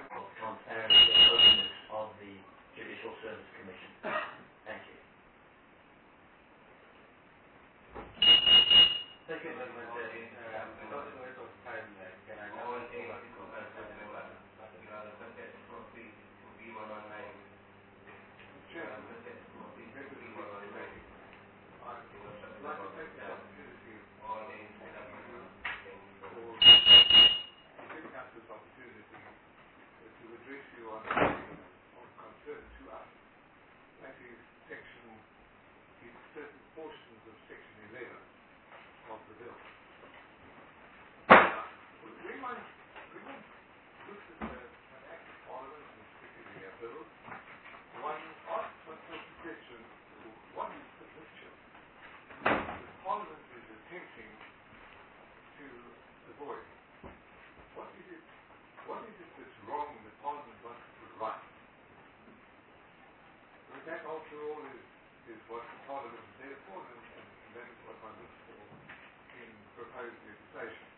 of transparency and openness of the Judicial Service Commission. Thank you. Thank you very much, Jerry. Because of the weight of time, can I now say what is that, after all, is what Parliament is there for, and that is what one looks for in proposed legislation.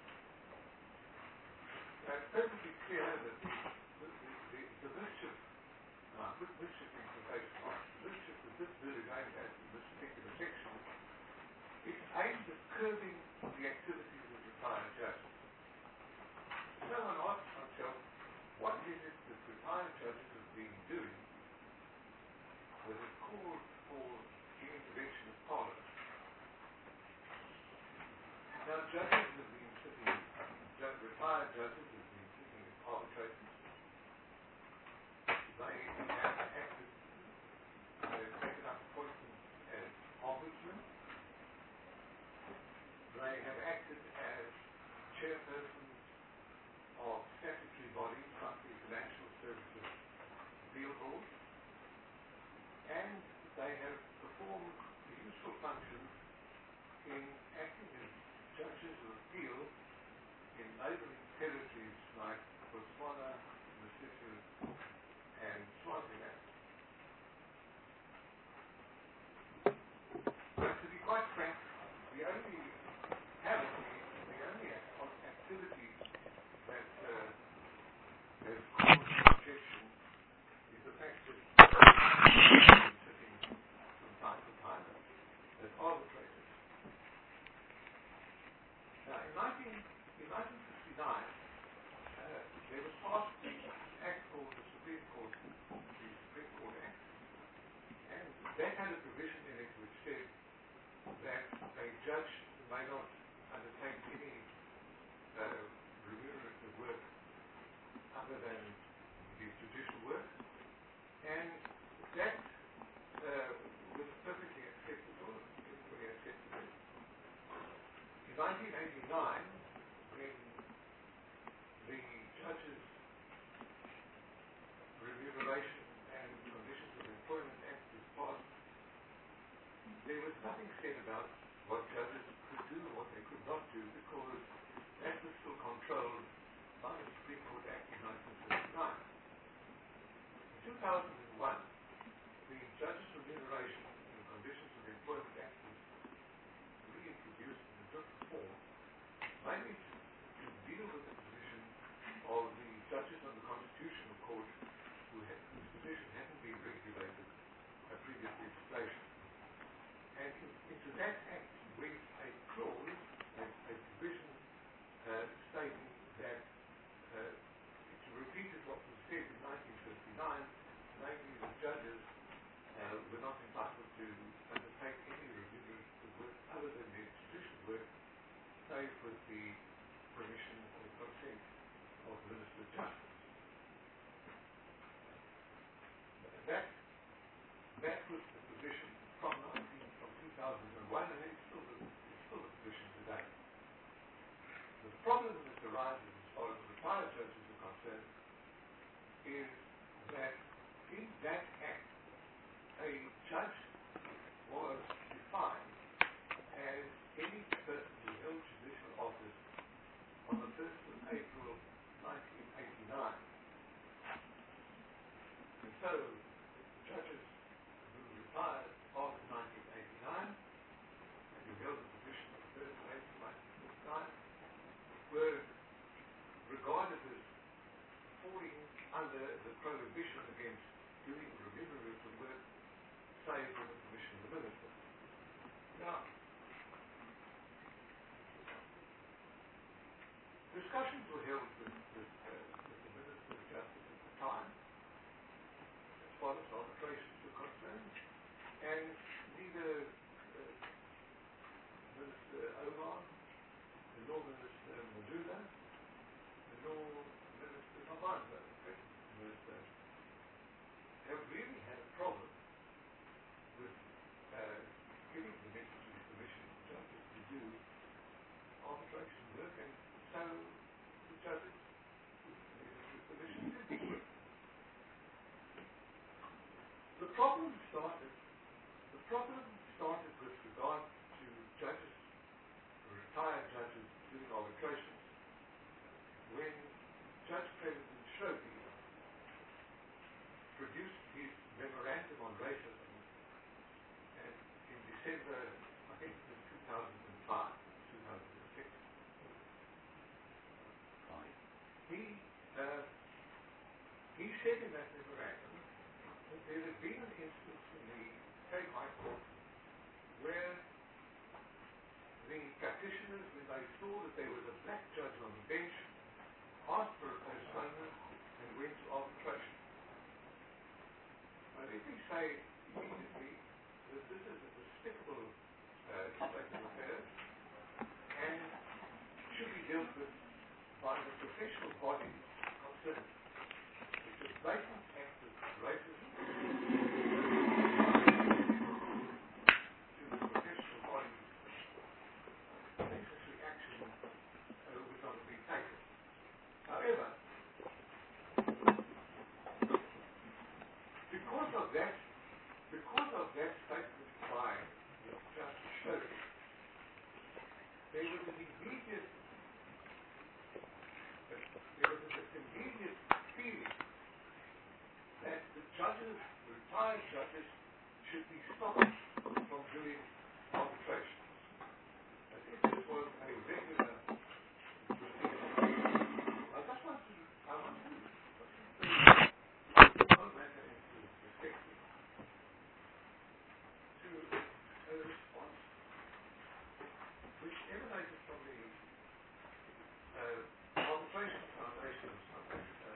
It's perfectly clear that the mischief in quotation marks, the mischief that this bill is aimed at in this particular section, it's aimed at curbing the activities of retired judges. So one asks oneself, what is it that retired judges have been doing that has called for the intervention of Parliament? Now, judges have been sitting, retired judges have been sitting as arbitrators. They have acted, they've taken up appointments as ombudsmen. They have acted as chairpersons of statutory bodies like the Financial Services Appeal Board. And they have performed the useful functions in acting as judges of appeal in neighbouring territories like Botswana, Lesotho, and Swaziland. But to be quite frank, the only activity that has caused objection is the fact that sitting from time to time as arbitrators. Now, in 1969, there was passed the Act called the Supreme Court Act, and that had a provision in it which said that a judge may not undertake any remunerative work other than his judicial work, and that was perfectly acceptable. Everybody accepted it. In 1989, when the Judges' Remuneration and Conditions of Employment Act was passed, there was nothing said about what judges could do or what they could not do, because that was still controlled by the Supreme Court Act in 1979. In 2001, the Judges' Remuneration and Conditions of Employment Act was reintroduced in a different form, mainly to deal with the position of the judges on the Constitutional Court whose position hadn't been regulated by previous legislation. And into that act went a clause, a provision stating that it repeated what was said in 1959, namely that judges were not entitled to undertake any remunerative work other than their judicial work, save with the permission or consent of the Minister of Justice. That was the position from 2001, and it's still the position today. The problem that arises as far as retired judges are concerned is that in that act, a judge was defined as any person who held judicial office on the 1st of April 1989. And so, judges who retired after 1989 and who held the position on the 1st of April 1959 were regarded as falling under the prohibition against doing remunerative work, save for the permission of the minister. Now, discussions were held with the Minister of Justice at the time, as far as arbitrations were concerned, and neither Minister Omar, nor Minister Madula, nor Minister Mabanda, the present minister, have really had a problem with giving the necessary permission to judges to do arbitration work, and so the judges with permission did do it. The problem started with regard to judges, retired judges doing arbitrations, when Judge President Shrobi produced his memorandum on racism, and in December, I think it was 2005, 2006, he said in that memorandum that there had been an instance in the Cape High Court where the practitioners, when they saw that there was a black judge on the bench, asked for a postponement and went to arbitration. Now, let me say immediately that this is a despicable state of affairs and should be dealt with by the professional bodies concerned. It's a blatant act of racism to the professional bodies. Necessary action was not being taken. However, because of that statement by Judge Shrobi, there was an immediate feeling that the judges, the retired judges, should be stopped from doing arbitration. As if this was a regular procedure. I just want to put one matter into perspective. To a response which emanated from the Arbitration Foundation of South Africa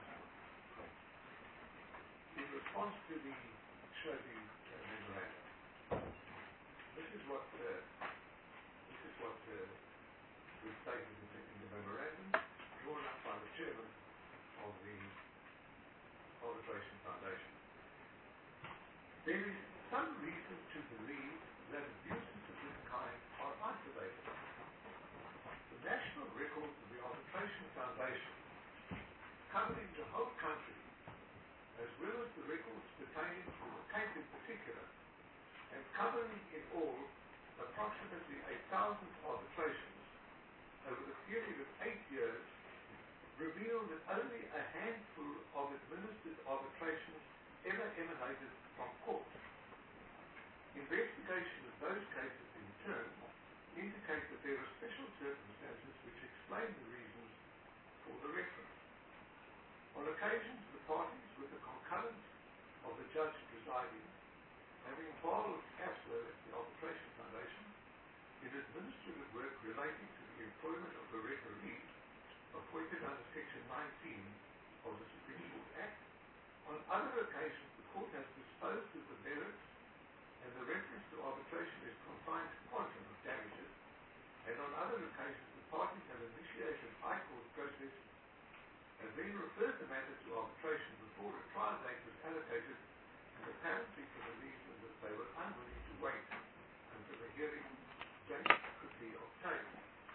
in response to the Shrobi memorandum. This is what was stated in the memorandum drawn up by the chairman of the Arbitration Foundation. There is some reason to believe that abuses of this kind are isolated. The national records of the Arbitration Foundation, covering the whole country, as well as the records pertaining to the Cape in particular, and covering in all approximately 1,000 arbitrations over the period of 8 years, reveal that only a handful of administered arbitrations ever emanated from court. Investigation of those cases in turn indicate that there are special circumstances which explain the reasons for the reference. On occasions, the parties, with the concurrence of the judge presiding, have involved AFSA, the Arbitration Foundation, in administrative work relating to the employment of the referee appointed under Section 19 of the Supreme Court Act. On other occasions, the court has disposed of the merits, and the reference to arbitration is confined to quantum of damages, and on other occasions, the parties have initiated high court process and then referred the matter to arbitration before a trial date was allocated, and apparently for the reason that they were unwilling to wait until the hearing date could be obtained.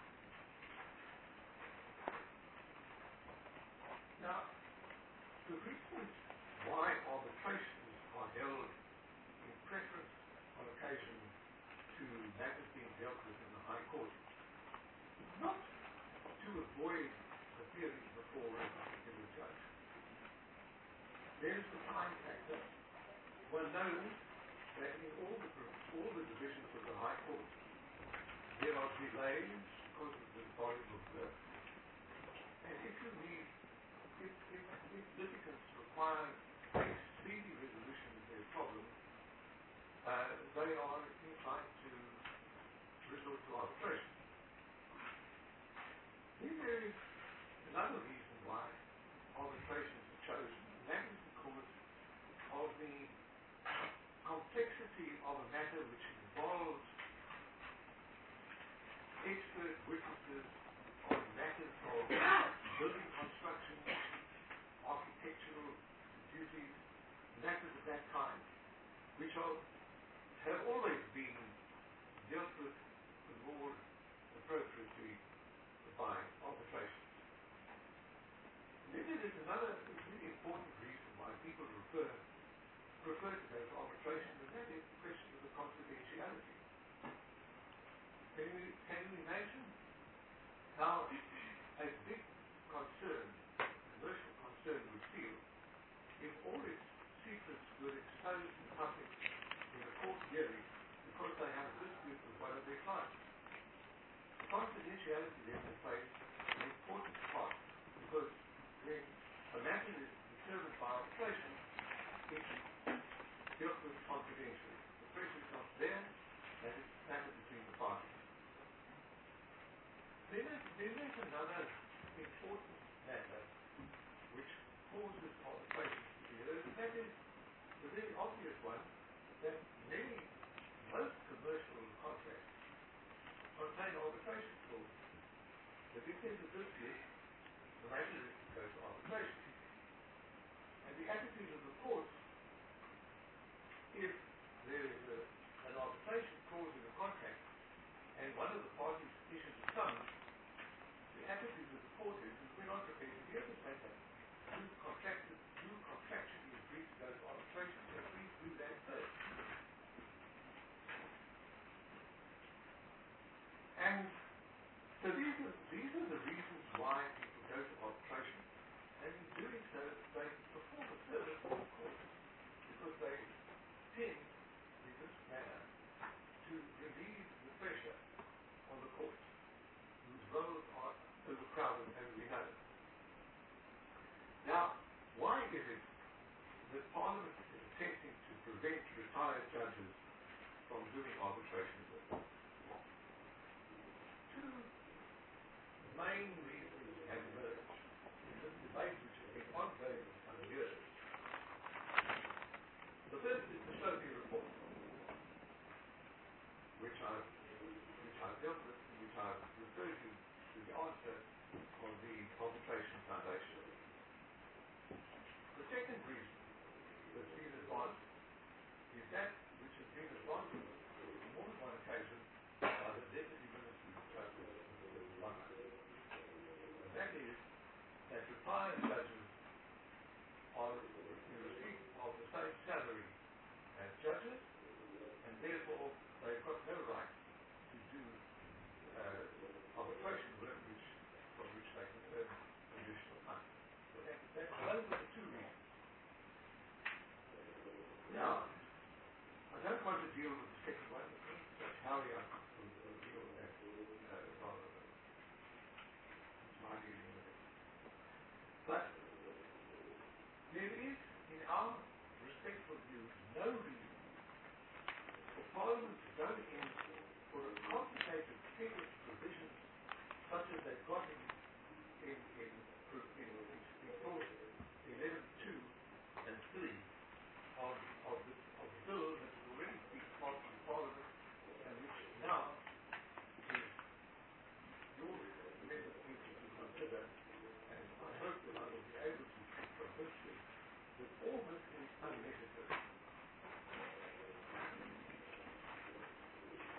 Now, the reasons why arbitrations are held in preference on occasion to matters being dealt with in the High Court is not to avoid appearing before a particular judge. There is the time factor. One knows that in all the divisions of the High Court, there are delays because of the volume of work. And if litigants require a speedy resolution of their problem, they are inclined to resort to arbitration. Then there is another reason why arbitrations are chosen, and that is because of the complexity of a matter which involves expert witnesses on matters of building construction, architectural duties, matters of that kind, which have always been dealt with more appropriately by arbitration. Then there is another really important reason why people prefer to go to arbitration, and that is the question of the confidentiality. Can you imagine how a big concern, commercial concern, would feel if all its secrets were exposed to the public in a court hearing because they have a dispute with one of their clients? Confidentiality therefore plays an important part, because when a matter is determined by arbitration, it is dealt with confidentially. The pressure is not there, and it's a matter between the parties. Then there's another important matter which causes arbitration to be heard, and that is the very obvious one, that most commercial contracts contain arbitration clauses. But if there's a dispute, the matter is to go to arbitration. And the attitude of the courts, if there is an arbitration clause in the contract and one of the parties issues a summons, the attitude of the court is we're not prepared to deal with that. You contractually agreed to go to arbitration, so please do that first. And so these are the reasons why people go to arbitration, and in doing so, they perform a service to the court, because they tend, in this manner, to relieve the pressure on the courts, whose roles are overcrowded, as we know. Now, why is it that Parliament is attempting to prevent retired judges from doing arbitration work? Two main reasons have emerged in this debate, which has been ongoing for some years. The first is the Sophie report, which I've dealt with, and which I've referred to the answer of the Arbitration Foundation. The second reason that's been advanced is that which has been advanced on more than one occasion by the Deputy Minister of Justice, Mr. Langa. And that is that retired judges are in receipt of the same salary as judges, and therefore they've got no right to do arbitration work from which they can earn additional money. So those are the two reasons. Now, I don't want to deal with the second one, because Judge Howie will deal with that rather than my dealing with it. But there is, in our respectful view, no reason for Parliament to go in for a complicated set of provisions such as they've got in clause 11.2 and 3 of the bill that has already been passed in Parliament, and which now is your members need to consider, and I hope that I will be able to convince you that all this is unnecessary.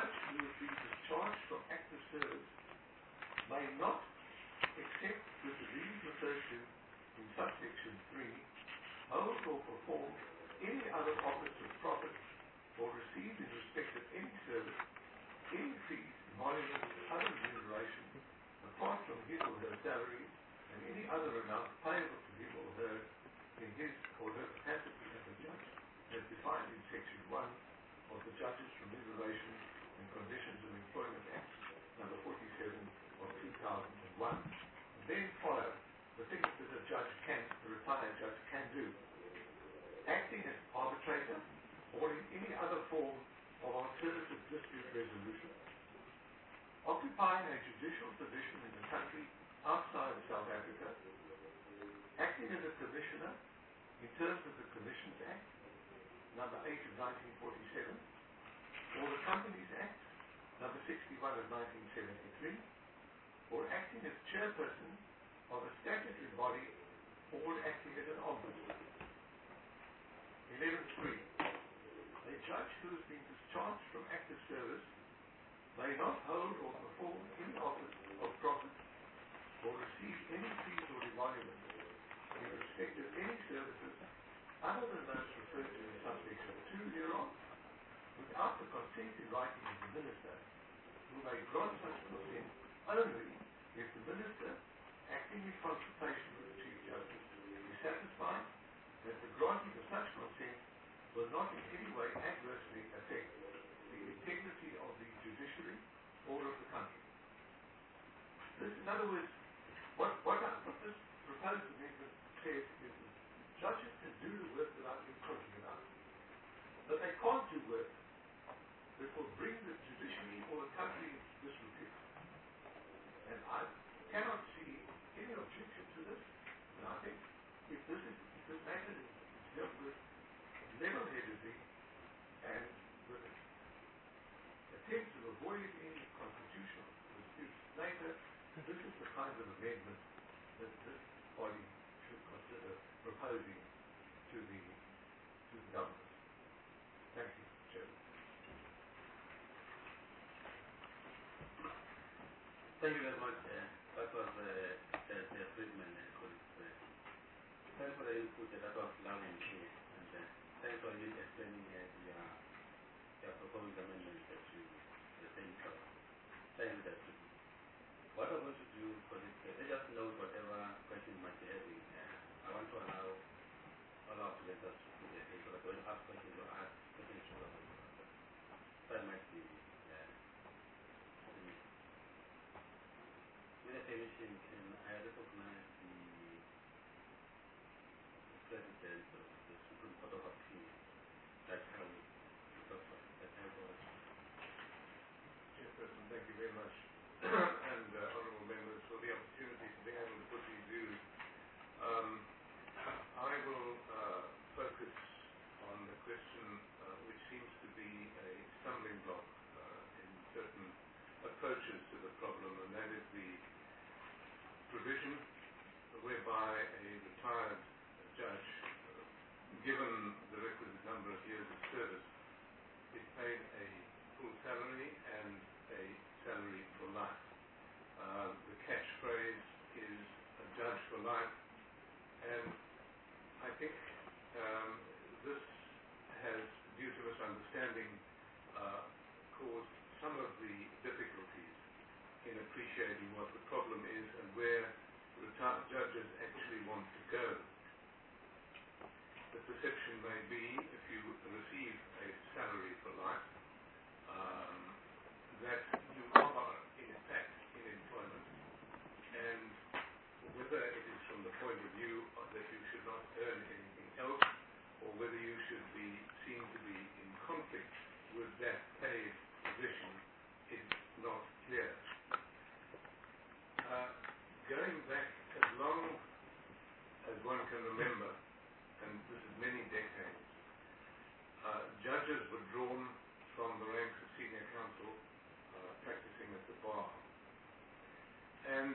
judge who has been discharged from active service may not, except with the reasons referred to in subsection 3, hold or perform any other office of profit or receive in respect of any service, any fees, emoluments, other remuneration, apart from his or her salary, and any other amount payable to him or her in his or her capacity as a judge, as defined in section 1 of the Judges' Remuneration and Conditions of Employment Act, number 47 of 2001. And then follow the things that a retired judge can do. Acting as arbitrator or in any other form of alternative dispute resolution. Occupying a judicial position in the country outside of South Africa. Acting as a commissioner in terms of the Commissions Act, number 8 of 1947, or the Companies Act, number 61 of 1973, or acting as chairperson of a statutory body or acting as an ombudsman. 11.3. A judge who has been discharged from active service may not hold or perform any office of profit or receive any fees or emoluments in respect of any services other than those referred to in subsection 2 hereof, without the consent in writing of the minister, who may grant such consent only if the minister, acting in consultation with the Chief Justice, is satisfied that the granting of such consent will not in any way adversely affect the integrity of the judiciary or of the country. This, in other words, what this proposed amendment says is that judges can do the work that I've been talking about, but they can't do work that will bring the judiciary or the country into disrepute. And I cannot see any objection to this. And I think if this matter is dealt with level-headedly and with attempts to avoid any constitutional disputes later, this is the kind of amendment that this body should consider proposing to the government. Thank you, Chairman. Thank you very much. That was the treatment. Thanks for the input. That was loud and clear. And thanks for you explaining your proposed amendment to the same cover. Thank you. What I want to do for this, let's just note whatever question you might be having. I want to allow all our presenters to put their case so that when you ask questions or ask questions to us. That might be with the permission, can I recognize the President of the Supreme Court of Appeal, that held us. Chairperson, thank you very much. And honourable members for the opportunity to be able to put these views. I will focus on the question which seems to be a stumbling block in certain approaches to the problem, and that is the provision whereby a retired judge, given the requisite number of years of service, is paid a full salary and a salary for life. The catchphrase is a judge for life, and I think this has, due to misunderstanding, caused some of the difficulties in appreciating what the problem is and where retired judges actually want to go. The perception may be, if you receive a salary for life, that you are, in fact, in employment, and whether it is from the point of view that you should not earn anything else, or whether you should be seen to be in conflict with that paid position, is not clear. Going back as long as one can remember, and this is many decades, judges were drawn from the ranks of senior counsel practicing at the bar. And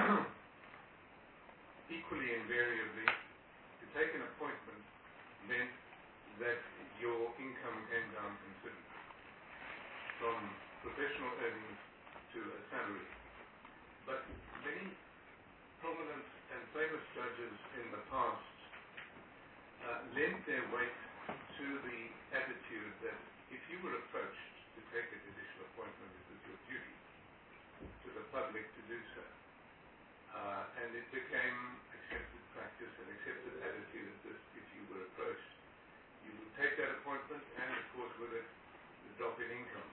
equally invariably, to take an appointment meant that your income came down considerably, from professional earnings to a salary. But many prominent and famous judges in the past lent their weight to the attitude that if you were approached to take a judicial appointment, it was your duty to the public to do so. And it became accepted practice and accepted attitude that if you were approached, you would take that appointment and, of course, with it, the drop in income.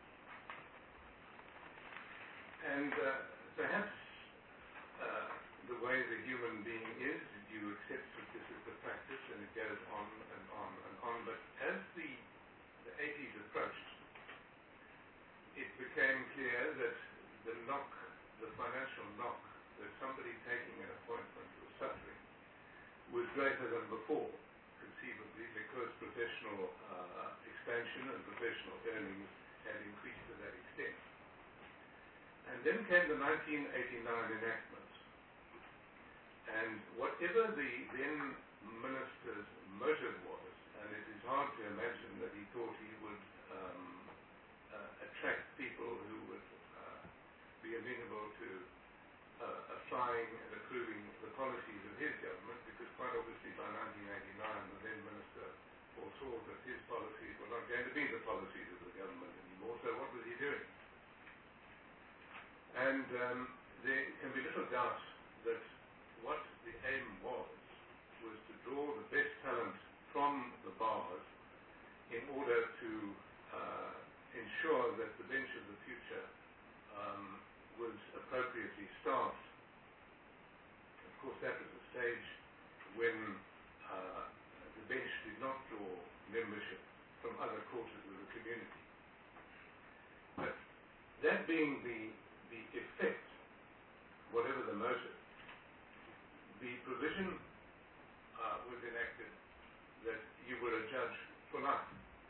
And perhaps the way the human being is, you accept that this is the practice and it goes on and on and on. But as the 80s approached, it became clear that the knock, the financial knock, that somebody taking an appointment was suffering was greater than before, conceivably, because professional expansion and professional earnings had increased to that extent. And then came the 1989 enactment. And whatever the then minister's motive was, and it is hard to imagine that he thought he would attract people who would be amenable to applying and approving the policies of his government, because quite obviously by 1989 the then minister foresaw that his policies were not going to be the policies of the government anymore, so what was he doing? And there can be little doubt that what the aim was to draw the best talent from the bars in order to ensure that the bench of the future was appropriately staffed. Of course, that was a stage when the bench did not draw membership from other quarters of the community. But that being the effect, whatever the motive, the provision was enacted that you were a judge for life.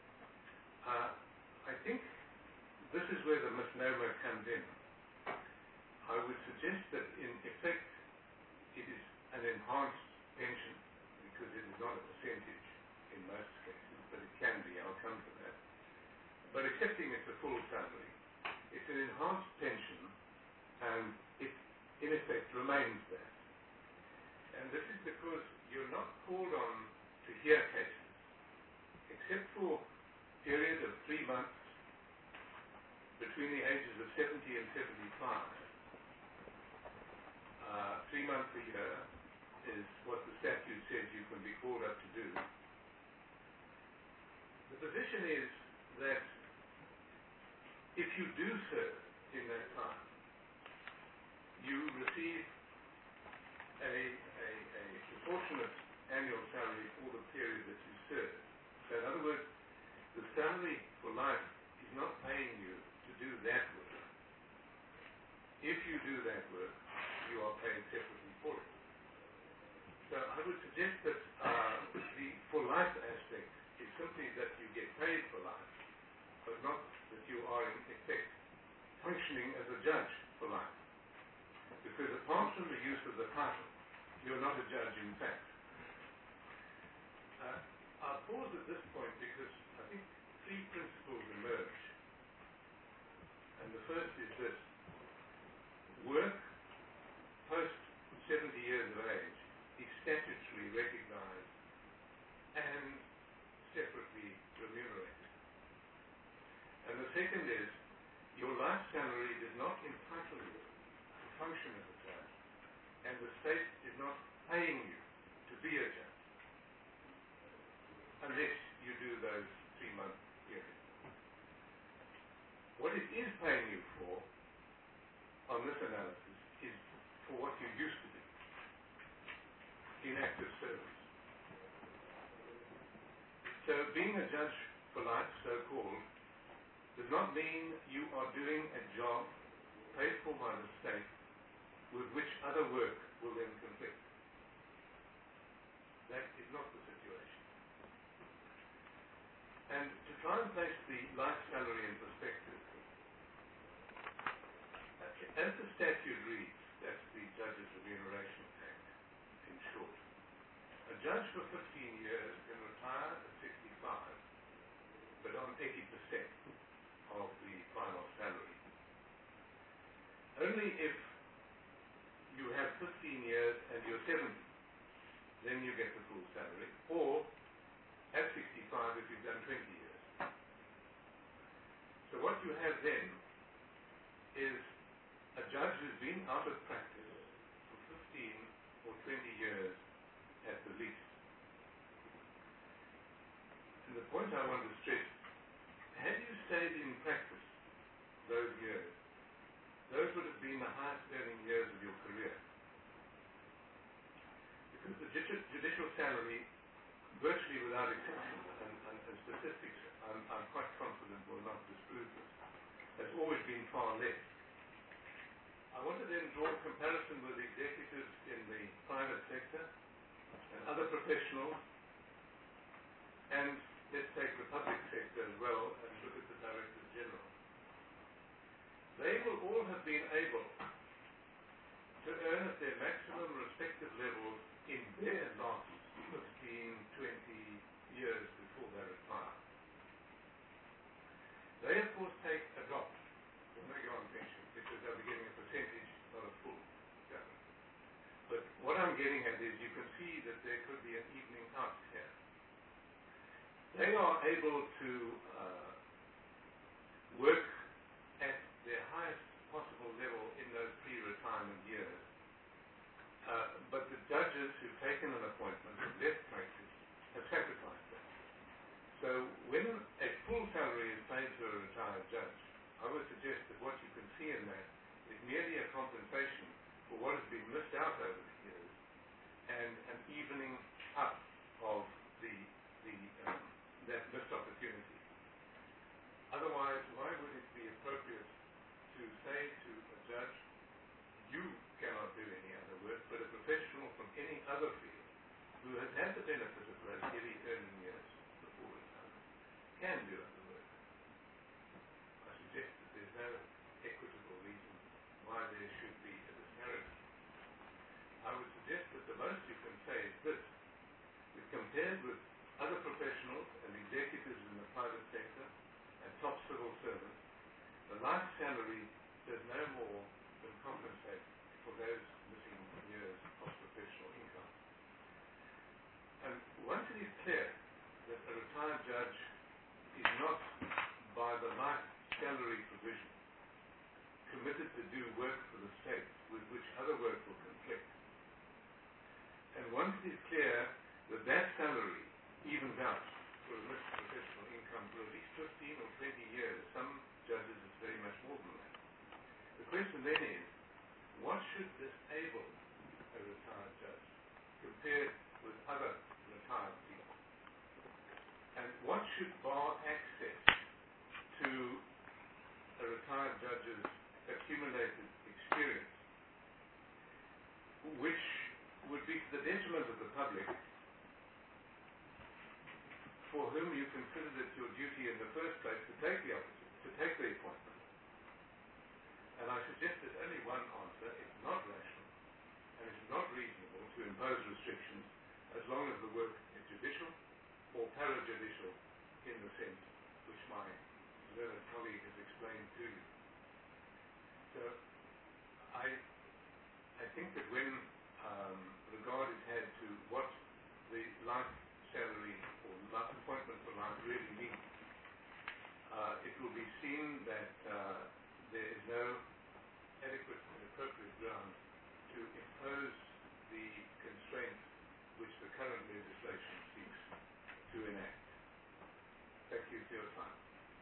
I think this is where the misnomer comes in. I would suggest that in effect it is an enhanced pension, because it is not a percentage in most cases, but it can be, I'll come to that. But accepting it's a full salary, it's an enhanced pension, and it in effect remains that. And this is because you're not called on to hear cases, except for a period of 3 months between the ages of 70 and 75. 3 months a year is what the statute says you can be called up to do. The position is that if you do serve in that time, you receive a proportionate annual salary for the period that you serve. So in other words, the salary for life is not paying you to do that work. If you do that work, you are paid separately for it. So I would suggest that the for life aspect is simply that you get paid for life, but not that you are in effect functioning as a judge for life. Because apart from the use of the title, you're not a judge in fact. I'll pause at this point because I think 3 principles emerge. And the first is this: work post 70 years of age is statutorily recognized and separately remunerated. And the second is, your life salary does not entitle you to function as a judge, and the state is not paying you to be a judge unless you do those 3-month periods. What it is paying you for on this analysis is for what you used to be in active service. So being a judge for life, so-called, does not mean you are doing a job paid for by the state with which other work will then conflict. That is not the situation. And to try and place the life salary in perspective, as the statute reads, that's the Judges Remuneration Act, in short, a judge for 15 years can retire at 65, but on 80% of the final only if you have 15 years and you're 70, then you get the full salary, or at 65 if you've done 20 years. So what you have then is a judge who's been out of practice for 15 or 20 years at the least. And the point I want to stress, had you stayed in practice those years, those would have been the highest earning years of your career. Because the judicial salary, virtually without exception, and statistics I'm quite confident will not disprove this, has always been far less. I want to then draw a comparison with executives in the private sector and other professionals, and let's take the public sector as well and look at the Directors General. They will all have been able to earn at their maximum respective levels in their last 15, 20 years before they retire. They, of course, take a drop when they go on pension because they'll be getting a percentage, not a full salary. But what I'm getting at is you can see that there could be an evening out here. They are able to work at their highest possible level in those pre-retirement years. But the judges who've taken an appointment and left practice have sacrificed that. So when a full salary is paid to a retired judge, I would suggest that what you can see in that is merely a compensation for what has been missed out over the years and an evening up of that missed opportunity. Otherwise, why would it be appropriate to say to a judge, you cannot do any other work, but a professional from any other field who has had the benefit of those heavy earning years before retirement can do other work. I suggest that there's no equitable reason why there should be a disparity. I would suggest that the most you can say is this: if compared with other professionals and executives in the private sector and top civil servants, the life salary does no more than compensate for those missing years of professional income. And once it is clear that a retired judge is not, by the life salary provision, committed to do work for the state with which other work will conflict, and once it is clear that that salary evens out for a missed professional income for at least 15 or 20 years, some judges it's very much more than that. The question then is, what should disable a retired judge compared with other retired people? And what should bar access to a retired judge's accumulated experience, which would be to the detriment of the public, for whom you considered it your duty in the first place to take the appointment. And I suggest there's only one answer: it's not rational and it's not reasonable to impose restrictions as long as the work is judicial or parajudicial in the sense which my learned colleague has explained to you. So I think that when regard is had to what the life salary or life appointment for life really means, it will be seen that there is no adequate and appropriate ground to impose the constraints which the current legislation seeks to enact. Thank you for your time.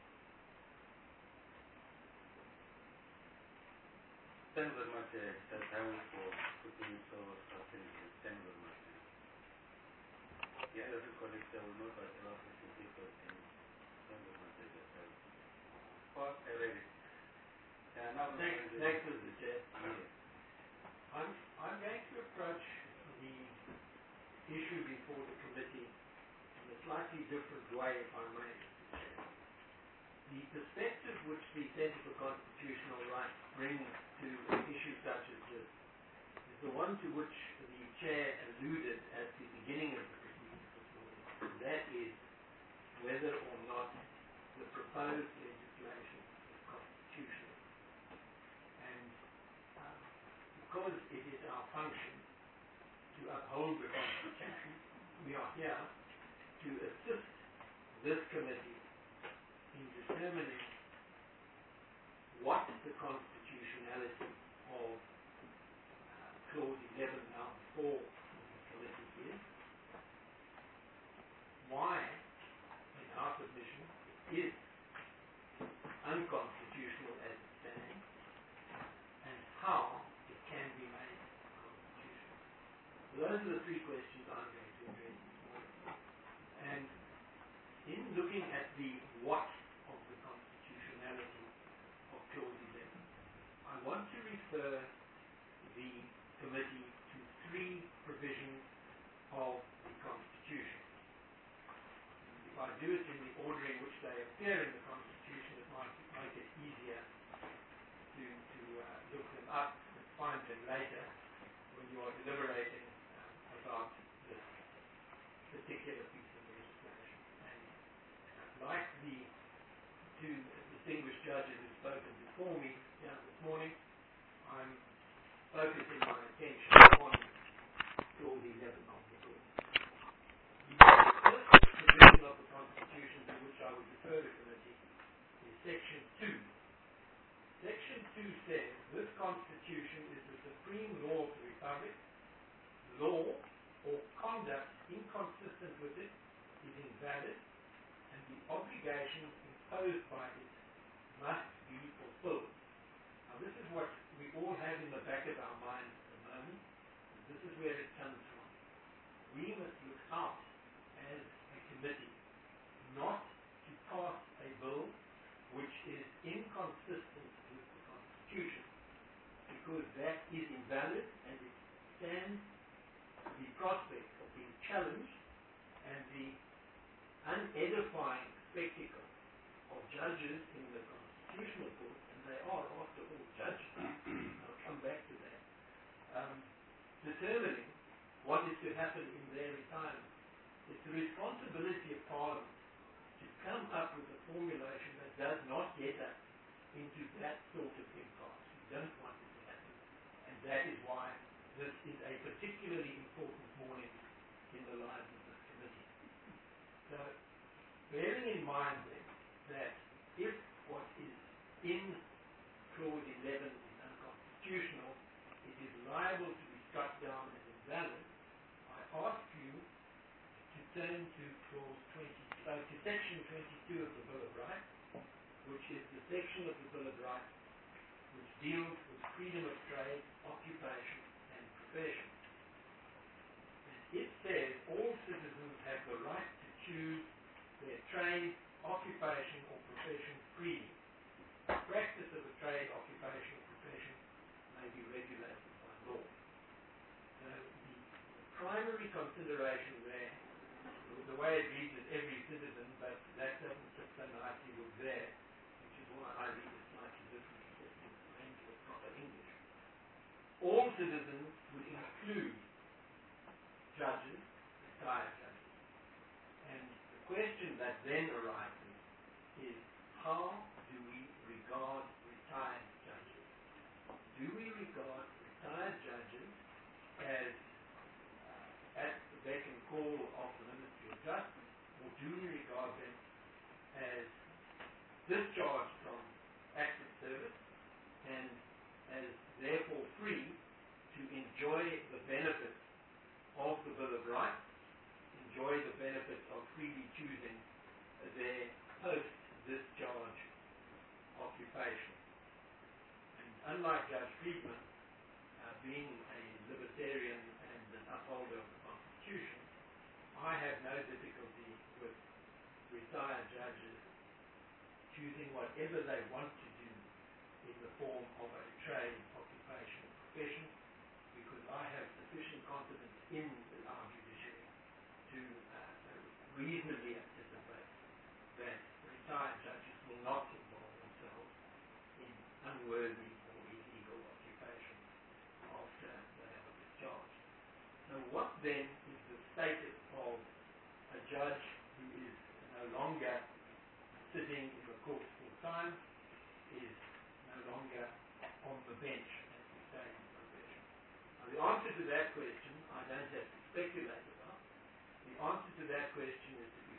Thank you very much, Mr. Tao, for putting so succinctly. Thank you very much. The other colleagues will not allow us to take questions. Thank you very much, Mr. Tao. Paul, Thanks, Mr. Chair. I'm going to approach the issue before the committee in a slightly different way, if I may, Mr. Chair. The perspective which the Centre for Constitutional Rights brings to an issue such as this is the one to which the Chair alluded at the beginning of the proceedings this morning, and that is whether or not the proposed legislation is constitutional. And uphold the Constitution, we are here to assist this committee in determining what the constitutionality of Clause 11 now before the committee is, why, in our submission, it is unconstitutional as it stands, and how it can be made constitutional. Those are the three questions I'm going to address this morning. And in looking at the what of the constitutionality of Clause 11, I want to refer the committee to three provisions of the Constitution. If I do it in the order in which they appear in the Constitution, it might make it easier to look them up and find them later when you are deliberating about this particular piece of legislation. And like the two distinguished judges who've spoken before me this morning, I'm focusing my attention on Clause 11 of the law. The first provision of the Constitution to which I would refer the committee is Section 2. Section 2 says, this Constitution is the supreme law of the Republic. Law or conduct inconsistent with it is invalid, and the obligations imposed by it must be fulfilled. Now, this is what we all have in the back of our minds at the moment. And this is where it comes from. We must look out as a committee not to pass a bill which is inconsistent with the Constitution, because that is invalid and it stands the prospect of being challenged, and the unedifying spectacle of judges in the Constitutional Court, and they are, after all, judges, I'll come back to that, determining what is to happen in their retirement. It's the responsibility of Parliament to come up with a formulation that does not get us into that sort of impasse. We don't want it to happen, and that is why this is a particularly important morning in the lives of this committee. So, bearing in mind then that if what is in Clause 11 is unconstitutional, it is liable to be struck down as invalid, I ask you to turn to to Section 22 of the Bill of Rights, which is the section of the Bill of Rights which deals with freedom of trade, occupation, and profession. And it says all citizens have the right to choose their trade, occupation, or profession freely. The practice of a trade, occupation, or profession may be regulated by law. So the primary consideration there, the way it reads is every citizen, but that doesn't fit so nicely with there, which is why I read it slightly differently, just in the language of proper English. All citizens would include judges, retired judges. And the question that then arises is, how do we regard retired judges? Do we regard retired judges as at the beck and call of the Ministry of Justice, or do we regard them as discharged from active service and as therefore free to enjoy the benefits of the Bill of Rights, enjoy the benefits of freely choosing their post-discharge occupation? And unlike Judge Friedman, being a libertarian and an upholder of the Constitution, I have no difficulty with retired judges choosing whatever they want to do in the form of a trade, occupation, or profession, because I have sufficient confidence in our judiciary to reasonably anticipate that retired judges will not involve themselves in unworthy or illegal occupation after they are discharged. So what then is the status of a judge who is no longer sitting in the court full time, is no longer on the bench, as we say in profession? Now, the answer to that question I don't have to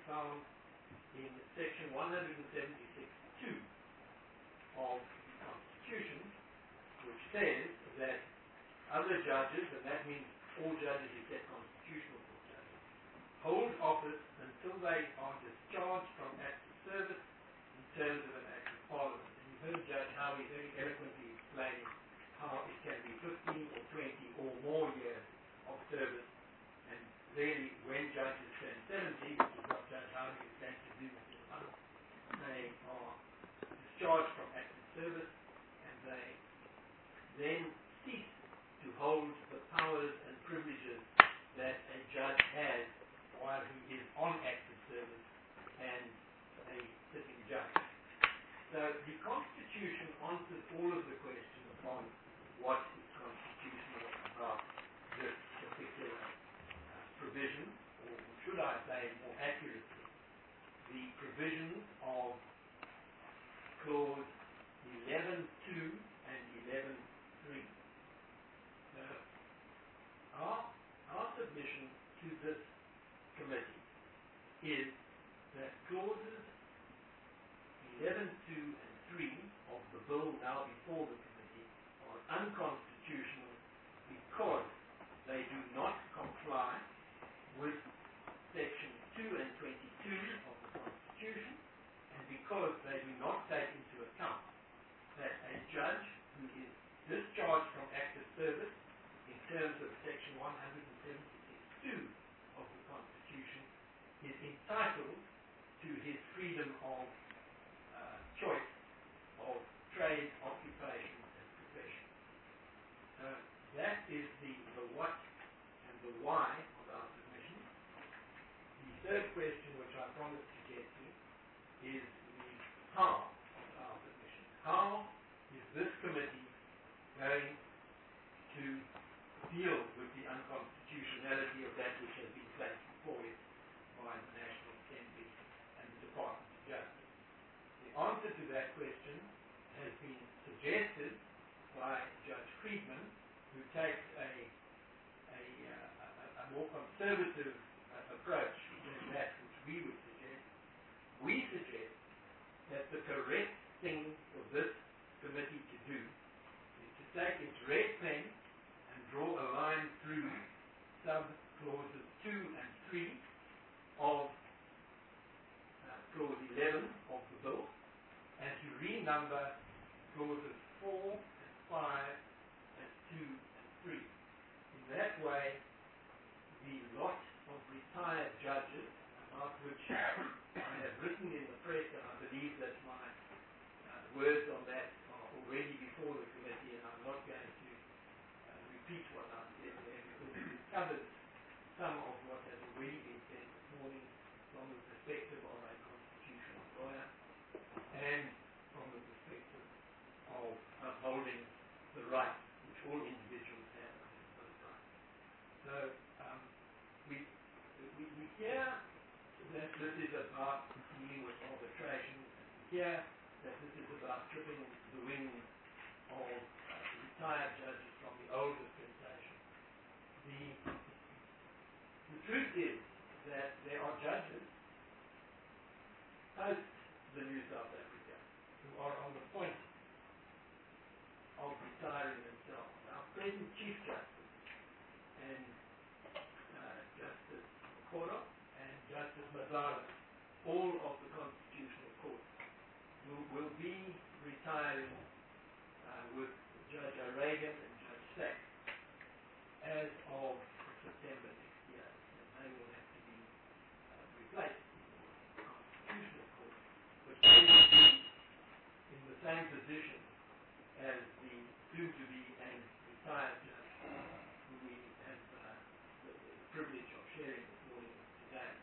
found in section 176(2) of the Constitution, which says that other judges, and that means all judges except constitutional court judges, hold office until they are discharged from active service in terms of an act of Parliament. And you heard Judge Howie very eloquently explaining how it can be 15 or 20 or more years of service. And really, when judges turn 70, which is what Judge Howie is going to do in a month, they are discharged from active service, and they then cease to hold the powers and privileges that a judge has while he is on active service and a sitting judge. So the Constitution answers all of the questions on what is constitutional about this particular provision, or should I say more accurately, the provisions of clause 11.2 and 11.3. Our submission to this committee is that clauses 11.2 and 3 of the bill now before the committee are unconstitutional because they do not comply with section 2 and 22 of the Constitution, and because they do not take into account that a judge who is discharged from active service in terms of section 176(2) of the Constitution is entitled to his freedom of choice of trade, occupation, and profession. That is the what and the why of our submission. The third question, which I promised to get to, is the how of our submission. How is this committee going to deal with the unconstitutionality of that which has been placed before it by the National Assembly and the Department of Justice? The answer to that question has been suggested by Judge Friedman, who takes a more conservative approach than that which we would suggest. We suggest that the correct thing for this committee to do is to take its red pen and draw a line through sub-clauses 2 and 3 of clause 11 of the bill, and to renumber clauses 4 and 5 and 2 and 3. In that way, the lot of retired judges, about which I have written in the press, and I believe that my words on that are already before the committee, and I'm not going to repeat what I've said there, because it covers some of what has already been said this morning from the perspective of a constitutional lawyer and from the perspective of upholding the rights which all individuals have under those rights. So we hear that this is about dealing with arbitration, and we hear that this is about clipping the wings of retired judges from the old dispensation. The truth is that there are judges post the New South Africa who are on the point of retiring themselves. Our present Chief Justice and Justice Okoro and Justice Mazala, all of the Constitutional Court, will be retiring with Judge O'Regan and Judge Sachs as of September next year, and they will have to be replaced in the Constitutional Court, but they will be in the same position as the soon-to-be and retired judge who we have the privilege of sharing this morning today.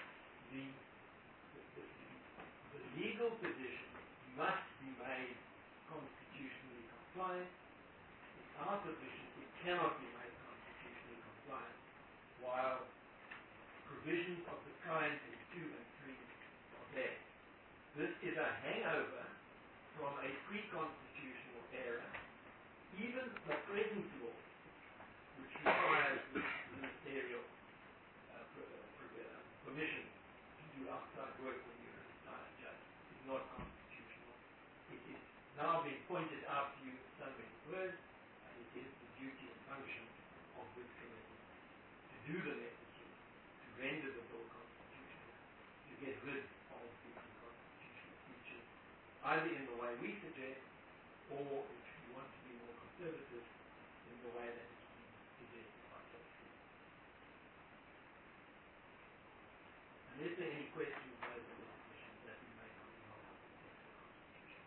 The legal position must be made constitutionally compliant. It's our position it cannot be made constitutionally compliant while provisions of the kind in 2 and 3 are there. This is a hangover from a pre-constitutional era. Even the present law, which requires ministerial permission to do our now been pointed out to you in so many words, and it is the duty and function of this committee to do the necessary, to render the bill constitutional, to get rid of the unconstitutional features, either in the way we suggest, or if you want to be more conservative, in the way that has been suggested by Sophie. And is there any questions over the submissions that we make on behalf of the Constitution?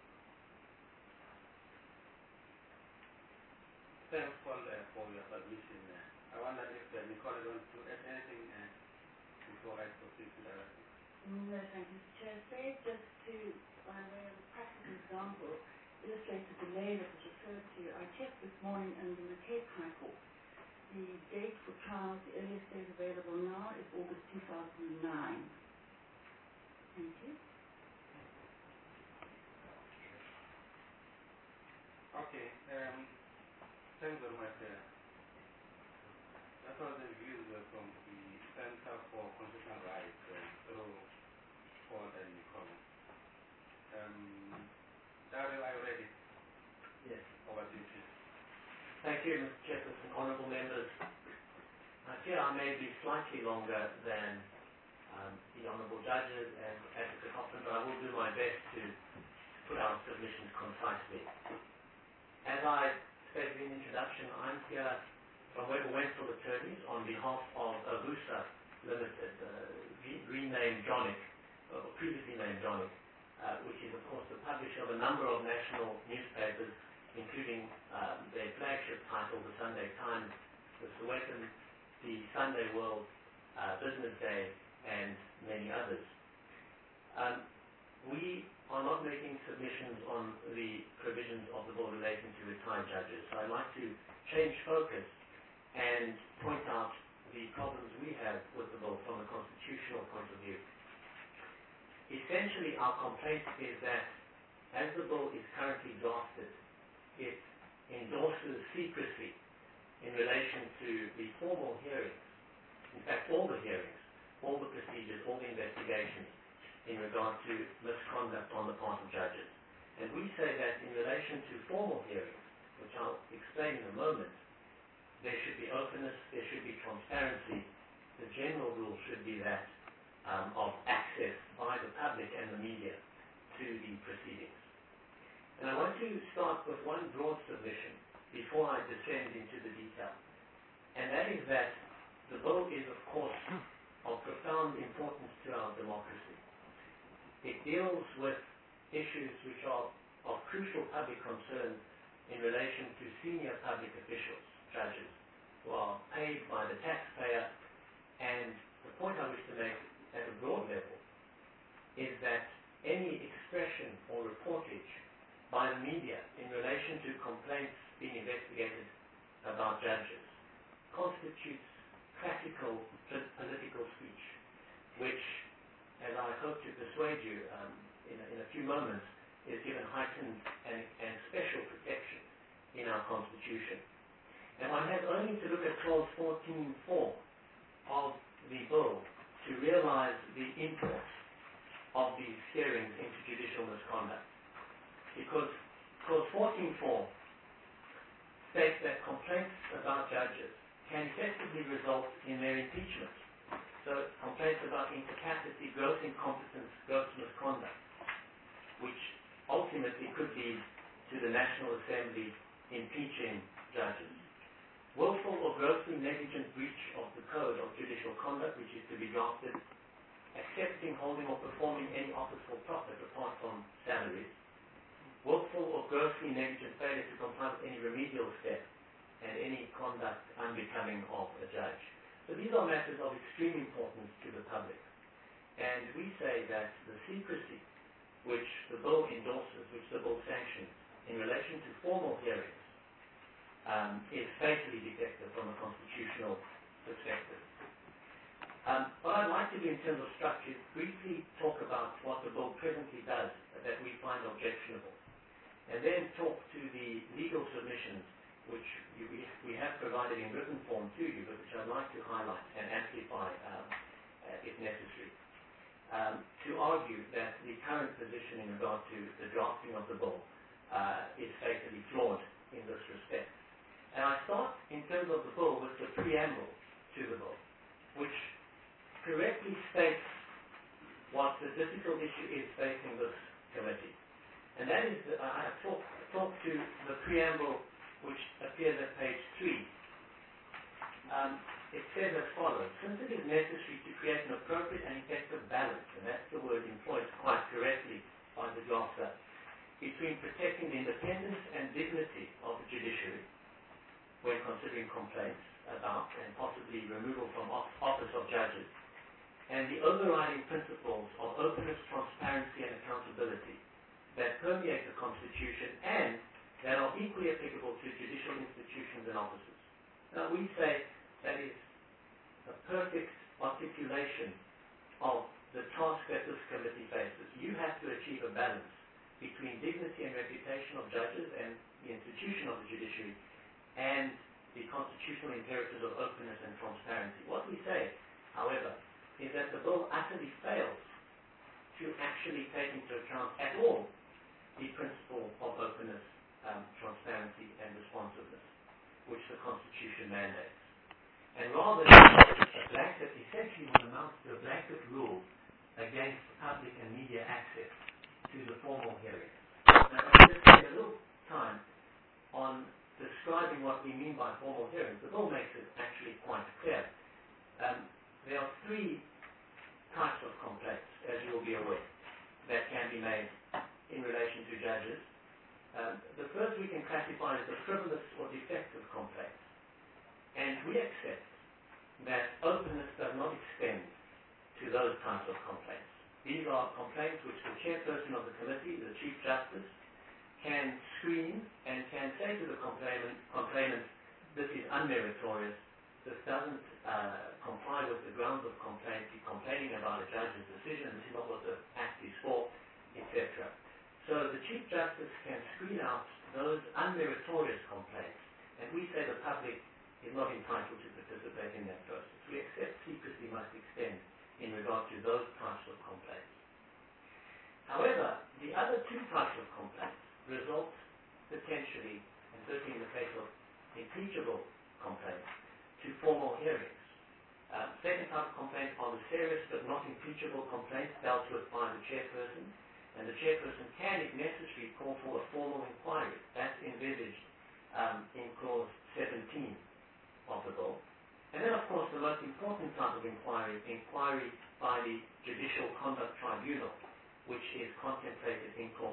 Thanks, Paul, for your submission. I wonder if Nicole wants to add anything before I proceed to the... No, thank you, Mr. Chair. Say just to, by way of a practical example, illustrate the delay that was referred to. I checked this morning under the Cape High Court. The date for trials, the earliest date available now is August 2009. Thank you. Okay, thanks very much. That was the views from the Center for Constitutional Rights through Paul and Nicole. Dario, are you ready? Yes. Over to you. Thank you, Mr. Chairperson, honourable members. I fear I may be slightly longer than the honourable judges and Advocate Hoffman, but I will do my best to put our submissions concisely. As I stated in the introduction, I'm here from Weber Wenzel Attorneys on behalf of Avusa Limited, renamed Jonic, or previously named Jonic, which is, of course, the publisher of a number of national newspapers, including their flagship title, the Sunday Times, the Sowetan, the Sunday World, Business Day, and many others. We are not making submissions on the provisions of the bill relating to retired judges, so I'd like to change focus and point out the problems we have with the bill from a constitutional point of view. Essentially, our complaint is that as the bill is currently drafted, it endorses secrecy in relation to the formal hearings, in fact all the hearings, all the procedures, all the investigations in regard to misconduct on the part of judges. And we say that in relation to formal hearings, which I'll explain in a moment, there should be openness, there should be transparency. The general rule should be that of access by the public and the media to the proceedings. And I want to start with one broad submission before I descend into the detail. And that is that the bill is, of course, of profound importance to our democracy. It deals with issues which are of crucial public concern in relation to senior public officials, judges, who are paid by the taxpayer. And the point I wish to make at a broad level is that any expression or reportage by the media in relation to complaints being investigated about judges constitutes classical political speech, which, as I hope to persuade you in a few moments, is given heightened and special protection in our Constitution. And one has only to look at Clause 14.4 of the bill to realize the import of these hearings into judicial misconduct. Because Clause 14.4 states that complaints about judges can effectively result in their impeachment. So complaints about incapacity, gross incompetence, gross misconduct, which ultimately could lead to the National Assembly impeaching judges. Willful or grossly negligent breach of the Code of Judicial Conduct, which is to be drafted, accepting, holding, or performing any office for profit apart from salaries. Willful or grossly negligent failure to comply with any remedial step and any conduct unbecoming of a judge. So these are matters of extreme importance to the public. And we say that the secrecy which the bill endorses, which the bill sanctions, in relation to formal hearings, is fatally defective from a constitutional perspective. What I'd like to do in terms of structure is briefly talk about what the bill presently does that we find objectionable, and then talk to the legal submissions which we have provided in written form to you, but which I'd like to highlight and amplify if necessary, to argue that the current position in regard to the drafting of the bill is fatally flawed in this respect. And I start in terms of the bill with the preamble to the bill, which correctly states what the difficult issue is facing this committee. And that is, I talk to the preamble which appears at page 3. It says as follows: since it is necessary to create an appropriate and effective balance, and that's the word employed quite correctly by the drafter, between protecting the independence and dignity of the judiciary when considering complaints about and possibly removal from office of judges, and the overriding principles of openness, transparency, and accountability that permeate the Constitution and that are equally applicable to judicial institutions and offices. Now, we say that is a perfect articulation of the task that this committee faces. You have to achieve a balance between dignity and reputation of judges and the institution of the judiciary and the constitutional imperatives of openness and transparency. What we say, however, is that the bill utterly fails to actually take into account at all the principle of openness, transparency, and responsiveness, which the Constitution mandates. And rather than a blanket, essentially would amount to a blanket rule against public and media access to the formal hearing. Now, I just spend a little time on describing what we mean by formal hearings. The bill makes it actually quite clear. There are 3 types of complaints, as you will be aware, that can be made in relation to judges. The first we can classify as the frivolous or defective complaints. And we accept that openness does not extend to those types of complaints. These are complaints which the chairperson of the committee, the Chief Justice, can screen and can say to the complainant, this is unmeritorious, this doesn't comply with the grounds of complaint, you're complaining about a judge's decision, this is not what the act is for, etc. So the Chief Justice can screen out those unmeritorious complaints, and we say the public is not entitled to participate in that process. We accept secrecy must extend in regard to those types of complaints. However, the other 2 types of complaints result potentially, and certainly in the case of impeachable complaints, to formal hearings. Second type of complaints are the serious but not impeachable complaints dealt with by the chairperson, and the chairperson can, if necessary, call for a formal inquiry. That's envisaged in clause 17 of the bill. And then, of course, the most important type of inquiry by the Judicial Conduct Tribunal, which is contemplated in clause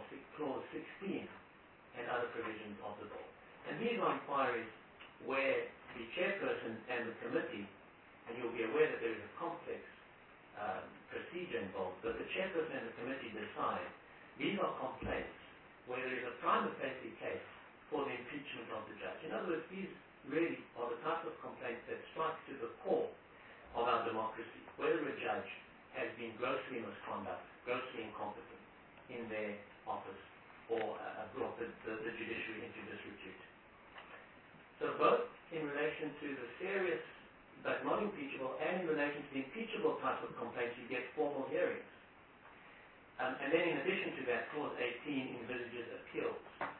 16 and other provisions of the bill. And these are inquiries where the chairperson and the committee, and you'll be aware that there is a complex procedure involved, but the chairperson and the committee decide these are complaints where there is a prima facie case for the impeachment of the judge. In other words, these really are the type of complaints that strike to the core of our democracy, whether a judge has been grossly misconduct, grossly incompetent in their office, or brought the judiciary into disrepute. So both in relation to the serious but not impeachable and in relation to the impeachable type of complaints, you get formal hearings. And then in addition to that, clause 18 envisages appeals.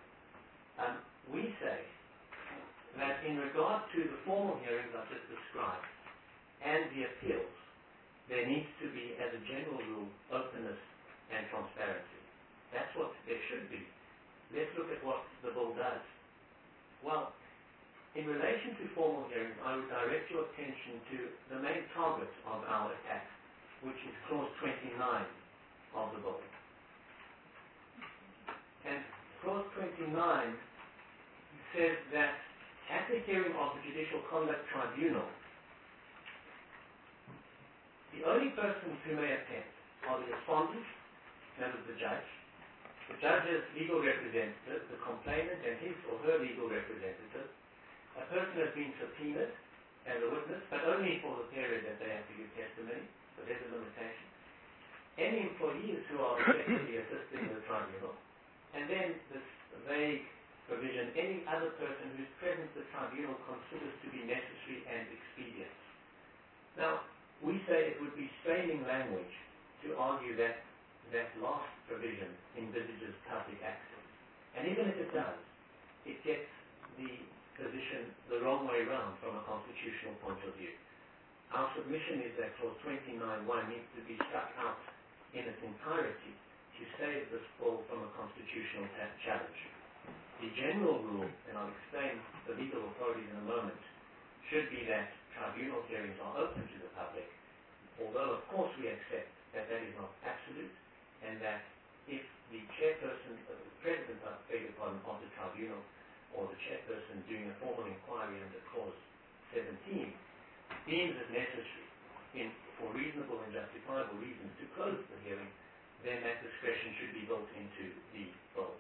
We say that in regard to the formal hearings I've just described and the appeals, there needs to be, as a general rule, openness and transparency. That's what there should be. Let's look at what the bill does. Well, in relation to formal hearings, I would direct your attention to the main target of our attack, which is clause 29 of the bill. And clause 29 says that at the hearing of the Judicial Conduct Tribunal, the only persons who may attend are the respondent, that is the judge's legal representative, the complainant and his or her legal representative. A person has been subpoenaed as a witness, but only for the period that they have to give testimony, so there's a limitation. Any employees who are effectively assisting the tribunal, and then this vague provision, any other person whose presence the tribunal considers to be necessary and expedient. Now, we say it would be straining language to argue that that last provision envisages public access. And even if it does, it gets the position the wrong way round from a constitutional point of view. Our submission is that Clause 29.1 needs to be struck out in its entirety to save this bill from a constitutional challenge. The general rule, and I'll explain the legal authorities in a moment, should be that tribunal hearings are open to the public, although of course we accept that that is not absolute, and that if the chairperson, the president of the tribunal, or the chairperson doing a formal inquiry under Clause 17 deems it necessary for reasonable and justifiable reasons to close the hearing, then that discretion should be built into the bill.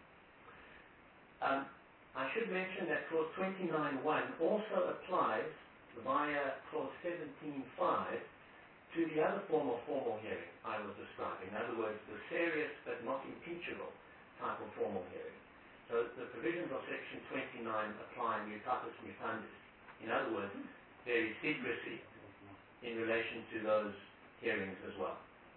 I should mention that Clause 29.1 also applies via Clause 17.5 to the other form of formal hearing I was describing. In other words, the serious but not impeachable type of formal hearing. So the provisions of Section 29 apply mutatis mutandis. In other words, there is secrecy in relation to those hearings as well.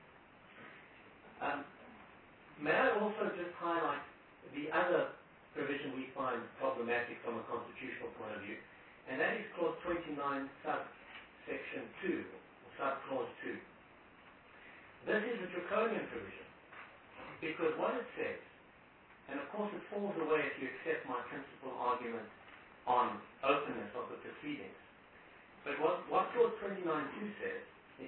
May I also just highlight the other provision we find problematic from a constitutional point of view, and that is Clause 29, subsection 2, or subclause 2. This is a draconian provision, because what it says, and of course it falls away if you accept my principal argument on openness of the proceedings, but what Clause 29.2 says, if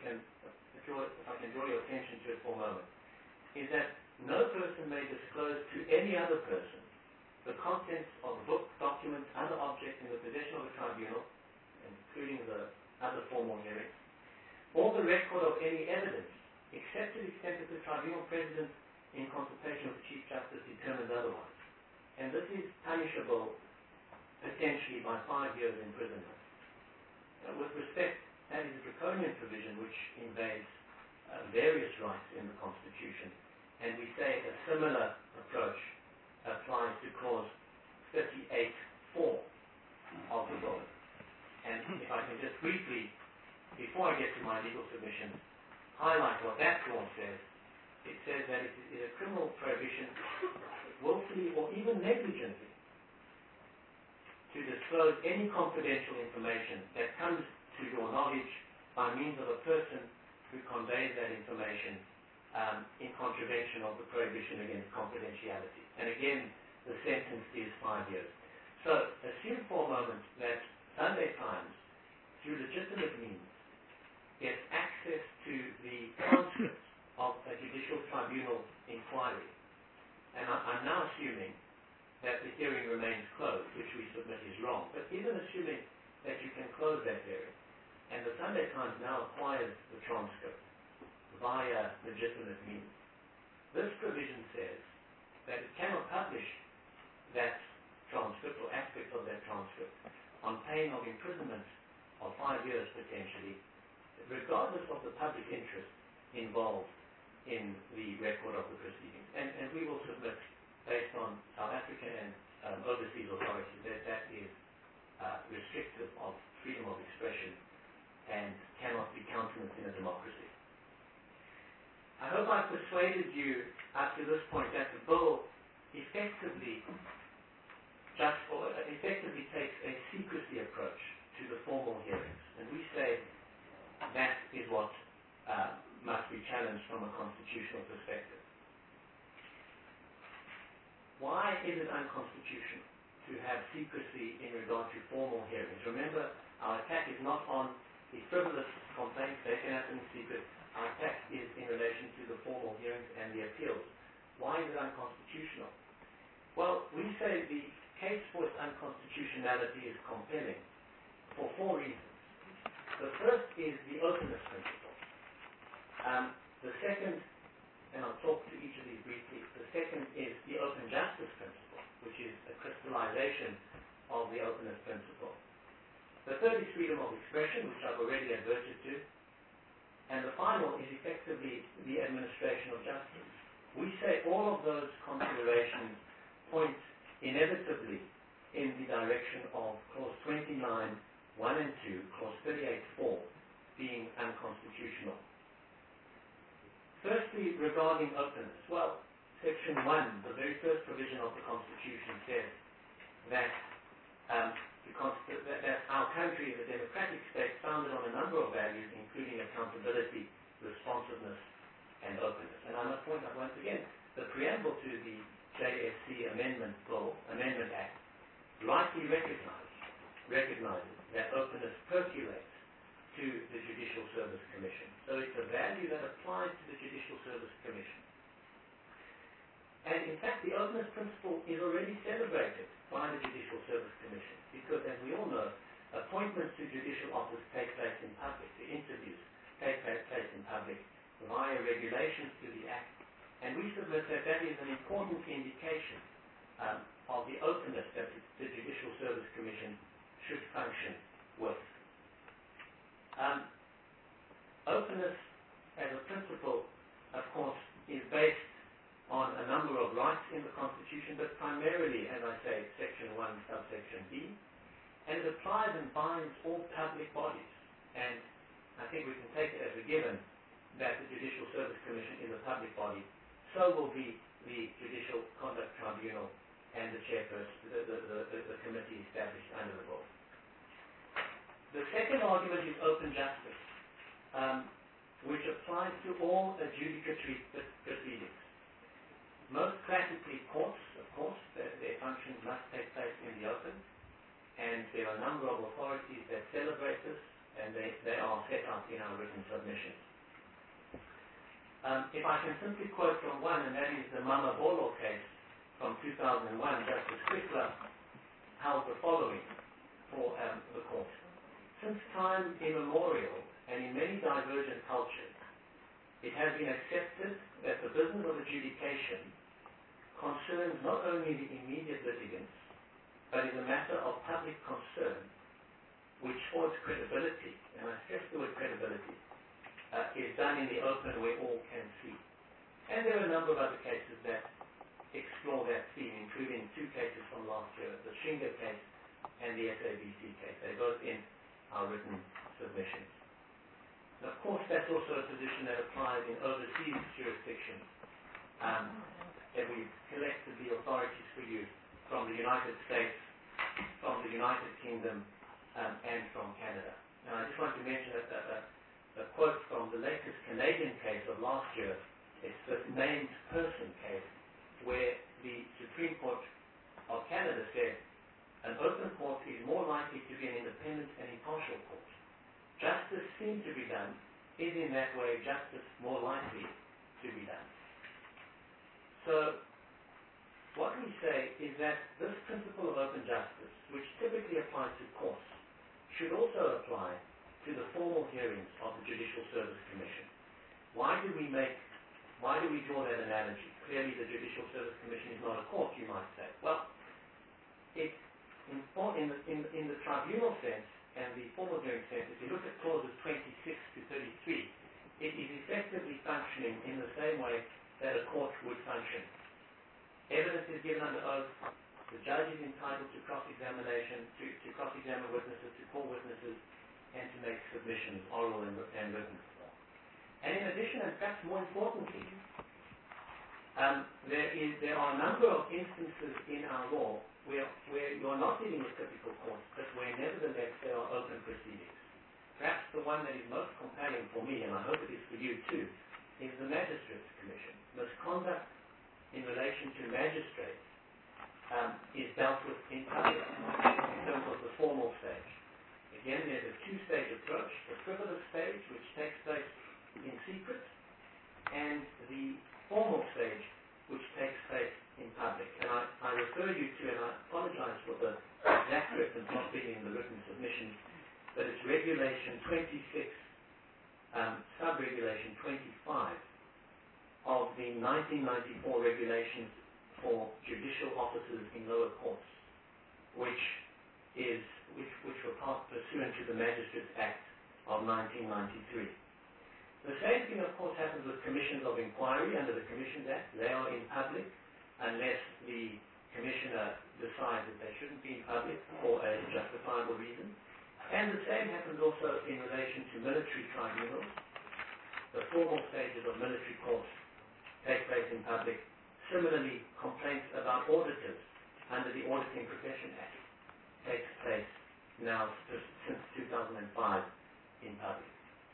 I can draw your attention to it for a moment, is that no person may disclose to any other person the contents of a book, document, other object in the possession of a tribunal, including the other formal hearings, or the record of any evidence, except to the extent that the tribunal president, in consultation with the Chief Justice, determines otherwise. And this is punishable potentially by 5 years imprisonment. With respect, that is a draconian provision which invades various rights in the Constitution, and we say a similar approach applies to Clause 38.4 of the bill. And if I can just briefly, before I get to my legal submissions, highlight what that clause says. It says that it is a criminal prohibition willfully or even negligently to disclose any confidential information that comes to your knowledge by means of a person who conveys that information in contravention of the prohibition against confidentiality. And again, the sentence is 5 years. So assume for a moment that Sunday Times, through legitimate means, gets access to the transcripts of a judicial tribunal inquiry. And I'm now assuming that the hearing remains closed, which we submit is wrong. But even assuming that you can close that hearing, and the Sunday Times now acquires the transcript via legitimate means, this provision says that it cannot publish that transcript or aspects of that transcript on pain of imprisonment of 5 years potentially, regardless of the public interest involved in the record of the proceedings. And we will submit, based on South African and overseas authorities, that that is restrictive of freedom of expression and cannot be countenanced in a democracy. I hope I've persuaded you up to this point that the bill effectively takes a secrecy approach to the formal hearings. And we say that is what must be challenged from a constitutional perspective. Why is it unconstitutional to have secrecy in regard to formal hearings? Remember, our attack is not on the frivolous complaints, they can happen in secret. Our attack is in relation to the formal hearings and the appeals. Why is it unconstitutional? Well, we say the case for its unconstitutionality is compelling for 4 reasons. The first is the openness principle. The second, and I'll talk to each of these briefly, the second is the open justice principle, which is a crystallization of the openness principle. The third is freedom of expression, which I've already adverted to. And the final is effectively the administration of justice. We say all of those considerations point inevitably in the direction of Clause 29, 1 and 2, Clause 38.4 being unconstitutional. Firstly, regarding openness. Well, Section 1, the very first provision of the Constitution says that that our country is a democratic state founded on a number of values, including accountability, responsiveness, and openness. And I must point out once again, the preamble to the JSC Amendment Act rightly recognizes that openness percolates to the Judicial Service Commission. So it's a value that applies to the Judicial Service Commission. And in fact, the openness principle is already celebrated by the Judicial Service Commission because, as we all know, appointments to judicial office take place in public. The interviews take place in public via regulations to the Act. And we submit that that is an important indication of the openness that the Judicial Service Commission should function with. Openness as a principle, of course, is based on a number of rights in the Constitution, but primarily, as I say, Section 1, subsection B, and it applies and binds all public bodies. And I think we can take it as a given that the Judicial Service Commission is a public body. So will be the Judicial Conduct Tribunal and the chairperson, the committee established under the law. The second argument is open justice, which applies to all adjudicatory proceedings. Most classically, courts, of course, their functions must take place in the open, and there are a number of authorities that celebrate this, and they are set out in our written submissions. If I can simply quote from one, and that is the Mamabolo case from 2001, Justice Strickler held the following for the court. Since time immemorial, and in many divergent cultures, it has been accepted that the business of adjudication concerns not only the immediate litigants, but is a matter of public concern, which for its credibility, and I stress the word credibility, is done in the open where all can see. And there are a number of other cases that explore that theme, including two cases from last year, the Shinga case and the SABC case. They're both in our written submissions. And of course, that's also a position that applies in overseas jurisdictions. And we've collected the authorities for you from the United States, from the United Kingdom, and from Canada. Now, I just want to mention a quote from the latest Canadian case of last year. It's the named person case, where the Supreme Court of Canada said an open court is more likely to be an independent and impartial court. Justice seen to be done is in that way justice more likely to be done. So what we say is that this principle of open justice, which typically applies to courts, should also apply to the formal hearings of the Judicial Service Commission. Why do we draw that analogy? Clearly the Judicial Service Commission is not a court, you might say. Well, in the tribunal sense and the formal hearing sense, if you look at clauses 26 to 33, it is effectively functioning in the same way that a court would function. Evidence is given under oath. The judge is entitled to cross-examination, to cross-examine witnesses, to call witnesses, and to make submissions, oral and written. And in addition, and perhaps more importantly, there are a number of instances in our law where you're not dealing with typical courts, but where nevertheless there are open proceedings. Perhaps the one that is most compelling for me, and I hope it is for you too, is the Magistrates Commission. Misconduct in relation to magistrates is dealt with in public in terms of the formal stage. Again, there's a two-stage approach, the frivolous stage, which takes place in secret, and the formal stage, which takes place in public. And I refer you to, and I apologize for the exact reference not being in the written submission, but it's Regulation 26, Sub-Regulation 25 of the 1994 regulations for judicial officers in lower courts, which were passed pursuant to the Magistrates Act of 1993. The same thing, of course, happens with commissions of inquiry under the Commissions Act. They are in public unless the commissioner decides that they shouldn't be in public for a justifiable reason. And the same happens also in relation to military tribunals. The formal stages of military courts take place in public. Similarly, complaints about auditors under the Auditing Profession Act takes place now since 2005 in public.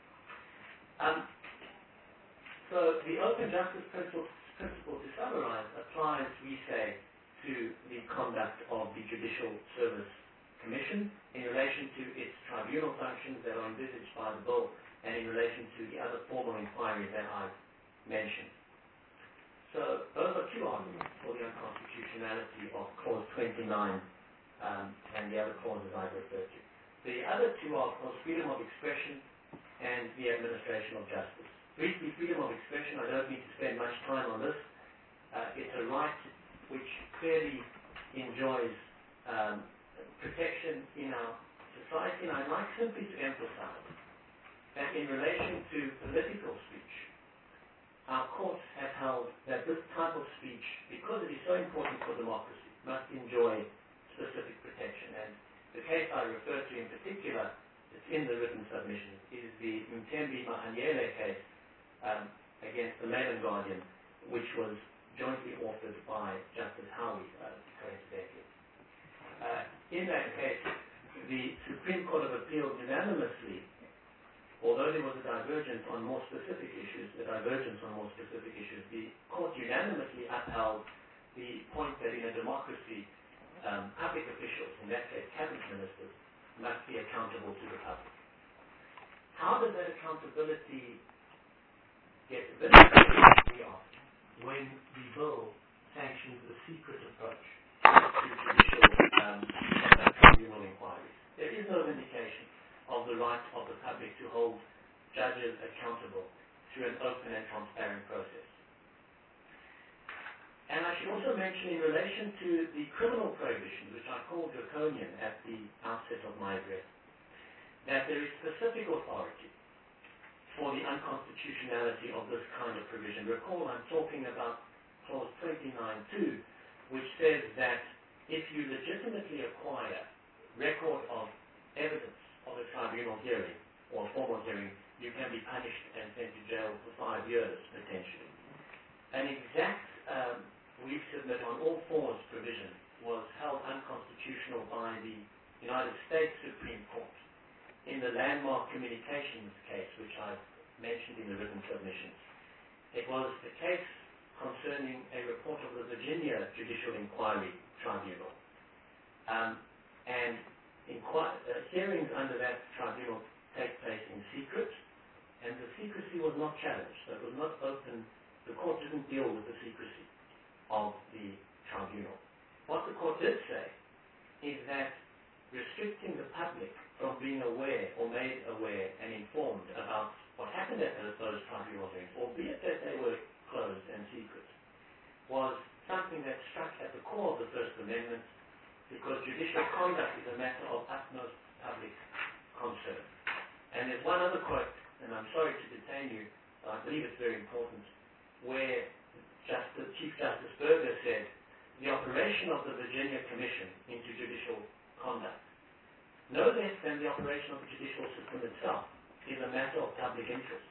So the open justice principle, to summarize, applies, we say, to the conduct of the Judicial Service Commission in relation to its tribunal functions that are envisaged by the bill and in relation to the other formal inquiries that I've mentioned. So those are two arguments for the unconstitutionality of Clause 29 and the other clauses I've referred to. The other two are, of course, freedom of expression and the administration of justice. Briefly, freedom of expression, I don't need to spend much time on this. It's a right which clearly enjoys protection in our society, and I'd like simply to emphasize that in relation to political speech, our courts have held that this type of speech, because it is so important for democracy, must enjoy specific protection. And the case I refer to in particular, it's in the written submission, is the Mthembu Mahanyele case against the Mail and Guardian, which was jointly authored by Justice Howie, coincidentally. In that case, the Supreme Court of Appeal unanimously, although there was a divergence on more specific issues, the court unanimously upheld the point that in a democracy, public officials, in that case cabinet ministers, must be accountable to the public. How does that accountability get vindicated when the bill sanctions a secret approach to judicial tribunal inquiries? There is no vindication of the right of the public to hold judges accountable through an open and transparent process. And I should also mention in relation to the criminal prohibitions, which I called draconian at the outset of my address, that there is specific authority for the unconstitutionality of this kind of provision. Recall I'm talking about Clause 29.2, which says that if you legitimately acquire record of evidence of a tribunal hearing or a formal hearing, you can be punished and sent to jail for 5 years, potentially. An exact, we submit on all fours provision was held unconstitutional by the United States Supreme Court in the Landmark Communications case, which I've mentioned in the written submissions. It was the case concerning a report of the Virginia Judicial Inquiry Tribunal. Hearings under that tribunal take place in secret, and the secrecy was not challenged. So it was not open. The court didn't deal with the secrecy of the tribunal. What the court did say is that restricting the public from being aware or made aware and informed about what happened at those tribunal hearings, albeit that they were closed and secret, was something that struck at the core of the First Amendment, because judicial conduct is a matter of utmost public concern. And there's one other quote, and I'm sorry to detain you, but I believe it's very important, where Chief Justice Berger said, the operation of the Virginia Commission into judicial conduct, no less than the operation of the judicial system itself, is a matter of public interest.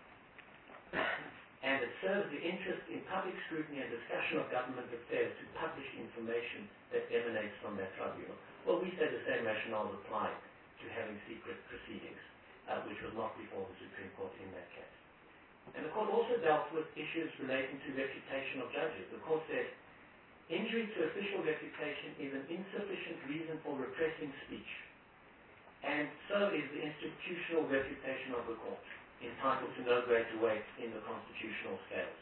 And it serves the interest in public scrutiny and discussion of government affairs to publish information that emanates from that tribunal. Well, we say the same rationale applied to having secret proceedings, which was not before the Supreme Court in that case. And the court also dealt with issues relating to reputation of judges. The court said, injury to official reputation is an insufficient reason for repressing speech, and so is the institutional reputation of the court, entitled to no greater weight in the constitutional scales.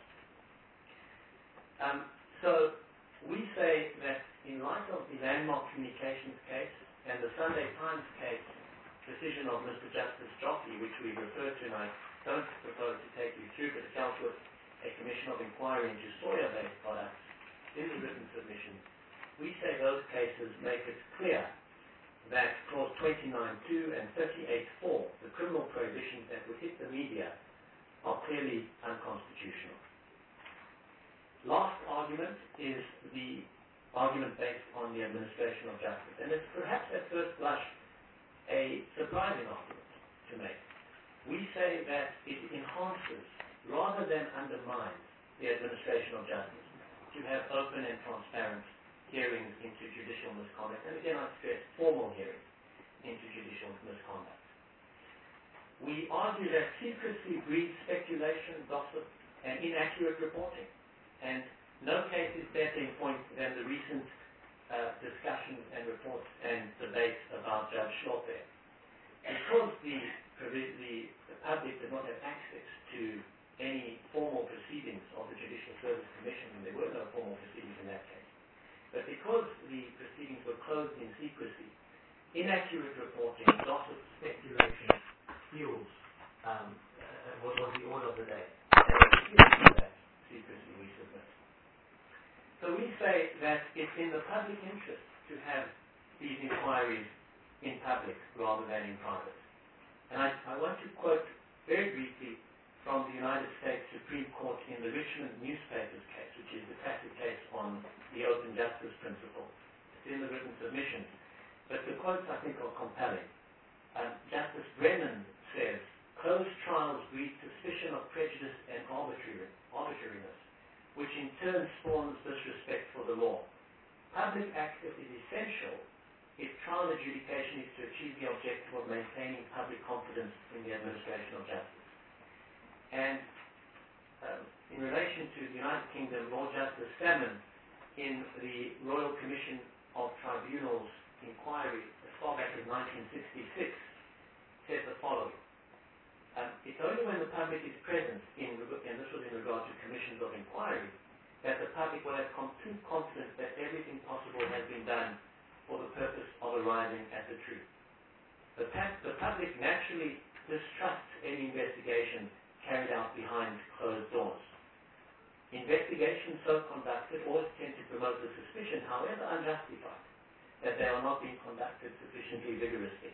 So we say that in light of the Landmark Communications case and the Sunday Times case decision of Mr. Justice Joffe, which we refer to, and I don't propose to take you through, but it dealt with a commission of inquiry into soya-based products in the written submission, we say those cases make it clear that Clause 29.2 and 38.4, the criminal prohibitions that would hit the media, are clearly unconstitutional. Last argument is the argument based on the administration of justice. And it's perhaps at first blush a surprising argument to make. We say that it enhances rather than undermines the administration of justice to have open and transparent hearings into judicial misconduct, and again I stress formal hearings into judicial misconduct. We argue that secrecy breeds speculation, gossip, and inaccurate reporting, and no case is better in point than the recent discussions and reports and debates about Judge Schlotzer. Because the public did not have access to any formal proceedings of the Judicial Service Commission, and there were no formal proceedings in that case, but because the proceedings were closed in secrecy, inaccurate reporting, gossip, speculation, fuels was the order of the day. And that secrecy we submit. So we say that it's in the public interest to have these inquiries in public rather than in private. And I want to quote very briefly from the United States Supreme Court in the Richmond newspapers case, which is the classic case on the open justice principle. It's in the written submissions. But the quotes, I think, are compelling. Justice Brennan says, closed trials breed suspicion of prejudice and arbitrariness, which in turn spawns disrespect for the law. Public access is essential if trial adjudication is to achieve the objective of maintaining public confidence in the administration of justice. And in relation to the United Kingdom, Lord Justice Salmon, in the Royal Commission of Tribunals inquiry as far back as 1966, said the following. It's only when the public is present, and this was in regard to commissions of inquiry, that the public will have complete confidence that everything possible has been done for the purpose of arriving at the truth. The public naturally distrusts any investigation carried out behind closed doors. Investigations so conducted always tend to promote the suspicion, however unjustified, that they are not being conducted sufficiently vigorously.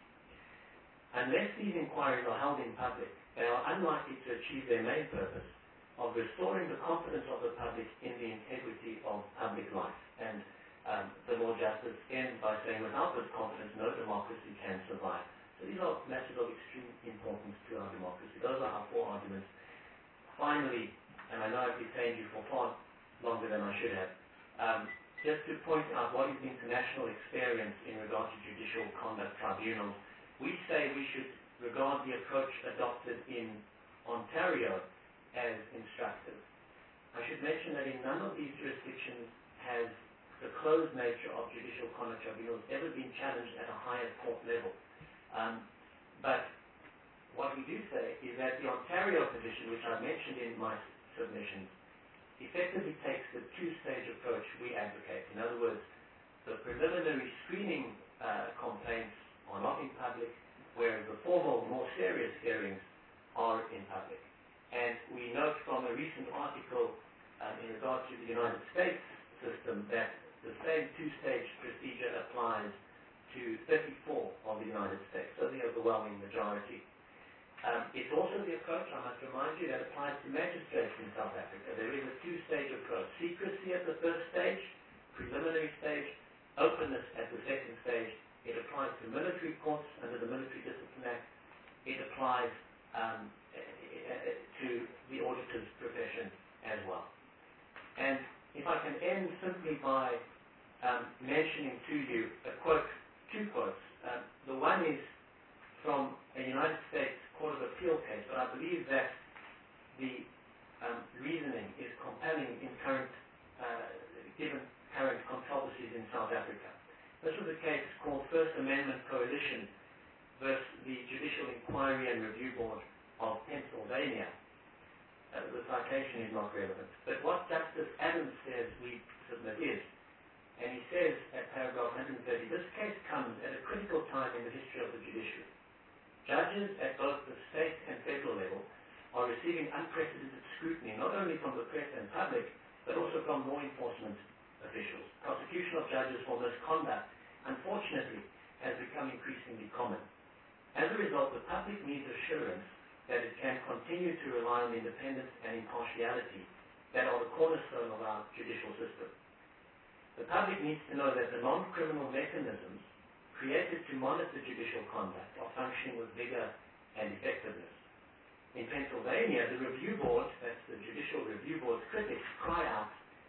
Unless these inquiries are held in public, they are unlikely to achieve their main purpose of restoring the confidence of the public in the integrity of public life. And the Lord Justice ends by saying, without this confidence, no democracy can survive. So these are matters of extreme importance to our democracy. Those are our four arguments. Finally, and I know I've detained you for far longer than I should have, just to point out what is the international experience in regard to judicial conduct tribunals, we say we should regard the approach adopted in Ontario as instructive. I should mention that in none of these jurisdictions has the closed nature of judicial conduct tribunals ever been challenged at a higher court level. But what we do say is that the Ontario position, which I mentioned in my submissions, effectively takes the two-stage approach we advocate. In other words, the preliminary screening complaints are not in public, whereas the formal, more serious hearings are in public. And we note from a recent article in regard to the United States system that the same two-stage procedure applies to 34 of the United States, so the overwhelming majority. It's also the approach, I must remind you, that applies to magistrates in South Africa. There is a two-stage approach. Secrecy at the first stage, preliminary stage, openness at the second stage. It applies to military courts under the Military Discipline Act. It applies to the auditor's profession as well. And if I can end simply by mentioning to you two quotes. The one is from a United States Court of Appeal case, but I believe that the reasoning is compelling in given current controversies in South Africa. This was a case called First Amendment Coalition versus the Judicial Inquiry and Review Board of Pennsylvania. The citation is not relevant. But what Justice Adams says we submit is, and he says at paragraph 130, this case comes at a critical time in the history of the judiciary. Judges at both the state and federal level are receiving unprecedented scrutiny, not only from the press and public, but also from law enforcement officials. Prosecution of judges for misconduct, unfortunately, has become increasingly common. As a result, the public needs assurance that it can continue to rely on independence and impartiality that are the cornerstone of our judicial system. The public needs to know that the non-criminal mechanisms created to monitor judicial conduct are functioning with vigor and effectiveness. In Pennsylvania, the review board, that's the Judicial Review Board's critics, cry out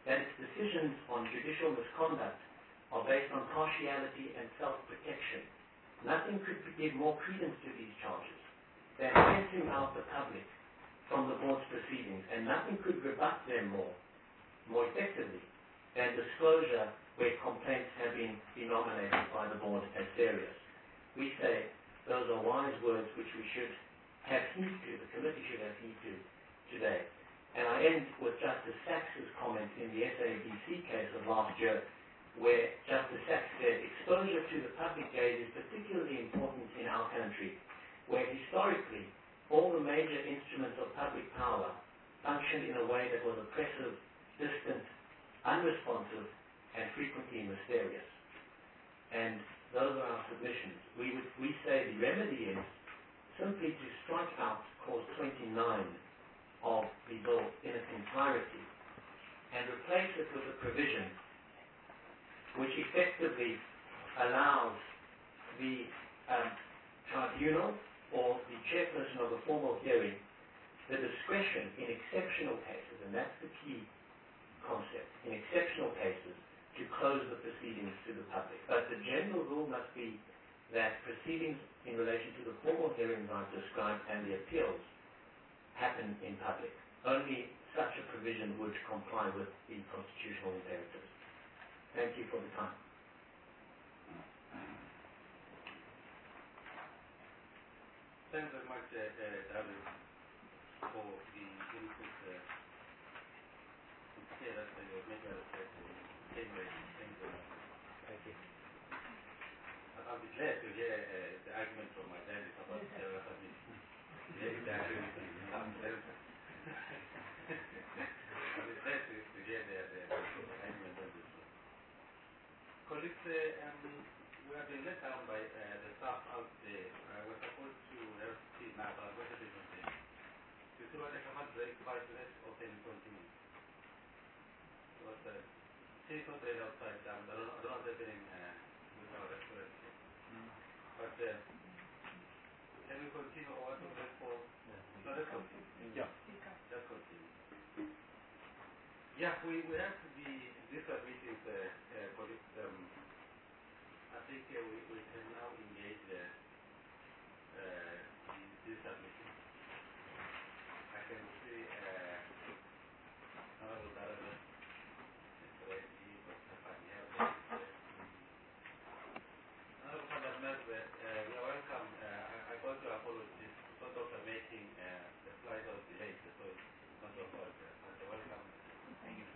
that its decisions on judicial misconduct are based on partiality and self-protection. Nothing could give more credence to these charges than censoring out the public from the board's proceedings, and nothing could rebut them more effectively than disclosure where complaints have been denominated by the board as serious. We say those are wise words which we should have heed to, the committee should have heed to today. And I end with Justice Sachs's comment in the SABC case of last year, where Justice Sachs said exposure to the public gaze is particularly important in our country, where historically all the major instruments of public power functioned in a way that was oppressive, distant, unresponsive, and frequently mysterious. And those are our submissions. We say the remedy is simply to strike out clause 29 of the bill in its entirety and replace it with a provision which effectively allows the tribunal or the chairperson of a formal hearing the discretion in exceptional cases, and that's the key concept, in exceptional cases, to close the proceedings to the public. But the general rule must be that proceedings in relation to the formal hearings I've described and the appeals happen in public. Only such a provision would comply with the constitutional imperatives. Thank you for the time. Thanks very much, David, for the input. Yeah, that's your major anyway. Thank you. Thank you. I'll be glad to hear the argument from my dad about the submission. Very glad to hear the argument on this one. Colleagues, we have been let down by the staff out there. We're supposed to have tea now, but what is it on there? You see what I come out break 5 minutes or then continue. But tea is not there outside. I don't know what's happening with our restaurant. But can we continue or what to wait for? No, let's continue. Yeah. Let's continue. Yeah, we have these are meetings, colleagues. I think we can now engage this submission. I can see Honorable Darabas, Mr. Reddy, Dr. Fanyel. Honorable Fanyel, you are welcome. I got your apologies sort of making the flight was delayed, so it's not your fault. Welcome. Thank you.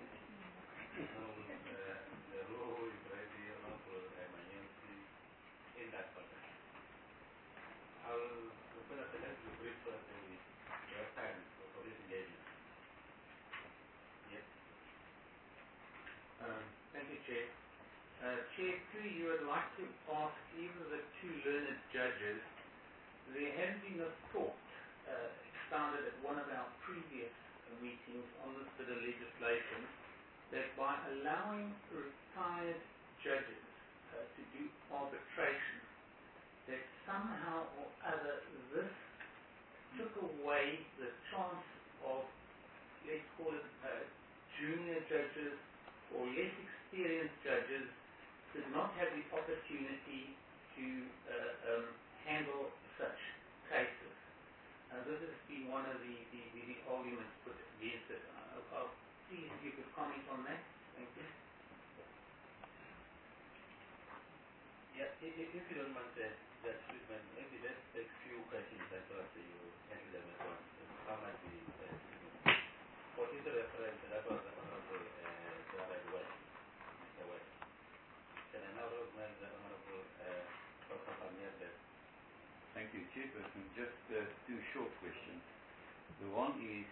The rule is ready, Honorable Manyansi, in that pattern. I'll put up the next brief so that we have time for this engagement. Yes. Thank you, Chair. Chair, too, you would like to ask either the two learned judges, there has been a thought expounded at one of our previous meetings on this bit of legislation that by allowing retired judges to do arbitration, that somehow or other this took away the chance of, let's call it junior judges or less experienced judges did not have the opportunity to handle such cases. This has been one of the arguments put against it. Please, if you could comment on that. Thank you. Yeah, if you don't mind that treatment, maybe let's take a few questions and so you handle them at once. How might we for this reference, that was the Honorable West, Mr. West. Can I now recognize the Honorable Dr. Fanyel? Thank you, Chairperson. Just two short questions. The one is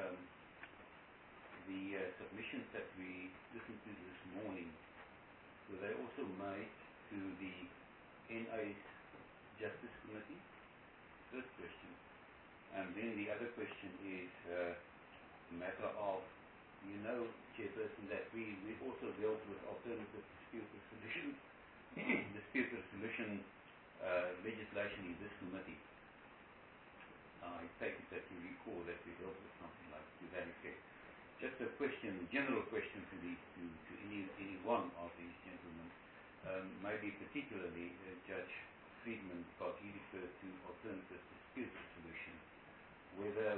the submissions that we listened to this morning, were they also made to the NA's Justice Committee? First question. And then the other question is a matter of, Chairperson, that we also dealt with alternative dispute resolution legislation in this committee. I take it that you recall that we dealt with something like to that effect. just a question, general question to any one of these gentlemen, maybe particularly Judge Friedman, because he referred to alternative dispute resolution, whether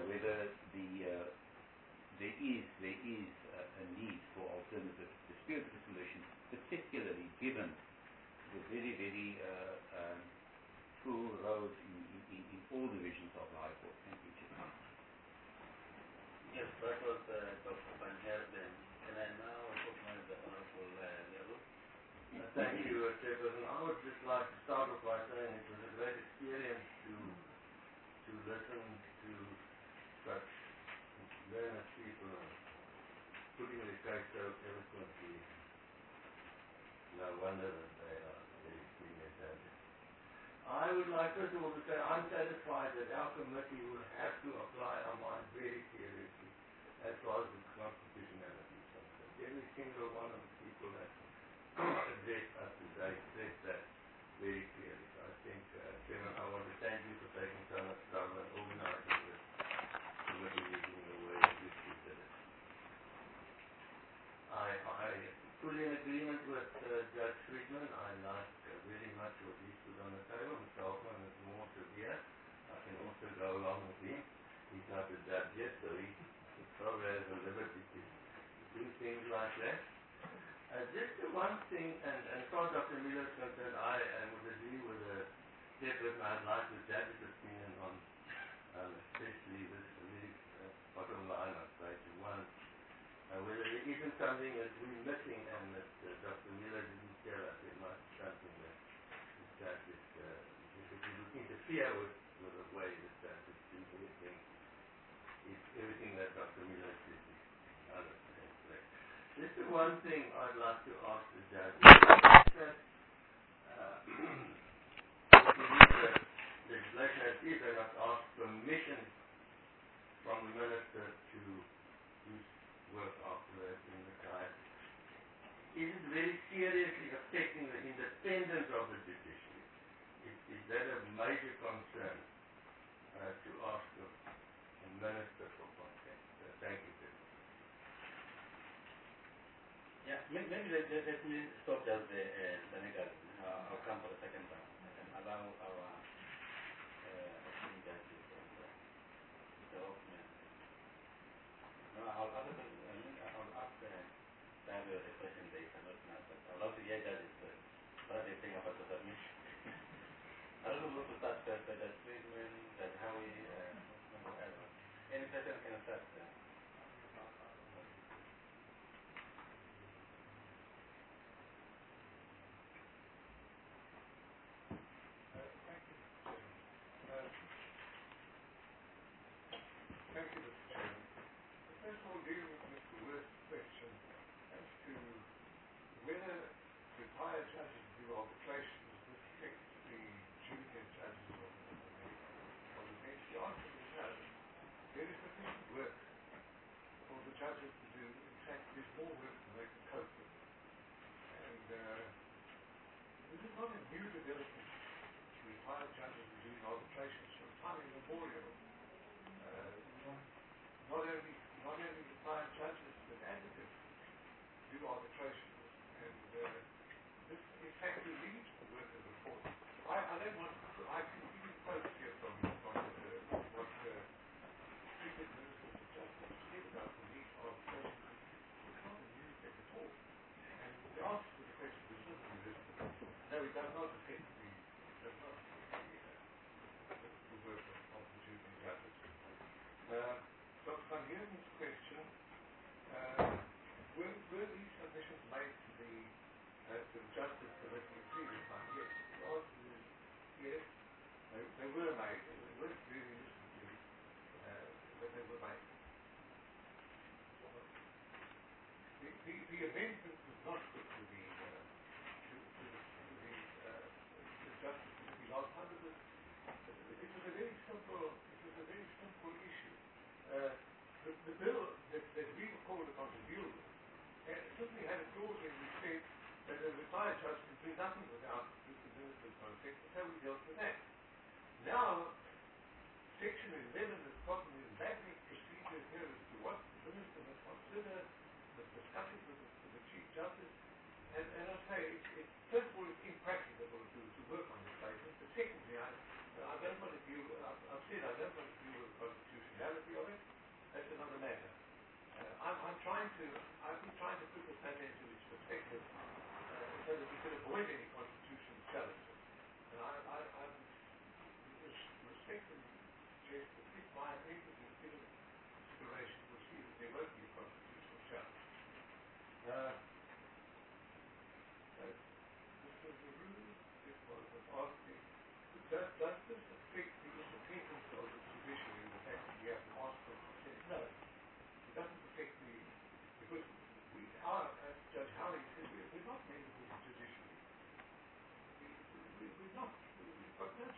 there is a need for alternative dispute resolution, particularly given the very, very full roles in all divisions of the High Court. Thank you, Chair. Yes, that was Dr. Van Heerden. Can I now recognize the Honorable Nehru? Thank you, Chairperson. I would just like to start off by saying it was a great experience to listen to such learned people putting the case so eloquently. No wonder that they are very senior judges. I would like first of all to say I'm satisfied that our committee will have to apply our mind very seriously as far as the constitutionality is concerned. Every single one of the people that addressed us today said that very clearly. So I think, Chairman, I want to thank you for taking so much trouble and organizing this committee meeting in the way in which you did it. I fully in agreement with Judge Friedman. I like very much what he's put on the table. Mr. Hoffman is more severe. I can also go along with him. He's not a judge yet, so he probably has a liberty to do things like that. Just the one thing, and as far as Dr. Miller is concerned, I would agree with the Chairperson. I'd like the judge's opinion on especially this very bottom line on page 1. Whether there isn't something that we're missing and that Dr. Miller didn't tell us, there must be something that the judge is, if it would interfere with the way the judge is doing everything, if everything that Dr. Miller says is 100% correct. Just the one thing I'd like to ask the judge is that the legislation as is, they must ask permission from the minister to do work after they've been retired. Is it very seriously affecting the independence of the judiciary? Is that a major concern to ask the minister for consent? Thank you, sir. Yeah, maybe let me stop just the Senegal. I'll come for the second round. I can allow our esteemed judges and the Hoffman. No, I'll ask Dario the question they cannot answer. I'd love to hear judges what they think about the submission. I don't know who to start first, Judge Friedman, Judge Howie, whatever. Any person can start. Thank you, Mr. Chairman. First of all, dealing with Mr. Worth's question as to whether retired judges do arbitrations, this affects the junior judges of the bench. The answer is no. There is sufficient work for the judges to do. In fact, there's more work than they can cope with. And this is not a new development. Retired judges are doing arbitrations from time immemorial. Not only retired judges, but advocates do arbitrations. And this, in fact, relieves the work of the court. I don't want to, I can give you quotes here from what treated ministers of justice said about the need for arbitration. It's not a new thing at all. And the answer to the question is simply this: no, it does not affect the work of the junior judges. Dr. Van Heerden's question, were these submissions made to the Justice Committee in previous time? Yes. The answer is yes. They were made. They weren't really listened to, but they were made. The amendment was not put to the Justice Committee last time because it was a very simple issue. The bill that we were called upon to deal with simply had a clause in which said that a retired judge can do nothing without the minister's consent, so we dealt with that. Now, Section 11 has gotten this magnet procedure here as to what the minister must consider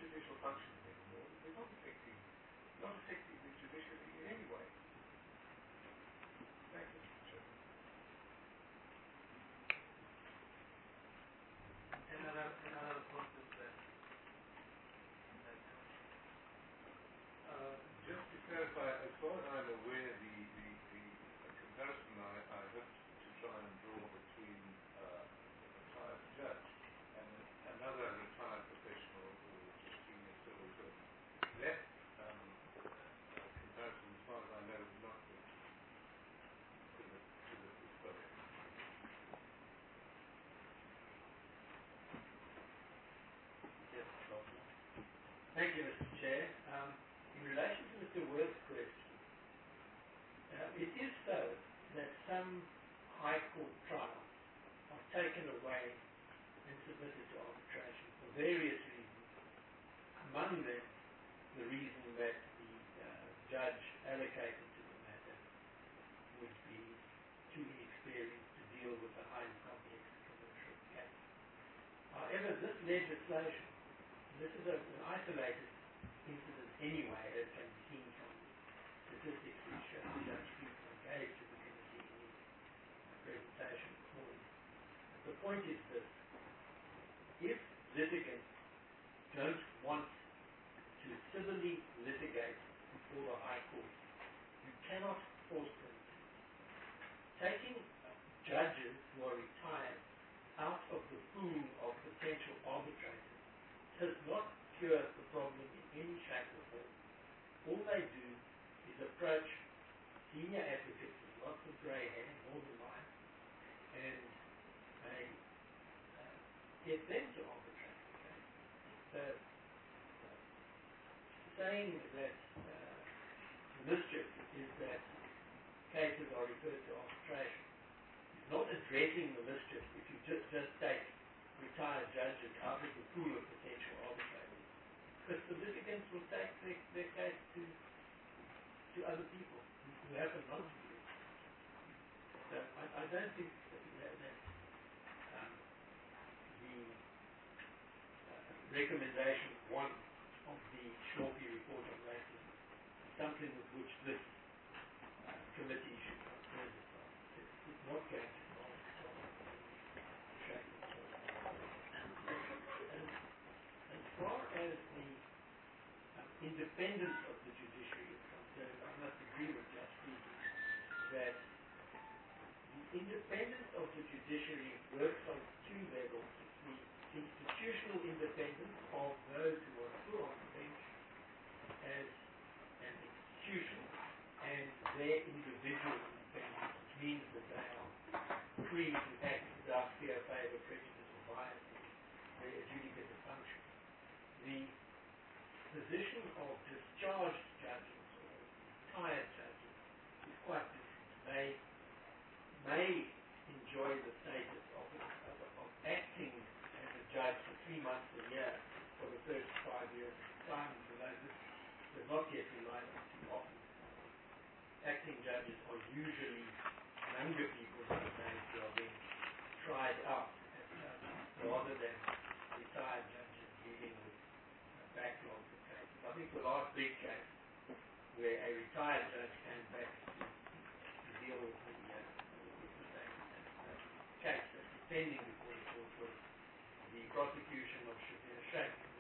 judicial functioning anymore. They're not affecting the judiciary in any way. Thank you, Mr. Chairman. Another point is that Just to clarify, as far as I'm aware, the comparison I hope to try and draw between a retired judge and another retired professional or just senior civil servant, that comparison, as far as I know, is not good to the historian. Yes, Dr. Thank you, Mr. Chair. In relation to Mr. Worth's question, it is so that some High Court trials are taken away and submitted to arbitration for various reasons. Among them, the reason that the judge allocated to the matter would be too inexperienced to deal with the highly complex commercial case. However, this legislation, this is an isolated incident anyway, as can be seen from the statistics which Judge Friedman gave to the committee in his presentation this morning. The point is this: if litigants don't want to civilly litigate before the High Court, you cannot force them to. Taking judges who are retired out of the pool of potential arbitrators does not cure the problem in any shape or form. All they do is approach senior advocates with lots of grey hair, more than mine, and they get them to arbitrate the case. So, saying that the mischief is that cases are referred to arbitration is not addressing the mischief if you just take retired judges out of the pool of potential arbitrators. Because the litigants will take their case to other people who happen not to be. So I don't think that the recommendation one of the Schnorke report on racism is something with which this committee should concern itself. It's not going to solve the problem in shape or form. And as far as the independence of the judiciary is concerned, I must agree with Judge Friedman that the independence of the judiciary works on two levels: the institutional independence of those who are put on the bench as an institution, and their individual independence, which means that they are free to act without fear, favour, prejudice, or bias in their adjudicative function. The position of discharged judges or retired judges is quite different. They may enjoy the status of acting as a judge for 3 months a year for the first 5 years of retirement, although this does not get relied on too often. Acting judges are usually younger people these days who are being tried out as judges rather than retired judges dealing with backlogs of cases. I think the last big case where a retired judge came back to deal with the case that was pending before the court was the prosecution of Shabir Sheikh, who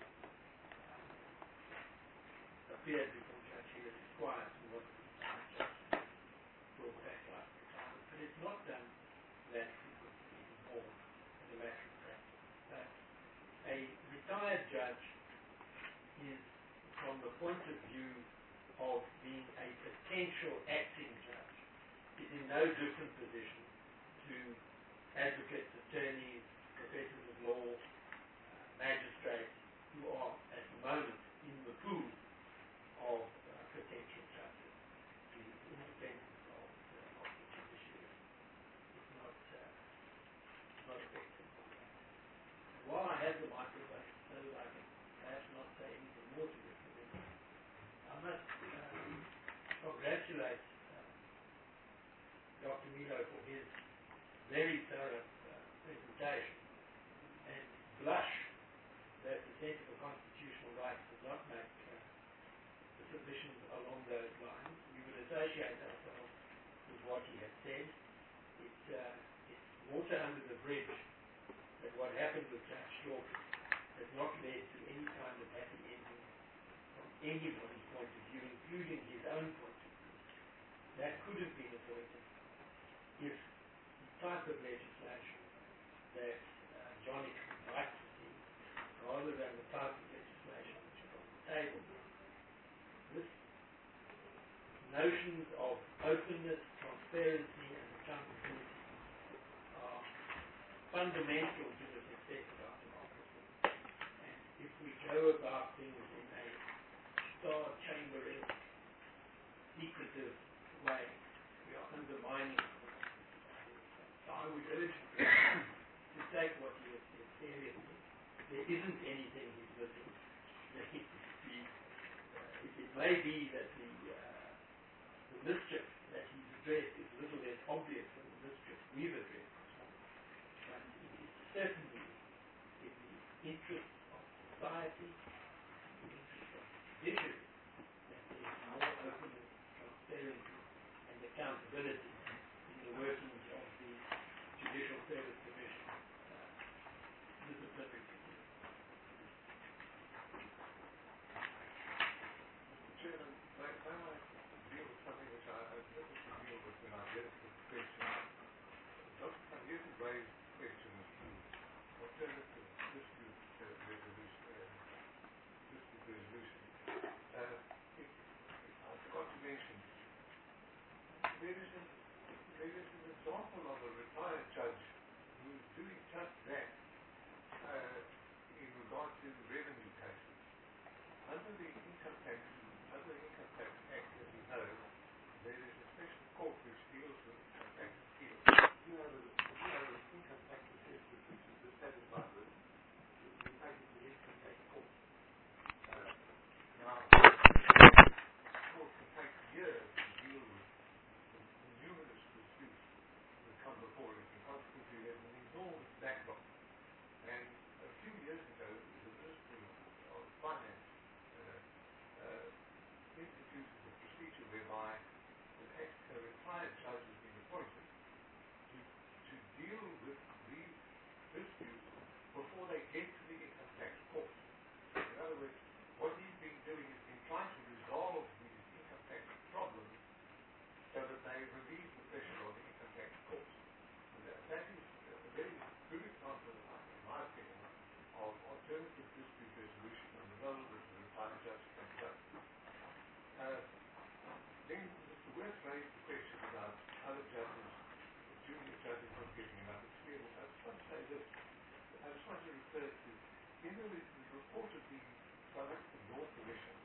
appeared before Judge Hewitt Esquire, who was a retired judge, brought back life retirement. But it's not done that frequently anymore as a matter of practice. But a retired judge is, from the point of view of being a potential acting judge, is in no different position to advocates, attorneys, professors of law, magistrates who are at the moment in the pool of potential judges. The independence of the judiciary is not affected by that. And while I have the microphone, so that I can perhaps not say anything more to this committee, I must congratulate Dr. Milo for his very thorough presentation, and blush that the Centre for Constitutional Rights submissions along those lines. We would associate ourselves with what he had said. It's water under the bridge that what happened with Judge Short has not led to any kind of happy ending from anybody's point of view, including his own point of view. That could have been avoided if the type of legislation that Johnny would like to see, rather than the type of legislation which is on the table now. This notions of openness, transparency, and accountability are fundamental to the success of our democracy. And if we go about things in a star chamber-esque, secretive way, we are undermining our democracy. So I would urge you to take what he has said seriously. There isn't anything he's missing. It may be that the mischief that he's addressed is a little less obvious than the mischief we've addressed this morning. But it is certainly in the interest of society, in the interest of the judiciary, that there is more openness, transparency, and accountability in the workings of the Judicial Service Commission disciplinary proceedings. Chairman, may I deal with something which I purposely deal with when I get to the question? Dr. Sangyesu raised the question of the alternative dispute resolution. I forgot to mention, there is an example of a retired judge who is doing just that in regard to revenue taxes. Under the Income Tax Act, as you know, there is a special court which deals with income tax appeals. You have an income tax assessment which is dissatisfied with. You take it to the income tax court. Now, the court can take years to deal with the numerous disputes that come before it, and consequently there's an enormous backlog. And a few years ago, the Ministry of Finance instituted a procedure whereby a retired judge has been appointed to deal with these disputes before they get to the income tax court. In other words, what he's been doing is been trying to resolve these income tax problems so that they relieve the pressure on the income tax court. That is a very good example, in my opinion, of alternative dispute resolution and the role that the retired judge can play. Then Mr. Wirth raised the question about other judges, junior judges not getting enough experience. I just want to say this. I just want to refer to, in the report of the South African Law Commission,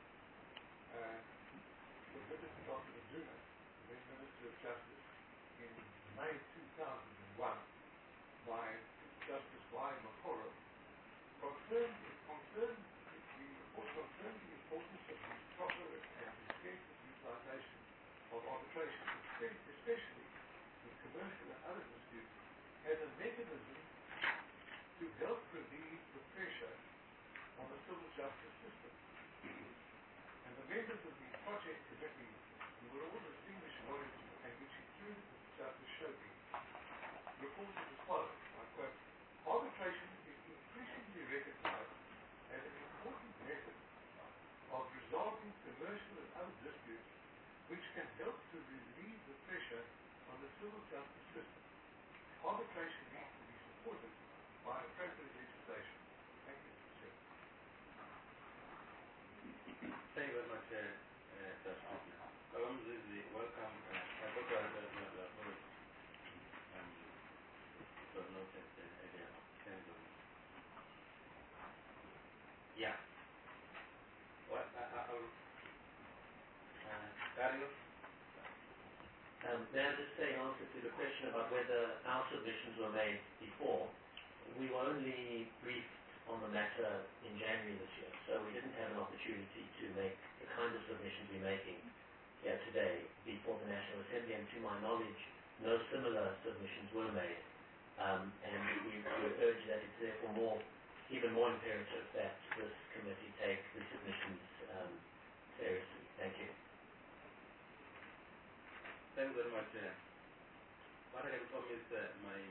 submitted to Dr. Maduna, the then Minister of Justice, in May 2001, by Justice Y. Makoro, the report confirmed the importance of the proper and extensive utilization of arbitration, especially with commercial and other disputes, as a mechanism to help relieve the pressure on the civil justice system. And the members of the project committee, who were all distinguished lawyers, and which included Justice Shoki, reported as follows, I quote, arbitration is increasingly recognized as an important method of resolving commercial and other disputes which can help to relieve the pressure on the civil justice system. Arbitration needs to be supported by appropriate legislation. Thank you, Mr. Chairman. Thank you very much, Judge Hoffman. Along with the welcome, I thought that it was noted earlier. Thank you. Yeah. What? Carlos? May I just say in answer to the question about whether our submissions were made before, we were only briefed on the matter in January this year, so we didn't have an opportunity to make the kind of submissions we're making here today before the National Assembly, and to my knowledge, no similar submissions were made. And we would urge that it's therefore even more imperative that this committee take the submissions seriously. Thank you. Thank you very much. What I can promise my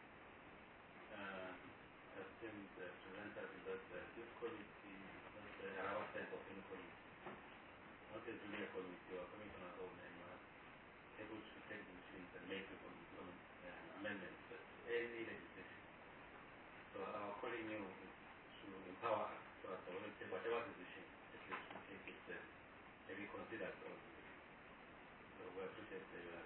esteemed presenters is that this committee is not our sense of any committee, not a junior committee or committee on our own, and you are able to take decisions and make amendments to any legislation. So our calling you is to empower us so that when we take whatever decision, at least we take it maybe considered all this. So we appreciate your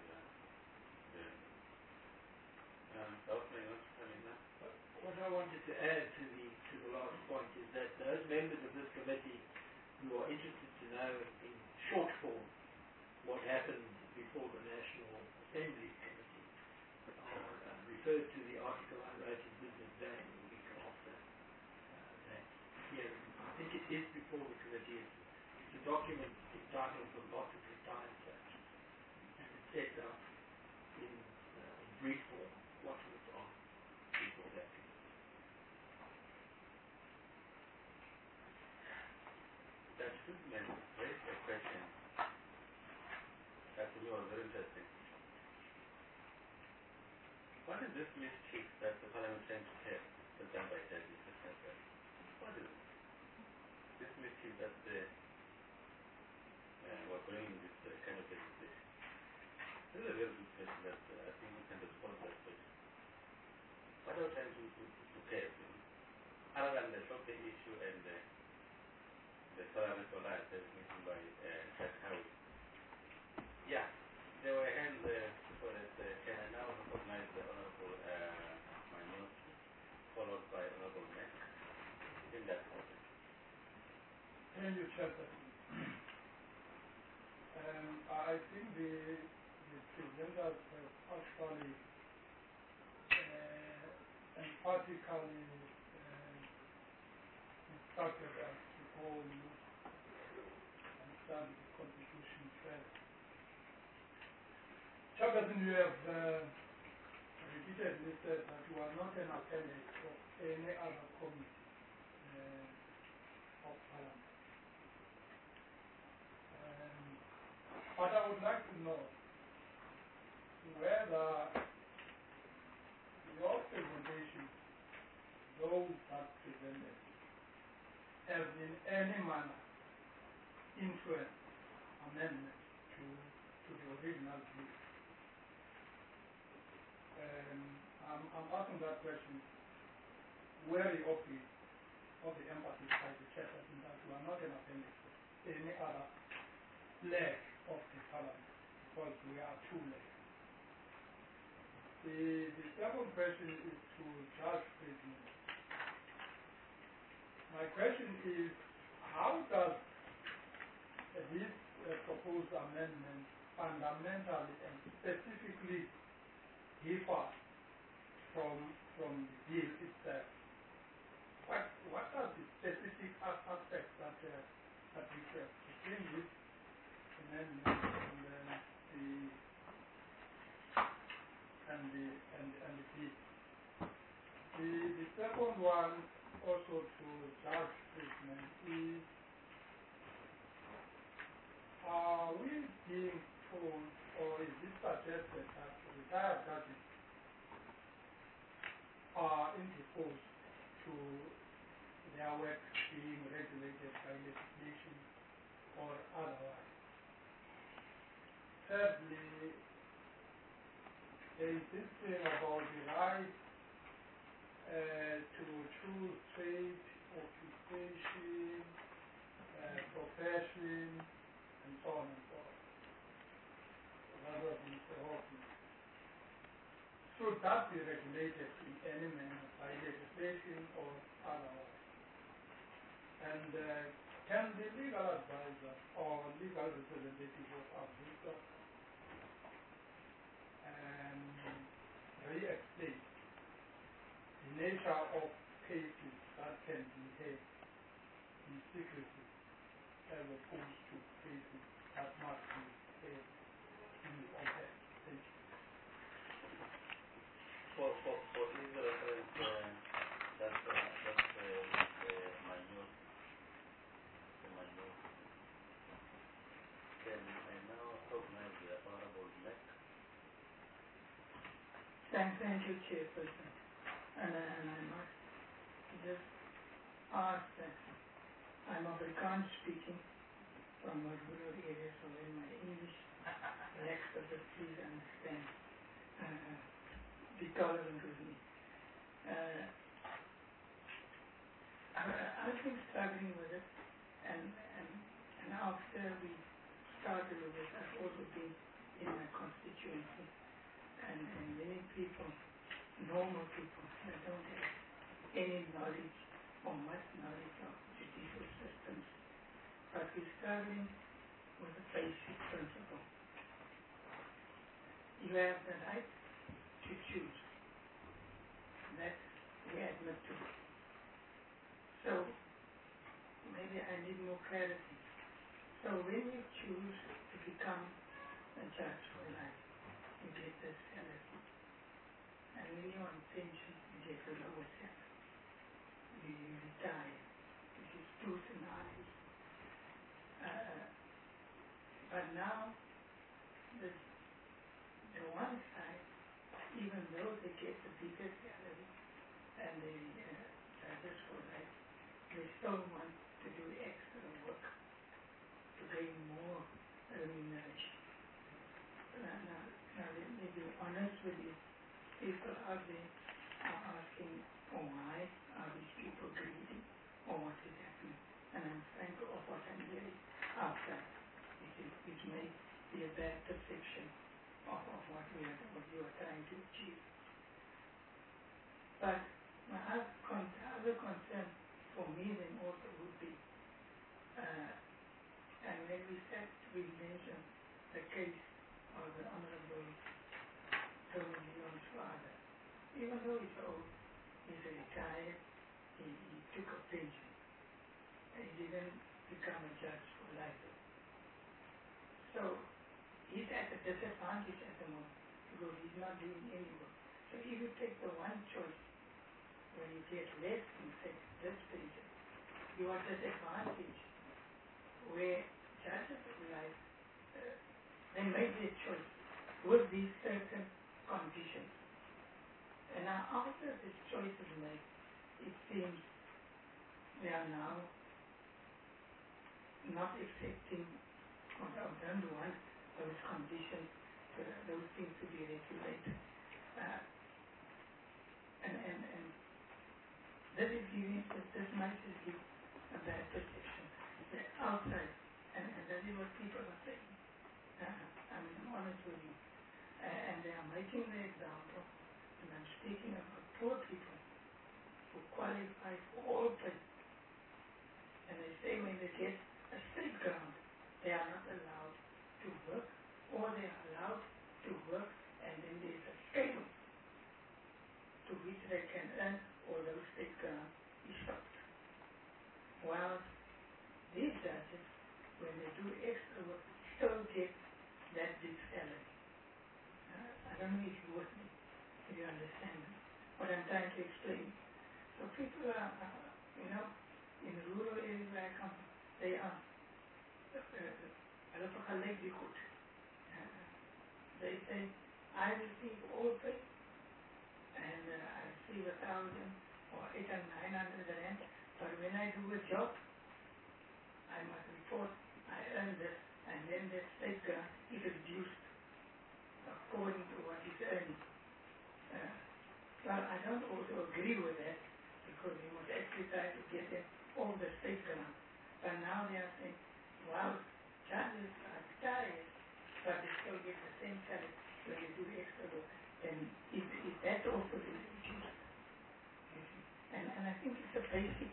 Elfman, you want to come in now? What I wanted to add to the last point is that those members of this committee who are interested to know in short form what happened before the National Assembly Committee are referred to the article I wrote in Business Day the week after that hearing. I think it is before the committee. It's a document entitled The Lot of Retired Judges, and it sets out in brief form what was on before that committee. That statement raised a question that to me was very interesting. What is this mischief that the Parliament tends to have done by judges? What is it? This mischief that we're bringing this kind of legislation? This is a very good question that I think we can respond to that question. What are we trying to care? Other than the shopping issue and the salary for life mentioned by Judge Howard. Yeah, there were hands for that. Can I now recognize the Honorable Manus, followed by Honorable Mac, in that order? Thank you, Chairperson. I think the presenters have actually emphatically instructed us to go look and study the Constitution first. Chairperson, you have repeatedly said that you are not an appendix of any other committee of Parliament. But I would like to know whether your presentation, those that presented, have in any manner influenced amendments to the original view. I'm asking that question very obvious of the emphasis by the chairperson that we are not an appendix of any other leg of the Parliament, because we are two legs. The second question is to Judge Friedman. My question is, how does this proposed amendment fundamentally and specifically differ from the bill itself? What are the specific aspects that differ between this amendment and the bill? The second one, also to Judge Friedman, is, are we being told, or is it suggested that retired judges are indisposed to their work being regulated by legislation or otherwise? Thirdly, there is this thing about the right to choose trade, occupation, profession, and so on and so on. That was Mr. Hawkins. Should that be regulated in any manner by legislation or otherwise? And can the legal advisor or legal representative of Africa re-explain the nature of cases that can be held in secrecy as opposed to cases that must be held in the open? Thank you. For his reference, that's the minute. Thank you, Chairperson. And I must just ask that I'm Afrikaans speaking from a rural area, so when my English lacks, but please understand. Be tolerant with me. I've been struggling with it, and after we started with it, I've also been in my constituency, and many people, normal people, that don't have any knowledge or much knowledge of judicial systems, but we're struggling with a basic principle. You have the right to choose. That we admit to. So, maybe I need more clarity. So when you choose to become a judge for life, you get this salary. And when you're on pension, you get the lower salary. You retire, which is two scenarios. But now, the one side, even though they get the bigger salary and the judges for life, they still want to do extra work to gain more remuneration. Now let me be honest with you. People out there are asking, oh, why are these people greedy, or what is happening? And I'm frank of what I'm hearing outside. It may be a bad perception of what you are trying to achieve. But my other concern for me then also would be, and when we mentioned the case of the Honorable Tony Leon's father, even though he's old, he's retired, he took a pension, and he didn't become a judge for life. So he's at a disadvantage at the moment because he's not doing any work. So if you take the one choice where you get less than say this pension, you are disadvantaged. Where judges of life, they make their choice with these certain conditions. And now after this choice is made, it seems they are now not accepting or don't want those conditions, those things to be regulated. And this is giving, this might just give a bad perception. The outside, and that is what people are saying. I'm honest with you. And they are making the example, and I'm speaking about poor people who qualify for all places. And they say when they get a state grant, they are not allowed to work, or they are allowed to work, and then there's a scale to which they can earn, or those state grants is stopped. While these judges, when they do extra work, still get that big salary. I don't know if you're with me, if you understand what I'm trying to explain. So people are, in the rural areas where I come from, they are they say, I receive all pay, and I receive 1,000 or 800 or 900 rand, but when I do a job, I must report I earn this, and then the state grant is reduced according to what is earning. Well, I don't also agree with that, because you must actually try to get them all the state grant. But now they are saying, well, judges are retired, but they still get the same salary when they do extra work. And if that also is reduced. And I think it's a basic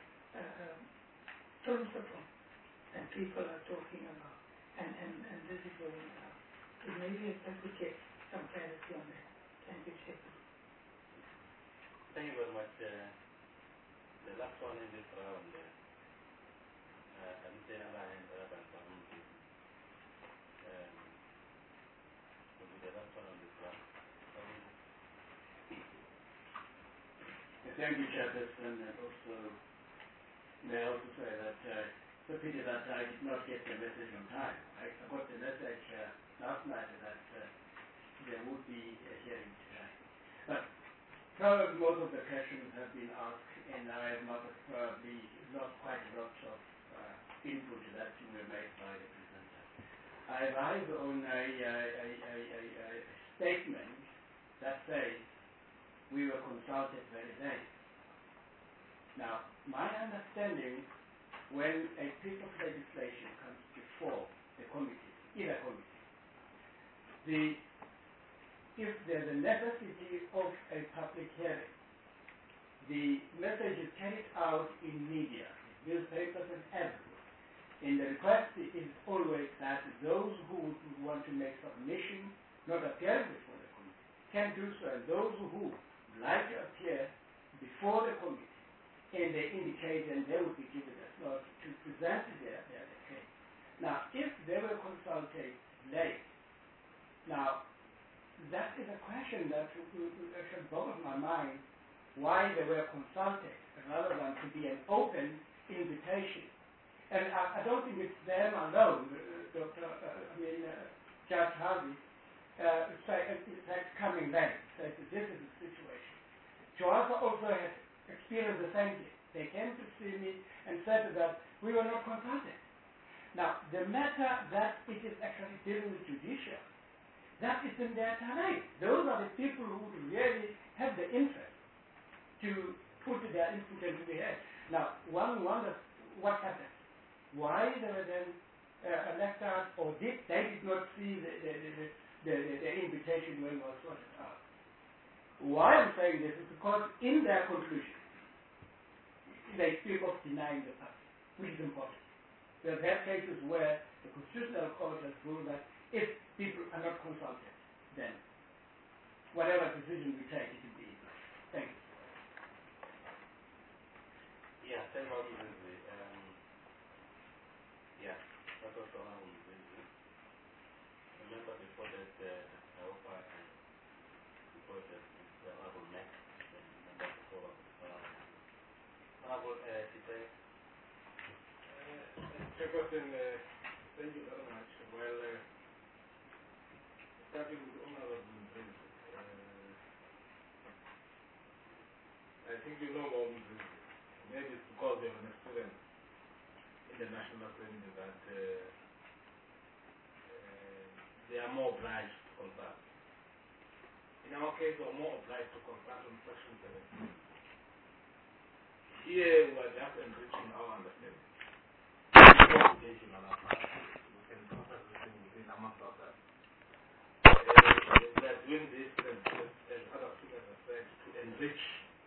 principle that people are talking about. And this is going on. So maybe I could get some clarity on that. Thank you, Shepherd. Thank you very much. The last one in this round, Thank you, Chairperson, and also may I also say that it's a pity that I did not get the message on time. I got the message last night that there would be a hearing tonight. But probably most of the questions have been asked, and I have not probably not quite a lot of input that were made by the presenter. I arrive on a statement that says we were consulted very late. Now, my understanding, when a piece of legislation comes before a committee, either committee, if there's a necessity of a public hearing, the message is carried out in media, newspapers and everywhere. And the request is always that those who would want to make submission, not appear before the committee, can do so, and those who would like to appear before the committee, and they indicate, and they would be given a slot to present their case. Now, if they were consulted late, now, that is a question that should boggle my mind, why they were consulted, rather than to be an open invitation. And I don't think it's them alone, Judge Harvey, coming late, says this is the situation. Joasa also had experienced the same thing. They came to see me and said that we were not consulted. Now, the matter that it is actually dealing with judicial, that is in their terrain. Those are the people who would really have the interest to put their input into the head. Now, one wonders what happened. Why they were then elected, or they did not see the invitation when it was sorted out. Why I'm saying this is because in their conclusion, they speak of denying the party, which is important. There are cases where the Constitutional Court has ruled that if people are not consulted, then whatever decision we take, it will be equal. Thank you. Yeah, thank you. Yeah, that was the one we went to. Remember before that, I offer and before that, the Honorable Mac, then number before Honorable Sitay. Chairperson, thank you very much. Well, starting with Honorable Mzimzi, I think you know about Mzimzi. Maybe it's because they have an experience in the National Assembly that they are more obliged to consult. In our case, we are more obliged to consult on Section 17. Here, we are just enriching our understanding. Obligation on our part. We can process this thing within amongst ourselves. We are doing this, as other speakers have said, to enrich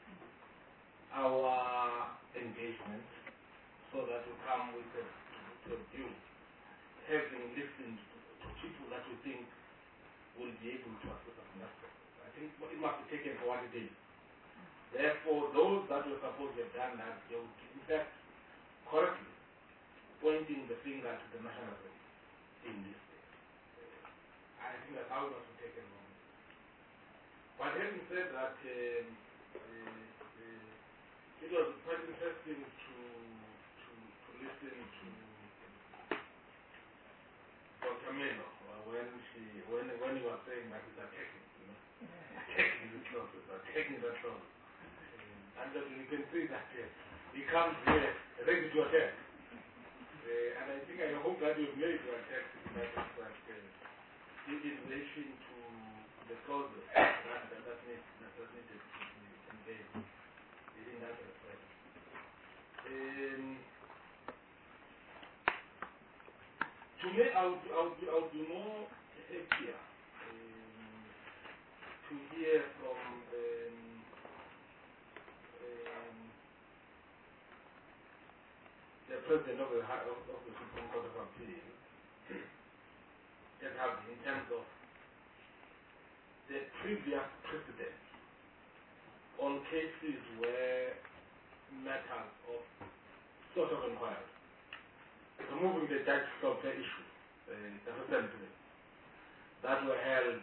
our engagement so that we come with a view, having listened to people that we think will be able to assist us in that process. I think it must be taken for what it is. Therefore, those that were supposed to have done that, they would, in fact, correctly pointing the finger to the National Assembly in this case. I think that's how we must be taken on. But having said that, it was quite interesting to listen to Dr. Meno when he was saying that he's attacking, attacking the process, attacking the process. And you can see that he comes here ready to attack. And I think I hope that you've made to attack that in relation to the causes that needed to be engaged in that respect. To me, I would be more happier to hear from the President of the Supreme Court of Appeal, in terms of the previous precedent on cases where matters of sort of inquiry, removing the Dutch software issue, the recently, that were held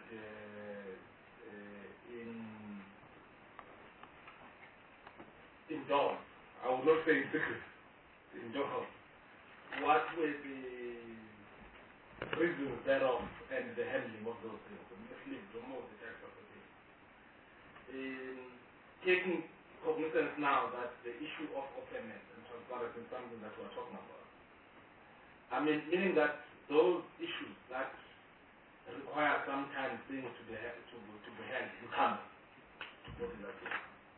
in Dawn. I would not say in secret, in Dawn. What were the reasons thereof and the handling of those things? Let's leave the most the text of the thing. taking cognizance now that the issue of openness and transparency is something that we're talking about. I mean, meaning that those issues that require sometimes things to be held in camera, to put it that way.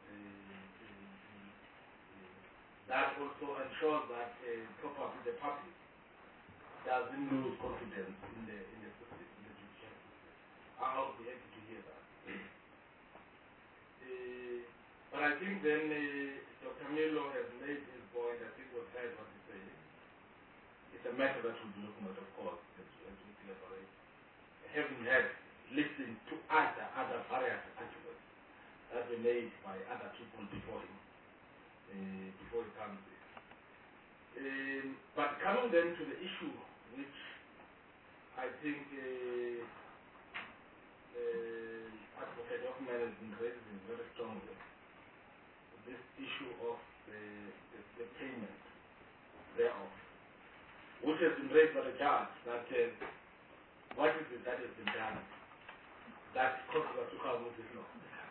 That also ensures that probably the public doesn't lose confidence in the system, in the judicial system. I'll be happy to hear that. But I think then Dr. Milo has made his point. I think was right what he said. It's a matter that we'll be looking at, of course, as we elaborate. Having listened to other various arguments that were made by other people before him, before he comes in. But coming then to the issue which I think Advocate Hoffman has been raising very strongly, this issue of the payment thereof, which has been raised by the judge, that what is it that has been done that causes us to come with this law?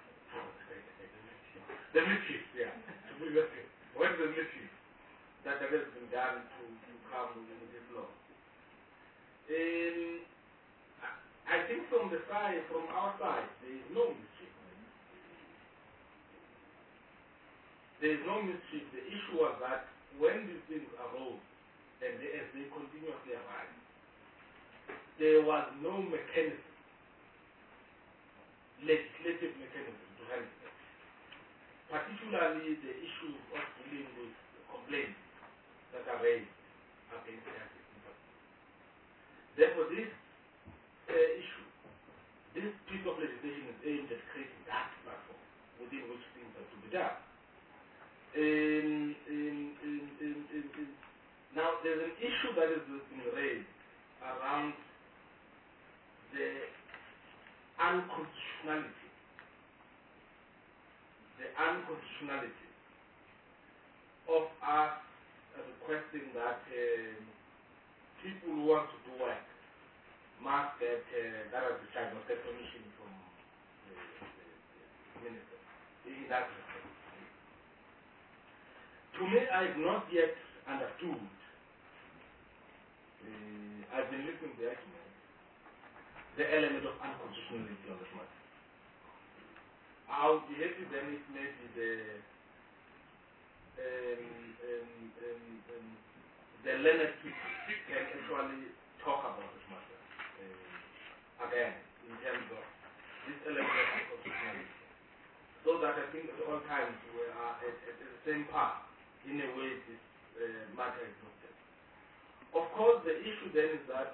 The mischief, yeah. What is the mischief that has been done to come with this law? I think from our side, there is no mischief. There is no mischief. The issue was that when these things arose, and as they continuously arise, there was no mechanism, legislative mechanism to handle it. Particularly the issue of dealing with complaints that are raised against the system. Therefore, this issue, this piece of legislation is aimed at creating that platform within which things are to be done. Now, there's an issue that has been raised around the unconstitutionality of us requesting that people who want to do work must get, that is the child, must get permission from the minister in that respect. To me, I have not yet understood. I've been listening to the argument, the element of unconstitutionality on this matter. I'll be happy then if maybe the learned people can actually talk about this matter again in terms of this element of unconstitutionality, so that I think at all times we are at the same path in a way this matter is looked at. Of course, the issue then is that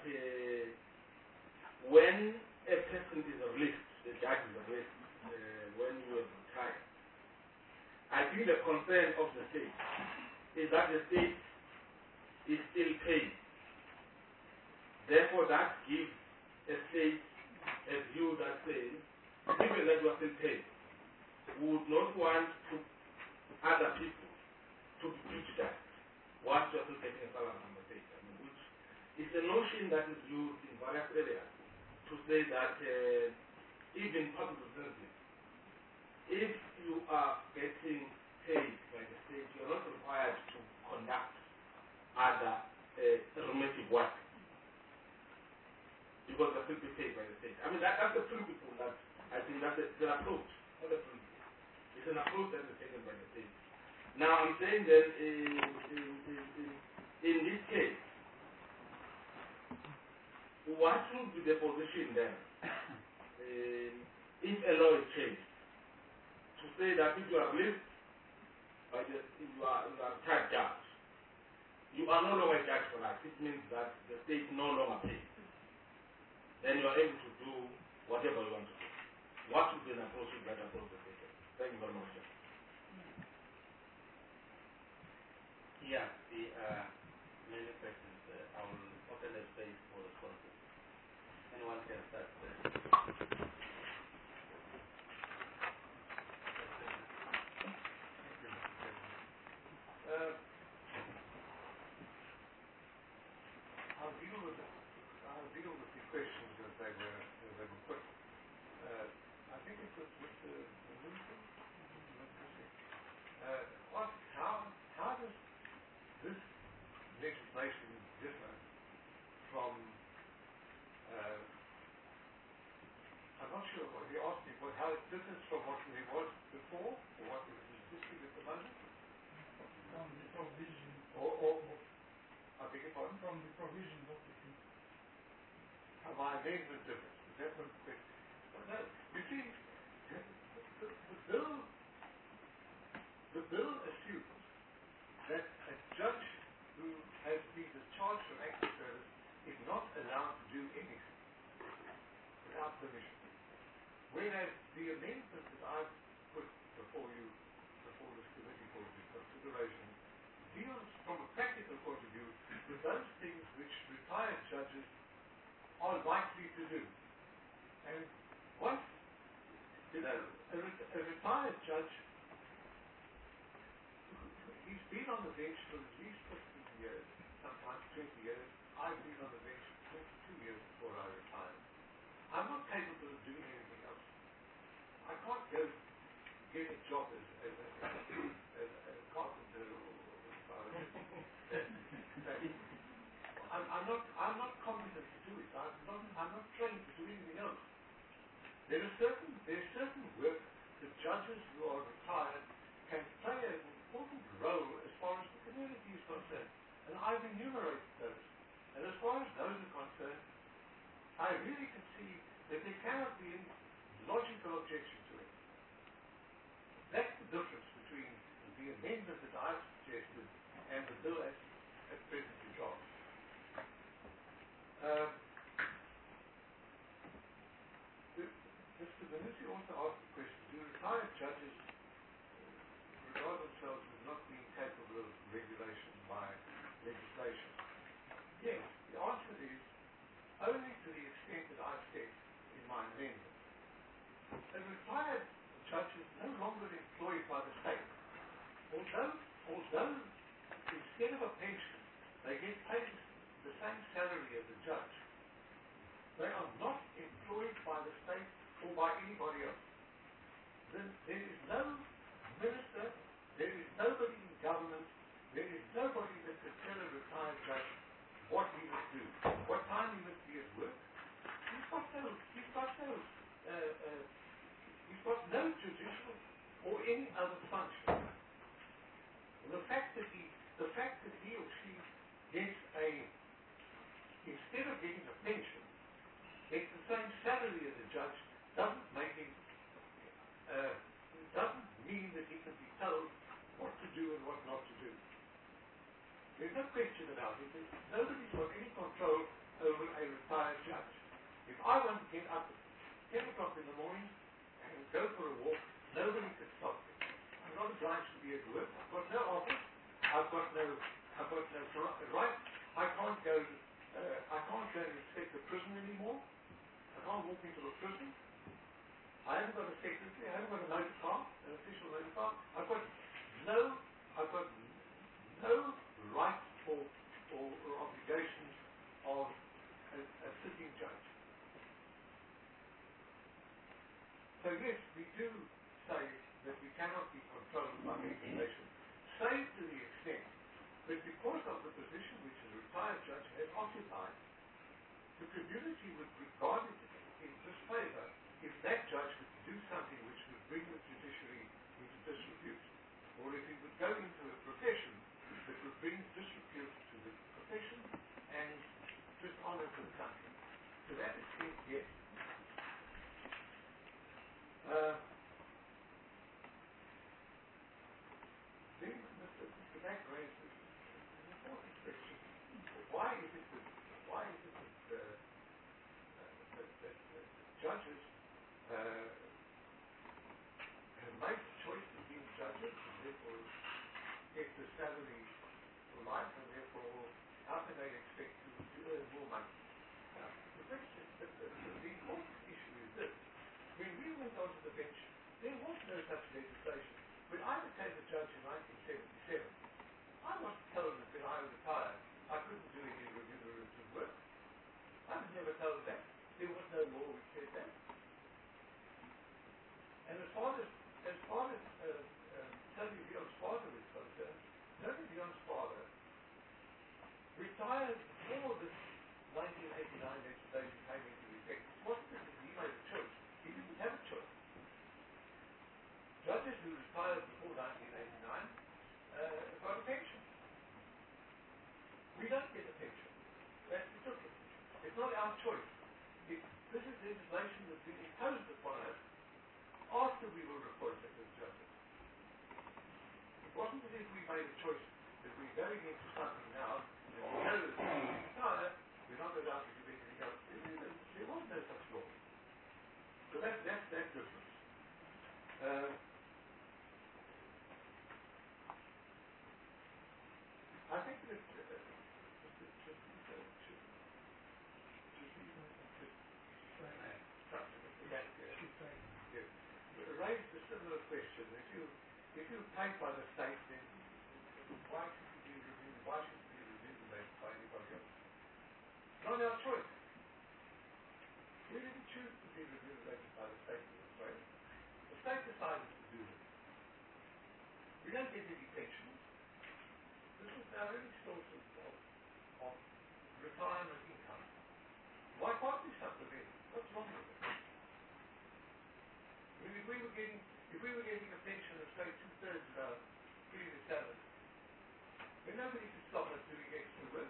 when a person is released, the judge is released, when you have retired, I think the concern of the state is that the state is still paying. Therefore, that gives a state a view that says, given that you are still paying, we would not want to other people to be prejudiced whilst you are still getting a salary from the state. I mean, which is a notion that is used in various areas to say that even public representatives, if you are getting paid by the state, you are not required to conduct other normative work because they are still paid by the state. I mean, that's the principle that I think that's the approach, not the principle. It's an approach that is taken by the state. Now, I'm saying that in this case, what should be the position then if a law is changed to say that if you are released by if you are a type judge, you are no longer a judge for that. It means that the state no longer pays. Then you are able to do whatever you want to do. What should be an approach that approach the state? Thank you very much, sir. Yeah, the many questions. I will open the space for responses. Anyone can start. I'll deal with the questions as they were put. I think it was Mr. Newton, asked how does this legislation differ from, I'm not sure what he asked me, how it differs from what there was before, or what is existing at the moment? From the provision. I beg your pardon? From the provisions of the treaty. My amendment difference. Is that what the question? No. You see, the bill assumes that a judge who has been discharged from active service is not allowed to do anything without permission. Whereas the amendment that I've put before you, before this committee for consideration, deals from a practical point of view with those things which retired judges are likely to do. And once, a retired judge, he's been on the bench for at least 15 years, sometimes 20 years. I've been on the bench 22 years before I retired. I'm not capable of doing anything else. I can't go get a job as a carpenter or I'm not competent to do it. I'm not trained to do anything else. There's certain work that judges who are retired can play an important role as far as the community is concerned. And I've enumerated those. And as far as those are concerned, I really can see that there cannot be any logical objection to it. That's the difference between the amendment that I've suggested and the bill as presently drafted. Mr. Benucci also asked the question, do retired judges regard themselves as not being capable of regulation by legislation? Yes, the answer is only to the extent that I've said in my amendment. A retired judge is no longer employed by the state. Although instead of a pension, they get paid the same salary as a judge, they are not employed by the state or by anybody else. There is no minister, there is nobody in government, there is nobody that can tell a retired judge what he must do, what time he must be at work. He's got no judicial or any other function. The fact that he or she gets instead of getting a pension, gets the same salary as a judge, doesn't mean that he can be told what to do and what not to do. There's no question about it. Nobody's got any control over a retired judge. If I want to get up at 10 o'clock in the morning and go for a walk, nobody can stop me. I'm not obliged to be at work. I've got no office. I've got no right. I can't go and inspect the prison anymore. I can't walk into a prison. I haven't got a secretary. I haven't got a motor car, an official motor car. I've got no rights or obligations of a sitting judge. So yes, we do say that we cannot be controlled by legislation, save to the extent that because of the position which a retired judge has occupied, the community would regard it in disfavor if that judge could do something which would bring the judiciary into disrepute, or if he would go into a profession that would bring disrepute to the profession and dishonor to the country. To that extent, yes. Then Mr. Mack raised an important question. Why is it that judges have made the choice of being judges and therefore get the salary for life, and therefore how can they expect to earn more money? Now, the important issue is this. When we went onto the bench, there was no such legislation. When I became a judge in 1977, I wasn't told that when I retired, I couldn't do any remunerative work. I was never told that. There was no law which said that. retired before this 1989 legislation came into effect. It wasn't as if he made a choice. He didn't have a choice. Judges who retired before 1989 got a pension. We don't get a pension. That's the difference. It's not our choice. This is legislation that's been imposed upon us after we were appointed as judges. It wasn't as if we made a choice that we're going into something now, and we know that if we retire, we're not allowed to do anything else. There was no such law. So that's that difference. I think that raised a similar question. If you pay by the state, then why should you be reviewed? Why should you be remunerated by anybody else? Not our choice. We didn't choose to be remunerated by the state in this way. The state decided to do this. We don't get any pension. This is our only source of retirement income. Why can't we supplement? What's wrong with it? If we were getting a pension of say 2/3 of our previous salary, then nobody could stop us doing extra work.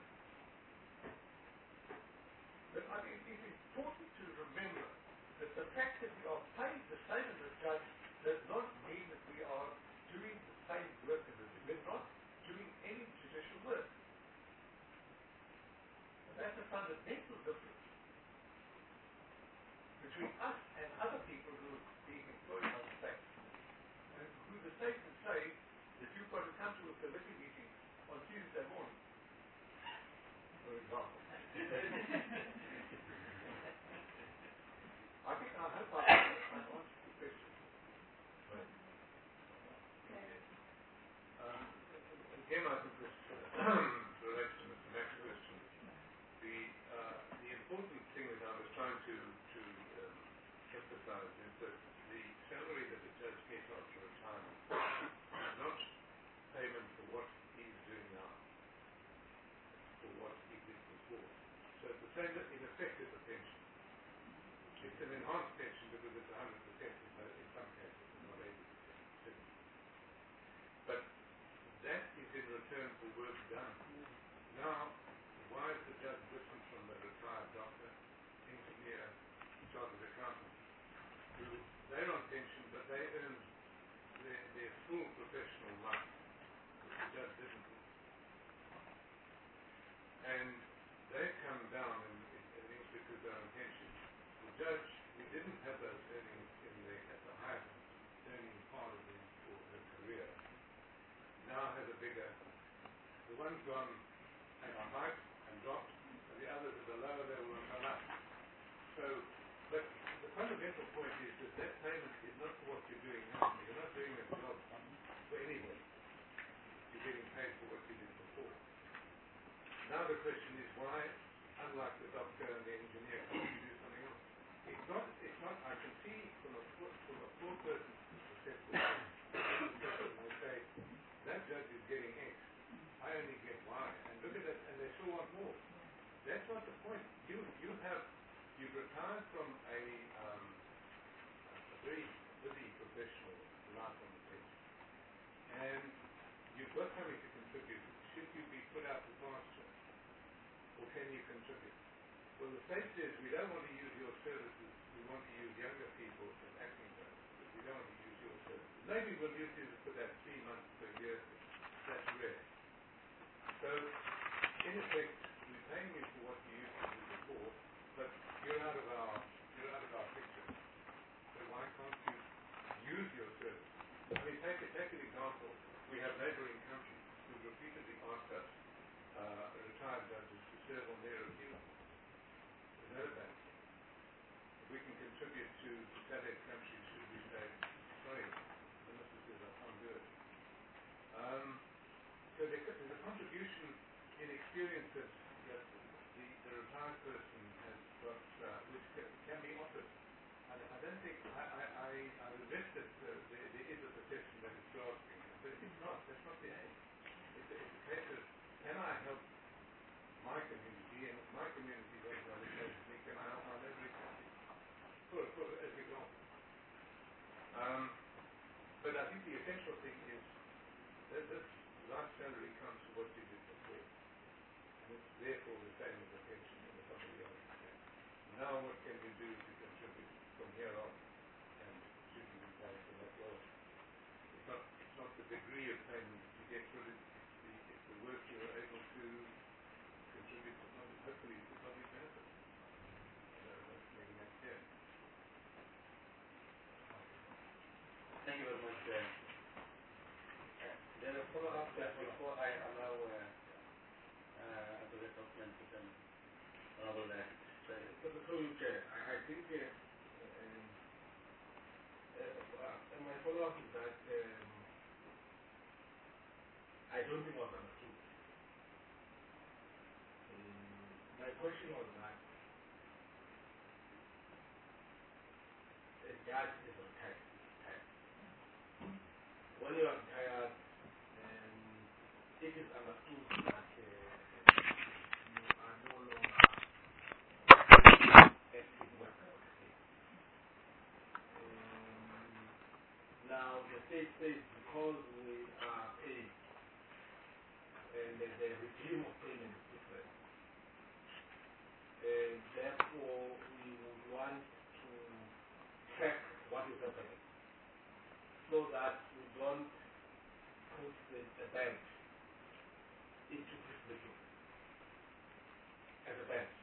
But I think it's important to remember that the fact that we are paid the same as a judge does not mean that we are doing the same work as a judge. We're not doing any judicial work. And that's a fundamental difference between us and other people who are being employed by the state. And who the state can say that you've got to come to a committee meeting on Tuesday morning, for example. I hope I've answered the question. Right. Again, I think this relates to Mr. Mack's question. The important thing that I was trying to emphasize is that the salary that the judge gets after retirement is not payment for what he's doing now, for what he did before. So it's the same in effect as a pension. It's an enhanced pension because it's 100% in some cases, and not 80%. But that is in return for work done. Now, why is the judge different from the retired doctor, engineer, chartered accountant, who they're on pension, but they earn their full professional life, which the judge didn't do. And they come down in earnings because they're on pension. The judge, who didn't have those earnings at the highest earning part of her career, now has a bigger. The one's gone at a height and dropped, and the others at a lower level and come up. So, but the fundamental point is that payment is not for what you're doing now. You're not doing a job for anybody. You're getting paid for what you did before. Now the question is why, unlike the doctor and the engineer, can't you do something else? It's not, I can see from a full person's perspective, will say, that judge is getting X, I only get Y, and look at it, and they still want more. That's not the point. You've retired from a very busy professional life on the bench, and you've got something to contribute. Should you be put out to pasture, or can you contribute? Well, the state says we don't want to use your services. We want to use younger people as acting judges, but we don't want to use your services. Maybe we'll use you for that 3 months per year. That's rare. So, in effect, we're paying you for what you used to do before, but you're out of our picture. So why can't you use your services? I mean, take an example. We have neighboring countries who repeatedly ask us, retired judges, to serve on their appeal. Is that a bad thing? If we can contribute to SADC countries, should we say, sorry, the minister says I can't do it. So there's a contribution in experience that the retired person has got, which can be offered. And I don't think, I regret that there is a perception that it's grasping, but it's not. That's not the aim. It's a case of, can I help I think the essential thing is that this last salary comes to what you did before. And it's therefore the same as a pension in somebody else's hand. Now what can you do to contribute from here on? And should you be paying for that? Well, it's not the degree of payment that you get, but it's the work you're able to contribute to public, hopefully to public benefit. That's making that clear. Thank you very much. There are follow-up before I allow Dr. Stockman to come. Honorable So you Chair, I think my follow-up is that I don't think I was understood. My question was that a judge is retired. When you are retired, it is understood that you are no longer active worker. Now the state says because we are paid and the regime of payment is different, therefore we would want to check what is happening so that we don't put the bank into this meeting as a bank,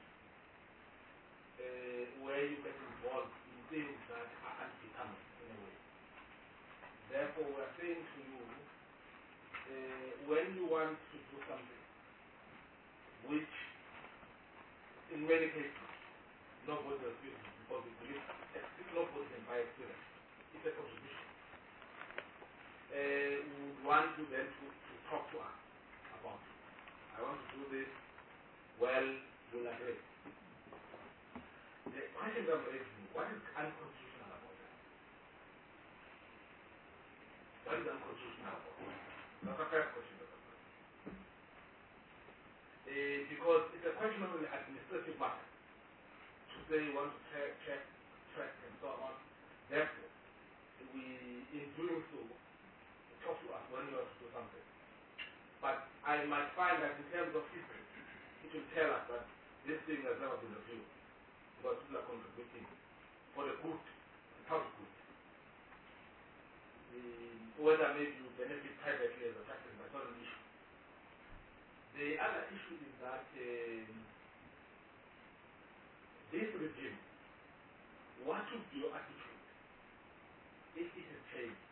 where you get involved in things that are unbecoming in a way. Therefore, we are saying to you, when you want to do something, which in many cases nobody refuses because we believe nobody can buy experience, it's a contribution. We would want you then to talk to us about it. I want to do this, well, we'll agree. The question I'm raising, what is unconstitutional about that? What is unconstitutional about that? That's a fair question. Because it's a question of an administrative matter. To say you want to check, track, and so on. Therefore, we, in doing so, talk to us when you want to do something. But I might find that in terms of history, it will tell us that this thing has never been reviewed because people are contributing for the good, the public good. Whether maybe you benefit privately as a taxpayer, that's not an issue. The other issue is that this regime, what should be your attitude if it is changed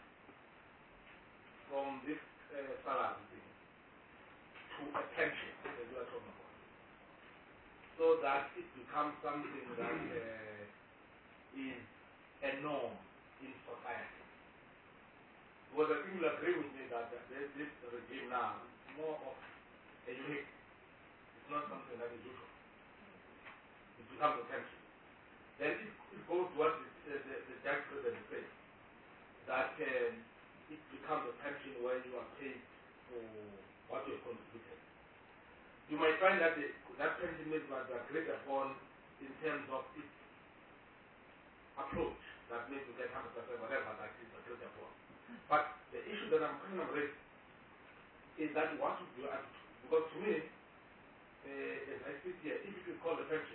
from this salary thing to a pension, as we are talking about, so that it becomes something that is a norm in society? Because I think you'll agree with me that this regime now is more of a unique. It's not something that is usual. It becomes a pension. Then it goes to what the Judge President says, that it becomes a pension where you are paid for what you have contributed. You might find that that pension may be agreed upon in terms of its approach, that maybe you get 100%, whatever that is agreed upon. But the issue that I'm kind of raising is that what should be your attitude? Because to me, as I sit here, if you could call the pension,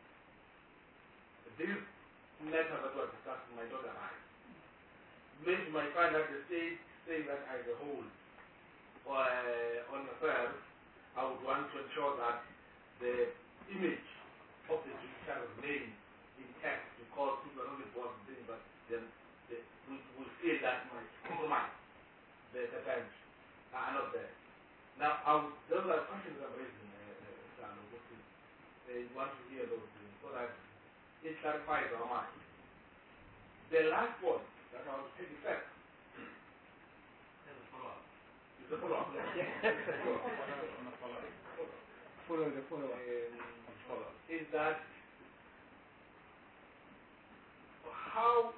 this matter that was discussed in my daughter and I, maybe you might find that the state saying that as a whole, or on affairs, I would want to ensure that the image of the judiciary remains intact because people are not involved in things that then we feel that might compromise the bench are not there. Now, those are questions I'm raising, you want to hear those things so that it clarifies our mind. The last point that I will take effect is a follow-up. It's a follow-up. Follow-up. Is that how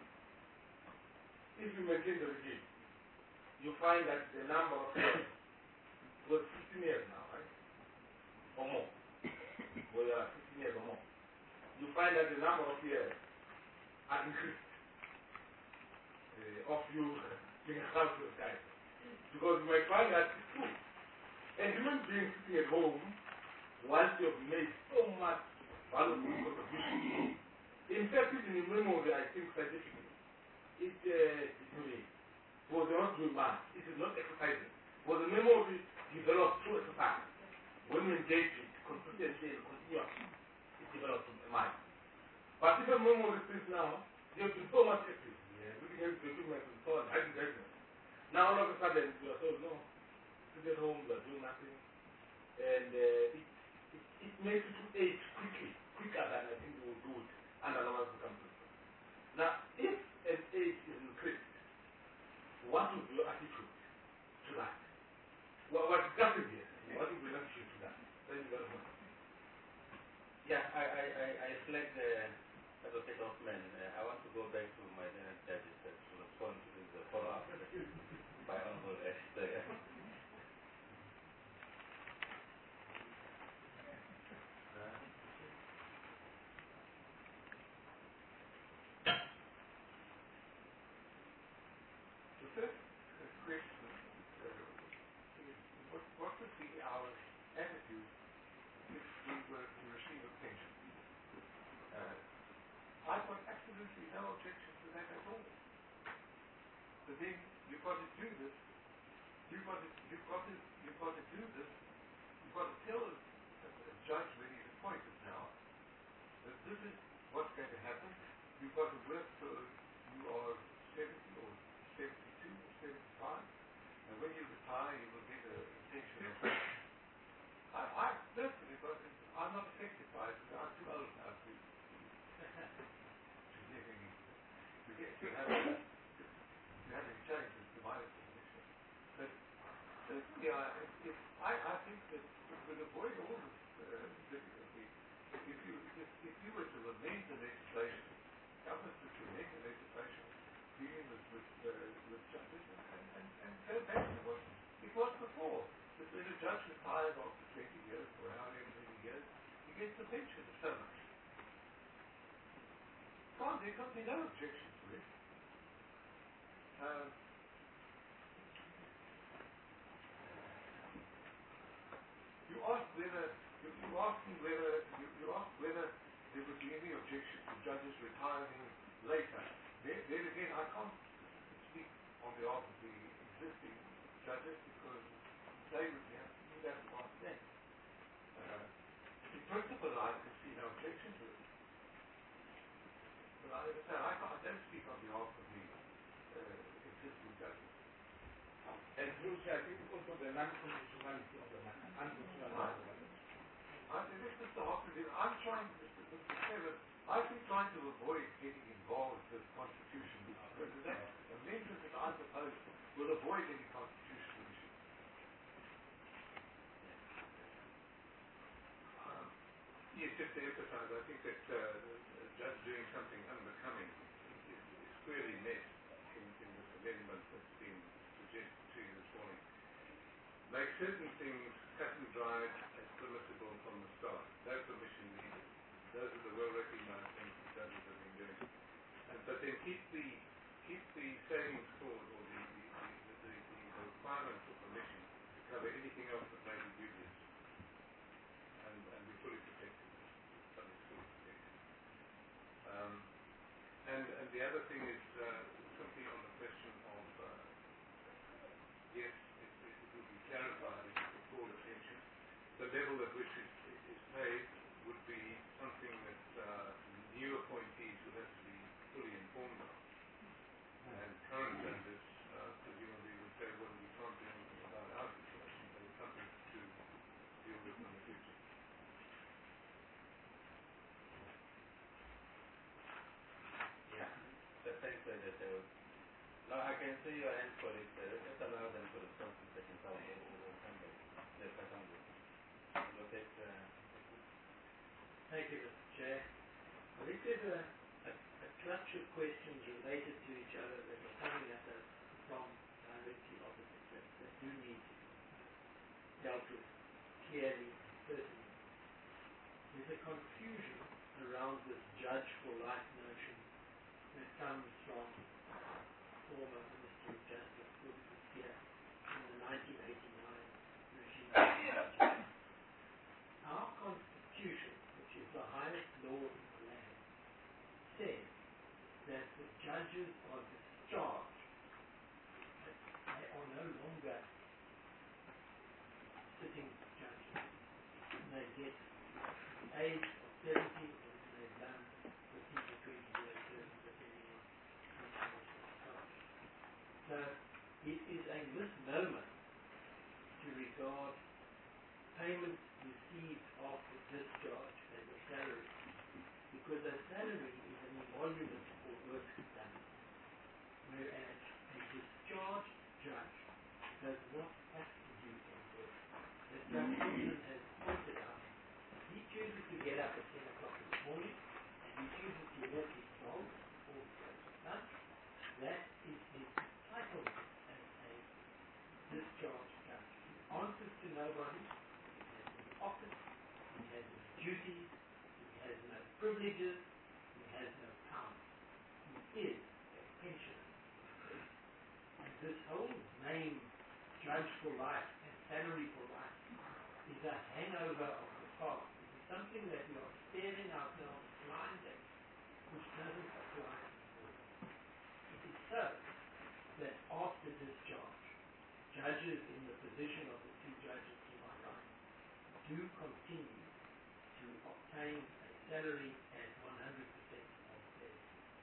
if you maintain the regime, you find that the number of years was 15 years now, right? Or more. We are 15 years or more. You find that the number of years are increased of you being around those guys. Because you might find that it's true. And human beings sitting at home, once you have made so much valuable contribution, in fact, in the memory, I think scientifically, it was not doing math. It is not exercising. Was the memory developed through exercise? When you engage it consistently and continuously, it develops a mind. But if a memory is now, you have been so much active. Looking at the equipment and so on, now all of a sudden you are told, no, sit at home, you are doing nothing. And it makes you to age quicker than I think you will do it under normal circumstances. Now, if an age is increased, what would be your attitude to that? What discussion here? What would be your attitude to that? Thank you very much. Yeah, I select Advocate Hoffman. I want to go back to my judges to respond to this follow-up by Honorable Esther. The first question is, what would be our attitude if we were to receive a pension? I've got absolutely no objection to that at all. But then you've got to do this. You've got to do this. You've got to tell a judge when he's appointed now that this is what's going to happen. You've got to work till you are 70 or 72 or 75, and when you retire, you will get a pension of that. I personally, I'm not affected by it because I'm too old now to have any changes to my position. But certainly, I think that it would avoid all this difficulty if you were to amend the legislation, government were to amend the legislation dealing with judges and go back to what it was before. That when a judge retires after 20 years or however many years, he gets a pension of so much. There can't be no objection to it. You asked whether there would be any objection to judges retiring later. There again, I can't speak on behalf of the existing judges because they would have to do that past them. In principle, I can see no objection to it. But I don't speak on behalf of the existing judges. And I think also the non-constitutionality of the matter. Mr. Hoffman, I'm trying, Mr. Taylor, I've been trying to avoid getting involved with constitution because that amendment that I propose will avoid any constitutional issues. Yes, just to emphasize, I think that a judge doing something unbecoming is squarely met in this amendment that's been suggested to you this morning. Make certain things cut and dried as permissible from the start. No permission needed. Those are the well-recognized things that judges have been doing. But then keep the savings clause or the requirement for permission to cover anything else that may be dubious. And be fully protected. Something's fully protected. And the other thing is simply on the question of yes, it would be clarified if you could call attention. The level at which it is paid would be something that new appointees would have to be fully informed of. And current judges presumably would say, well, we can't do anything about our situation, but it's something to deal with in the future. Yeah, thanks for that. Now I can see your hand, colleagues. Let's allow them to respond to the second round or somebody. Thank you, Mr. Chair. I think there's a clutch of questions related to each other that are coming at us from directly opposite that do need to be dealt with clearly, certainly. There's a confusion around this judge for life notion that comes from former Minister of Justice law in the land says that the judges are discharged. They are no longer sitting judges. And they get the age of 70 and they've done 15 to 20 years service depending on international charge. So it is a misnomer to regard payment received after discharge as a salary, because a salary is an emolument for work done, whereas a discharged judge does not have to do any work. As Judge Thompson has pointed out, he chooses to get up at 10 o'clock in the morning and he chooses to walk his dog before he goes to lunch. That is his entitlement as a discharged judge. He answers to nobody. Office, he has no duties, he has no privileges, he has no power. He is a pensioner. And this whole name, judge for life and salary for life, is a hangover of the past. It is something that we are staring ourselves blind at, which doesn't apply anymore. It is so that after discharge, judges in the position of the two judges to my right do continue to obtain a salary as 100% of their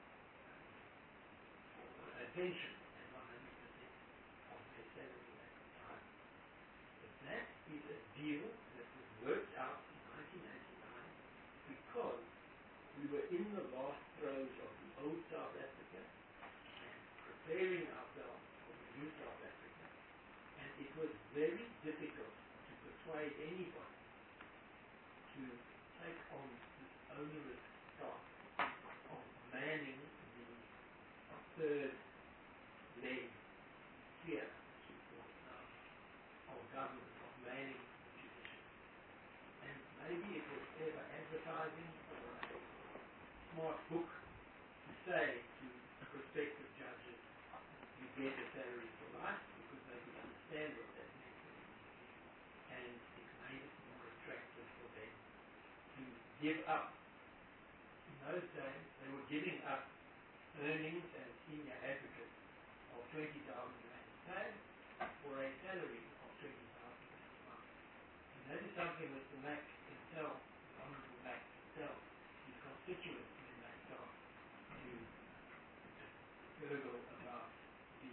pension as 100% of their salary at the time. But that is a deal that was worked out in 1989 because we were in the last throes of the old South Africa and preparing ourselves for the new South Africa, and it was very difficult to persuade anybody to take on this onerous task of manning the third leg sphere, as we call it now, of government, of manning the judiciary. And maybe it was clever advertising or a smart book to say to prospective judges, you get a salary for life, because they could understand what that meant immediately, and it made it more attractive for them to give up. In those days, they were giving up earnings as senior advocates of 20,000 rand pay for a salary of 20,000 rand a month. And that is something that the Mac can tell, the Honourable Mac can tell his constituents when they start to gurgle about the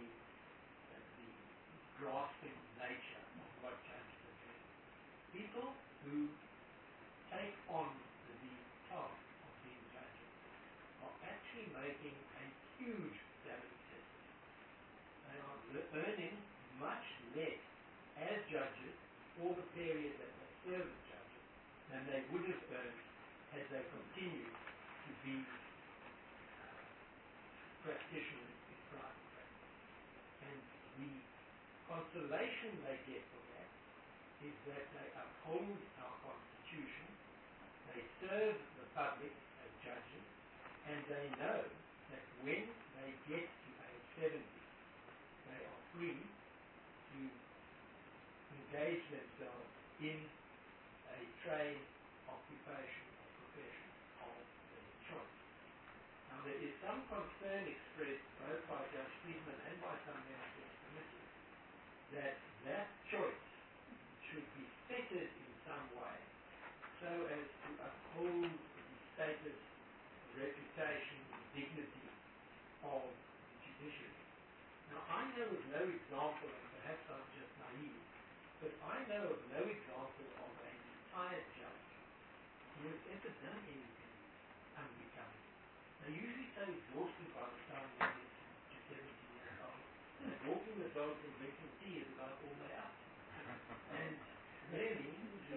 grasping nature of what judges are doing. People who take on the task of being judges are actually making a huge salary system. They are earning much less as judges for the period that they serve as judges than they would have earned had they continued to be practitioners in private practice. And the consolation they get for that is that they uphold our Constitution, they serve the public as judges, and they know that when they get to age 70, they are free to engage themselves in a trade, occupation, or profession of their choice. Now, there is some concern expressed both by Judge Friedman and by some members of the committee that that choice should be fettered in some way so as to uphold the status, reputation, and dignity of the judiciary. Now, I know of no example, and perhaps I'm just naive, but I know of no example of a retired judge who has ever done anything unbecoming. They're usually so exhausted by the time they get to 70 years old that walking the dogs and drinking tea is about all they are. And really,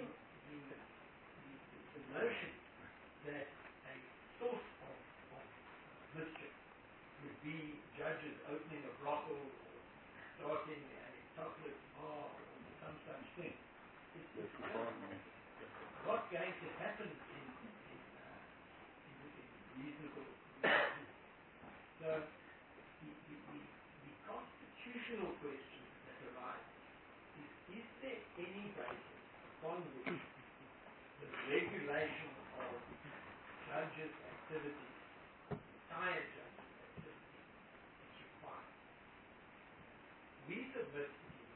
the notion that a source of mischief would be judges opening a brothel or starting a chocolate bar or some such thing. It's not going to happen in reasonable conditions. So the constitutional question that arises is there any basis upon which the regulation of judges' activities, retired judges' activities, is required. We submit,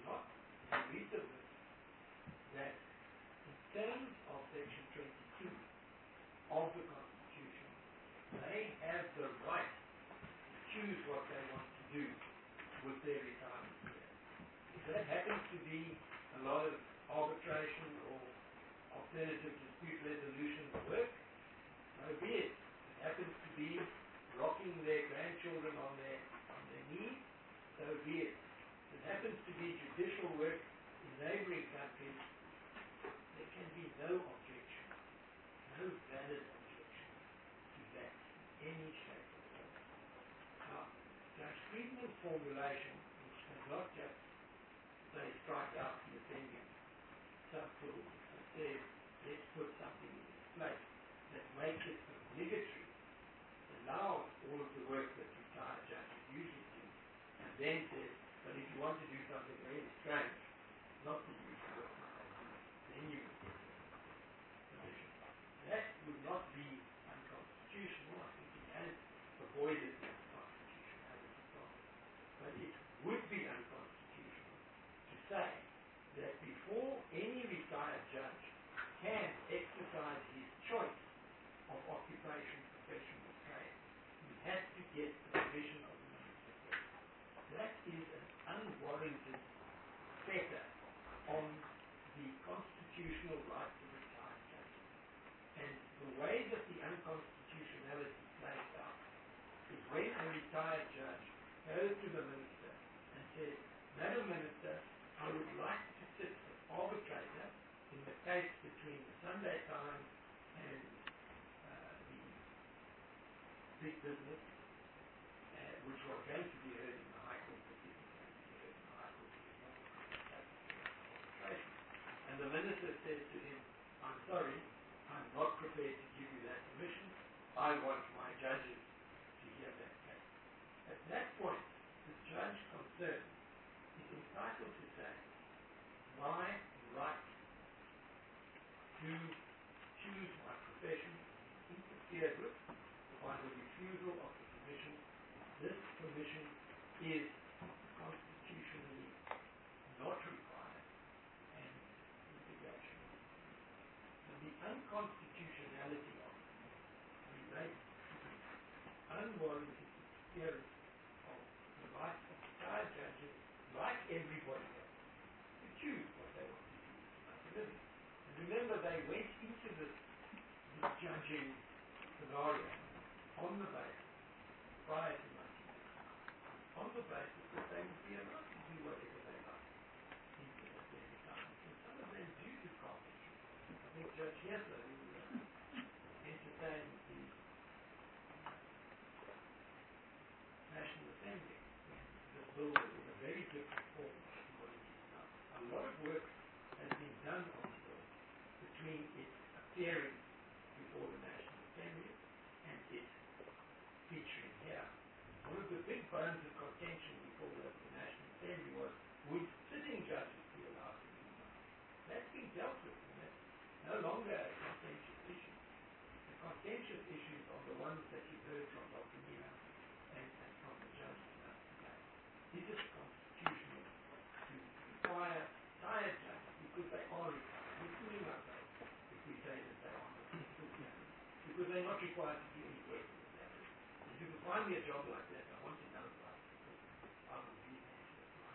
that in terms of Section 22 of the Constitution, they have the right to choose what they want to do with their retirement period. If that happens to be a lot of arbitration or alternative dispute resolution work, so be it. It happens to be rocking their grandchildren on their knees, so be it. If it happens to be judicial work in neighboring countries, there can be no objection, no valid objection to that in any shape or form. Now, Judge Friedman's formulation, which does not just say strike out the offending subclause, but says let's put something in its place that makes it obligatory, allows all of the work that retired judges usually do, and then says, but if you want to do something very strange, not the usual work that they do, then you would get permission. That would not be unconstitutional. I think it has avoided the unconstitutionality problem. But it would be unconstitutional to say that before any retired judge can exercise his choice of occupation, profession, or trade, he has to get the permission of the minister first. That is an unwarranted fetter on the constitutional rights of retired judges. And the way that the unconstitutionality plays out is when a retired judge goes to the minister and says, Madam Minister, I would like to sit as arbitrator in the case between the Sunday Times and the big business, which was going to be heard in the High Court, but isn't going to be heard in the High Court because no one can take arbitration. And the minister says to him, I'm sorry, I'm not prepared to give you that permission. I want my judges to hear that case. At that point, the judge concerned is entitled to say, my right to choose my profession interfered with by the refusal of the permission. This permission is constitutionally not required and litigation. And the unconstitutionality of it relates to the unwarranted interference of the rights of retired judges, like everybody else, to choose what they want to do to make a living. And remember, they went into this judging scenario on the basis, prior to 1989, on the basis that they would be allowed to do whatever they like in their retirement. And some of them do carpentry. I think Judge Hesler, who entertained the National Assembly, this bill was in a very different form to what it is now. A lot of work has been done on the bill between its appearing before the National Assembly and its featuring here. One of the big bones of contention before the National Assembly was, would sitting judges be allowed to do something? That's been dealt with, and that's no longer a contentious issue. The contentious issues are the ones that you've heard from Dr. Mina and from the judges today. Is it constitutional to require retired judges, because they are retired, including ourselves, if we say that they are not because they're not required to do any work in this area. If you can find me a job like that, I want to know about it, because I will be there to apply.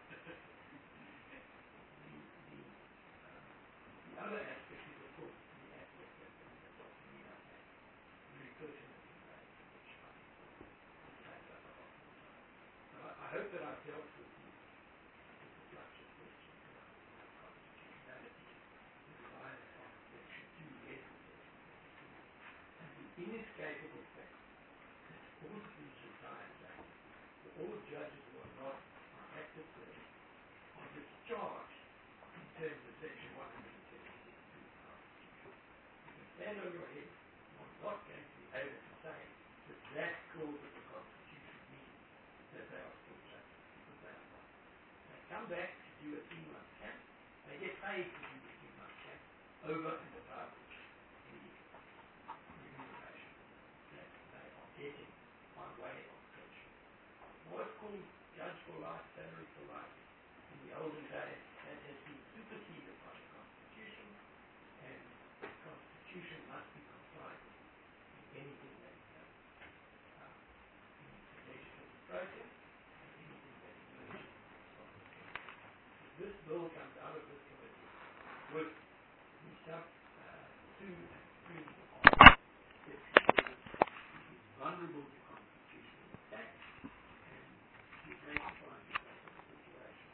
The other aspect is, of course, the aspect that Dr. Mina had very personally raised, which I think will take up a lot more time. So I hope that I've dealt with the structured questions around the constitutionality, the reliance on Section 2, yes, Section 22, and the inescapable fact that all of these retired judges, all of judges who are not on active service, are discharged in terms of Section 176 of the Constitution. You can stand on your head, you're not going to be able to say that that clause of the Constitution means that they are still judges, because they are not. They come back to do a 3-month camp, they get paid to do the 3-month camp over and above the remuneration. Constitution must be complied with in anything that is done in the legislative process and anything that emerges from the committee. If this bill comes out of this committee with the sub 2 and 3 it is vulnerable to constitutional attack and it may find itself in a situation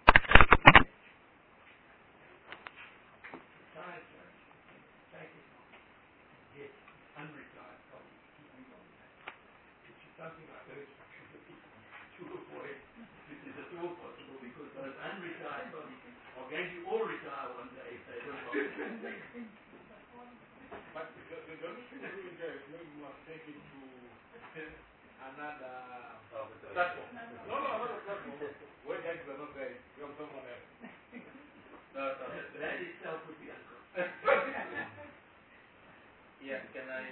besides that, take it on and get unretired colleagues to be on that, which is something I urge the committee to avoid if it is at all possible, because those unretired colleagues are going to all retire one day if they don't want to. But the donation doing there is maybe we must take it to another platform. No, not a platform. When guys are not there, you have someone else. That itself would be uncomfortable. Yeah, can I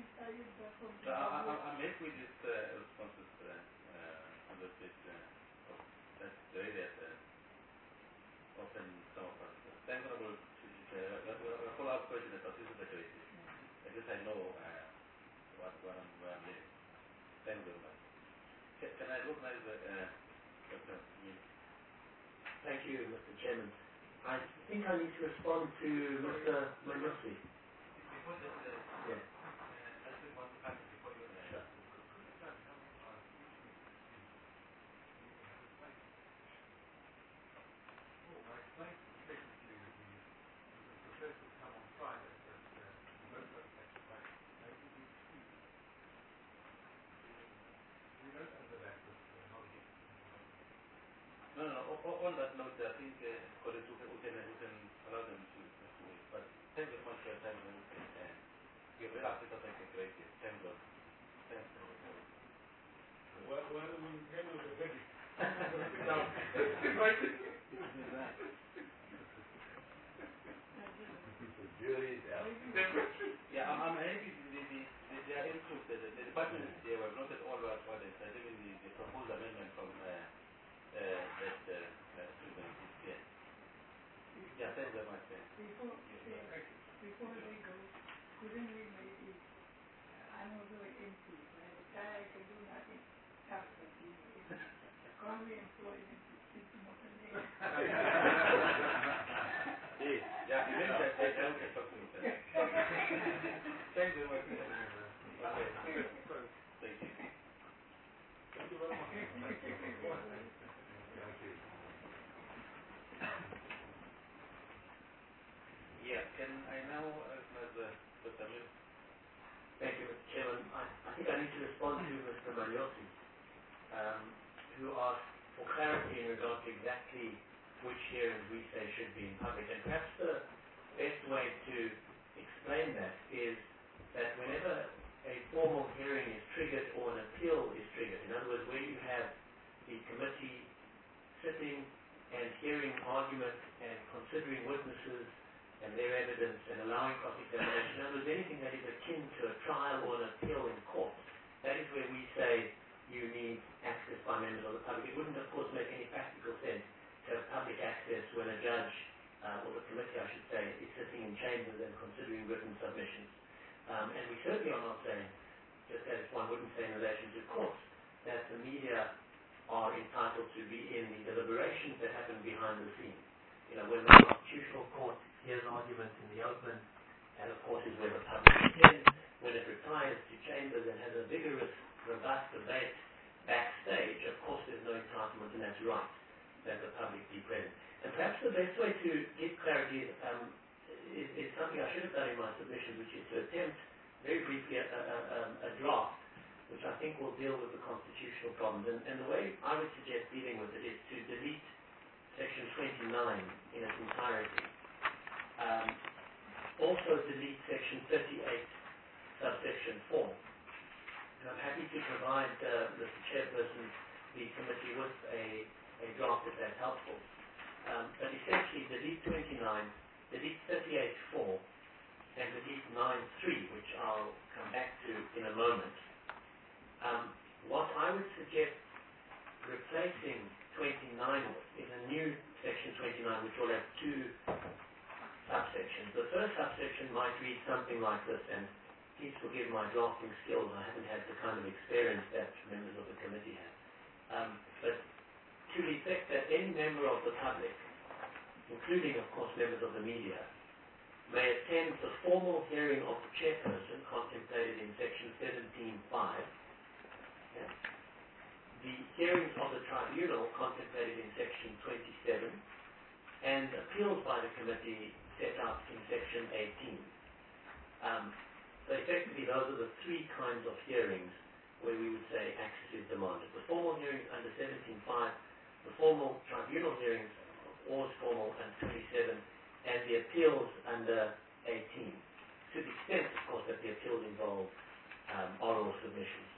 met with this responses on the bit that's the way that often some of us. Thank you very much. A follow-up question about this security. I guess I know what I'm doing. Thank you very much. Can I recognize Dr. Yin? Thank you, Mr. Chairman. I think I need to respond to Mr. Manussi. Yeah. On that note, I think colleagues we can allow them to wait. But thank you very much for your time and you're very happy to take a great deal. Thank you. Thanks. Well, we came with a verdict. Now, jury is out. Yeah, I'm happy they are improved. The department they were not at all about audits. I think in the proposed amendment from that yeah, thank you very much. Before we go, couldn't we maybe, I'm also an MP, when I retire I can do nothing tough but being an MP. Can't we employ them to speak to Montenegro? Yeah, eventually I can talk to you. Thank you very much. Okay. Thank you. Thank you very much. Yeah, can I now recognize Dr. Lim? Thank you, Mr. Chairman. I think I need to respond to Mr. Manussi, who asked for clarity in regard to exactly which hearings we say should be in public. And perhaps the best way to explain that is that whenever a formal hearing is triggered or an appeal is triggered, in other words, where you have the committee sitting and hearing argument and considering witnesses and their evidence and allowing cross-examination, in other words, anything that is akin to a trial or an appeal in court, that is where we say you need access by members of the public. It wouldn't, of course, make any practical sense to have public access when a judge, or the committee, I should say, is sitting in chambers and considering written submissions. And we certainly are not saying, just as one wouldn't say in relation to courts, that the media are entitled to be in the deliberations that happen behind the scenes. You know, when the Constitutional Court hears arguments in the open, and of course is where the public attends, when it retires to chambers and has a vigorous, robust debate backstage, of course there's no entitlement, and that's right, that the public be present. And perhaps the best way to give clarity is something I should have done in my submission, which is to attempt very briefly a draft, which I think will deal with the constitutional problems. And the way I would suggest dealing with it is to delete Section 29 in its entirety. Also delete Section 38, subsection 4. And I'm happy to provide Mr. Chairperson, the committee, with a draft if that's helpful. But essentially delete 29, delete 38.4, and delete 9.3, which I'll come back to in a moment. What I would suggest replacing 29 with is a new Section 29, which will have two subsections. The first subsection might read something like this, and please forgive my drafting skills. I haven't had the kind of experience that members of the committee have. But to the effect that any member of the public, including, of course, members of the media, may attend the formal hearing of the chairperson contemplated in section 17.5, the hearings of the tribunal contemplated in section 27, and appeals by the committee set out in section 18. So effectively, those are the three kinds of hearings where we would say access is demanded. The formal hearings under 17.5, the formal tribunal hearings, all formal, and 27, and the appeals under 18, to the extent, of course, that the appeals involve oral submissions.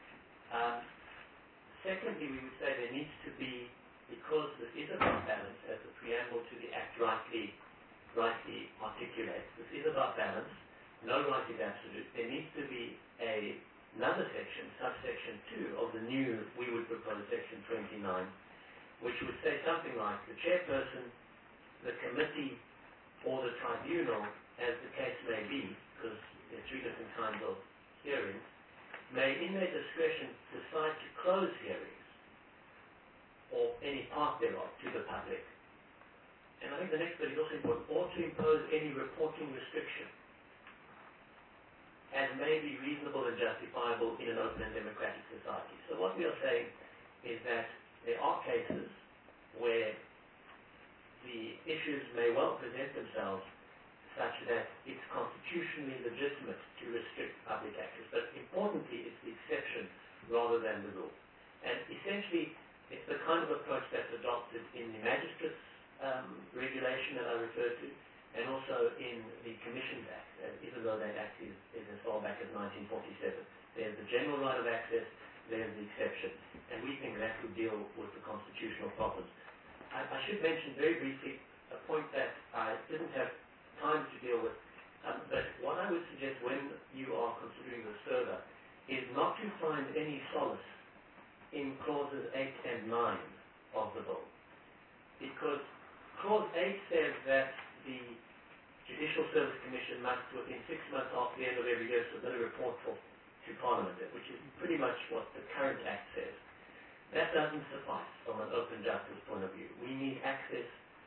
Secondly, we would say there needs to be, because this is about balance, as the preamble to the Act rightly articulates, this is about balance, no right is absolute, there needs to be another section, subsection 2 of the new, we would propose section 29, which would say something like the chairperson, the committee, or the tribunal, as the case may be, because there are three different kinds of hearings, may in their discretion decide to close hearings, or any part thereof, to the public. And I think the next bit is also important, or to impose any reporting restriction, as may be reasonable and justifiable in an open and democratic society. So what we are saying is that there are cases where the issues may well present themselves such that it's constitutionally legitimate to restrict public access. But importantly, it's the exception rather than the rule. And essentially, it's the kind of approach that's adopted in the Magistrates regulation that I referred to, and also in the Commissions Act, even though that Act is as far back as 1947. There's the general right of access, there's the exception. And we think that would deal with the constitutional problems. I should mention very briefly a point that I didn't have time to deal with, but what I would suggest when you are considering this further is not to find any solace in clauses 8 and 9 of the bill. Because clause 8 says that the Judicial Service Commission must, within 6 months after the end of every year, submit a report to Parliament, which is pretty much what the current Act says. That doesn't suffice from an open justice point of view. We need access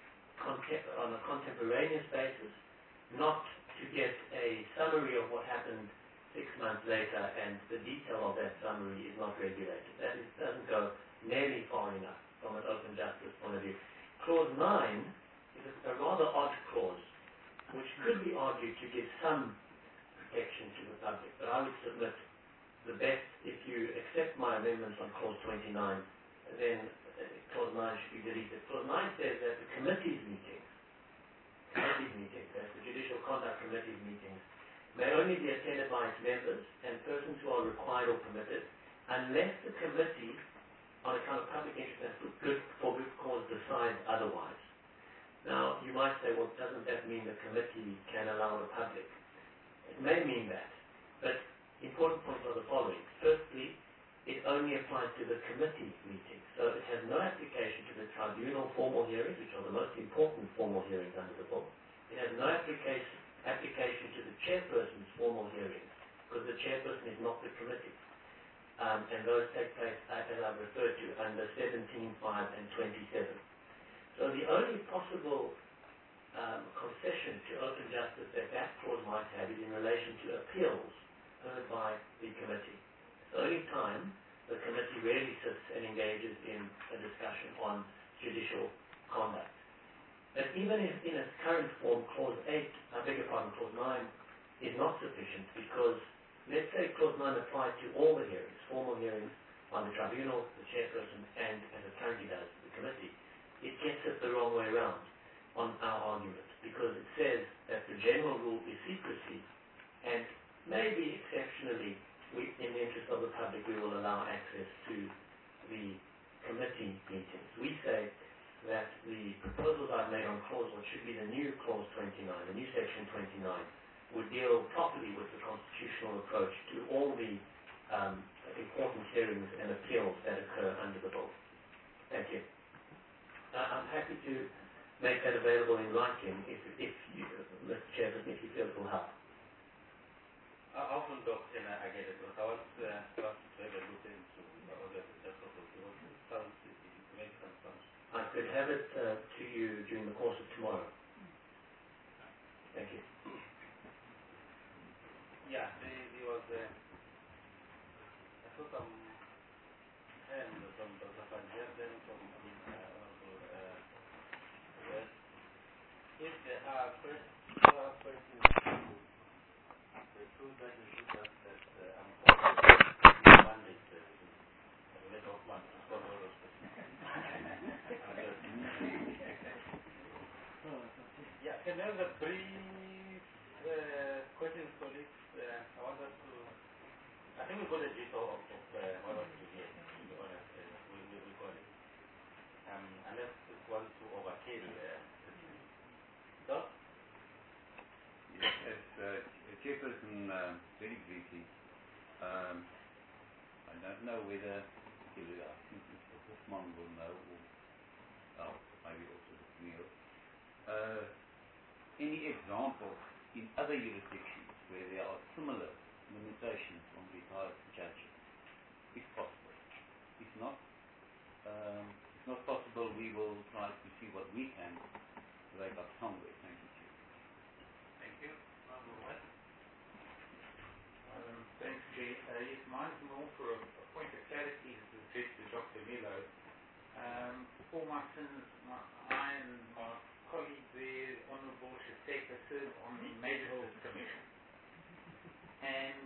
on a contemporaneous basis, not to get a summary of what happened 6 months later and the detail of that summary is not regulated. That doesn't go nearly far enough from an open justice point of view. Clause 9 is a rather odd clause, which could be argued to give some protection to the public, but I would submit the best, if you accept my amendments on clause 29, then clause 9 should be deleted. Clause 9 says that the committee's meetings, that's the Judicial Conduct Committee's meetings, may only be attended by its members and persons who are required or permitted, unless the committee, on account of public interest and for good cause, decides otherwise. Now, you might say, well, doesn't that mean the committee can allow the public? It may mean that, but important points are the following. Firstly, it only applies to the committee meetings. So it has no application to the tribunal formal hearings, which are the most important formal hearings under the book. It has no application to the chairperson's formal hearings, because the chairperson is not the committee. And those take place, as I've referred to, under 17.5 and 27. So the only possible concession to open justice that clause might have is in relation to appeals heard by the committee. The only time the committee really sits and engages in a discussion on judicial conduct. But even if in its current form, clause 9 is not sufficient, because let's say clause 9 applied to all the hearings, formal hearings on the tribunal, the chairperson, and as it currently does, the committee, it gets it the wrong way around on our argument, because it says that the general rule is secrecy, and maybe exceptionally, in the interest of the public, we will allow access to the committee meetings. We say that the proposals I've made on clause, what should be the new clause 29, the new section 29, would deal properly with the constitutional approach to all the important hearings and appeals that occur under the bill. Thank you. I'm happy to make that available in writing if you We'll have it to you during the course of tomorrow. Thank you. Yeah, there was I saw some hands from Dr. Van Herden from if there are questions, the two judges who just said I'm mandate a letter of one to solve all those questions. Yeah, can I have a brief questions, colleagues? I want us to, I think we got a gist of what was to hear, to be honest. We got it. Unless we want to overkill Doc? Yes, as Chairperson, very briefly, I don't know whether, I think Mr. Hoffman will know, or maybe also Neil, any examples in other jurisdictions where there are similar limitations on retired judges, if possible. If not, possible, we will try to see what we can rake up somewhere. Thank you, Chair. Thank you. Thanks, Chair. Yes, mine's more for a point of clarity to Dr. Milo. For my sins, I and my colleague there, Honourable Shiseka, serve on the Magistrates Commission. And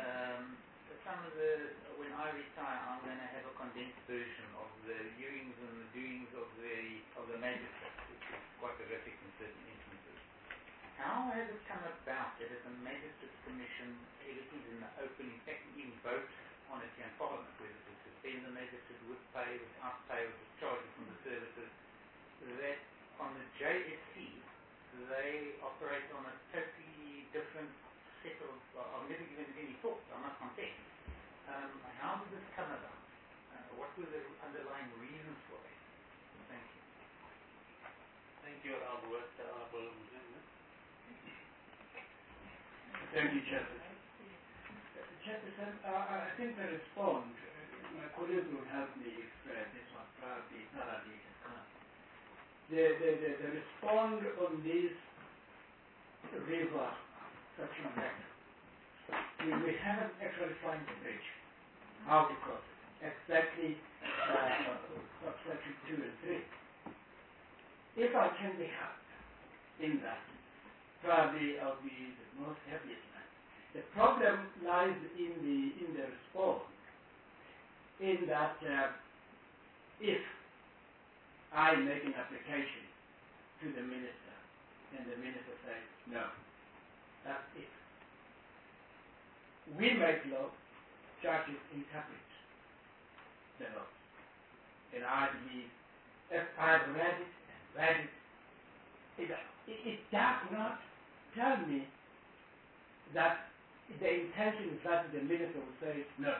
when I retire, I'm going to have a condensed version of the hearings and the doings of the magistrates, which is quite horrific in certain instances. How has it come about that at the Magistrates Commission, everything's in the open, in fact, we even vote on it in Parliament, whether to suspend the magistrate with pay, without pay, or discharge from the services, that on the JSC, they operate on a totally different set of, I've never given it any thought, I'm not content. How did this come about? What were the underlying reasons for it? Thank you. Thank you, Honourable Muzini. Thank you, Chairperson. Chairperson, I think the response, my colleagues will help me if this one probably has come. The response on this river section matter, we haven't actually found the bridge, how to cross it, exactly subsection 2 and 3. If I can be helped in that, probably I'll be the most happiest man. The problem lies in the response, in that if I make an application to the minister and the minister says no, that's it. We make law, judges interpret the law. And I believe, if I've read it, it does not tell me that the intention is that the minister will say no.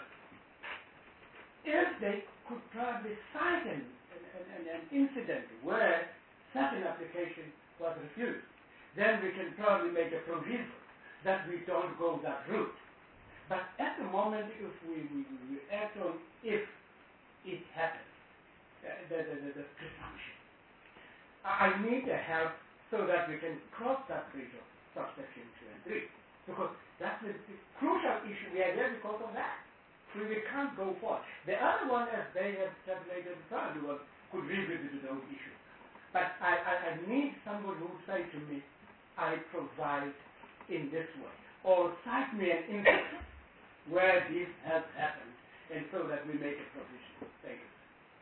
If they could probably cite an incident where such an application was refused, then we can probably make a provision that we don't go that route. But at the moment, if we act on if it happens, the presumption, I need the help so that we can cross that bridge of subsection 2 and 3. Because that's the crucial issue. We are there because of that. We can't go forward. The other one, as they have stipulated, probably could revisit those issues. But I need someone who will say to me, I provide in this way. Or cite me an instance where this has happened, and so that we make a provision. Thank you.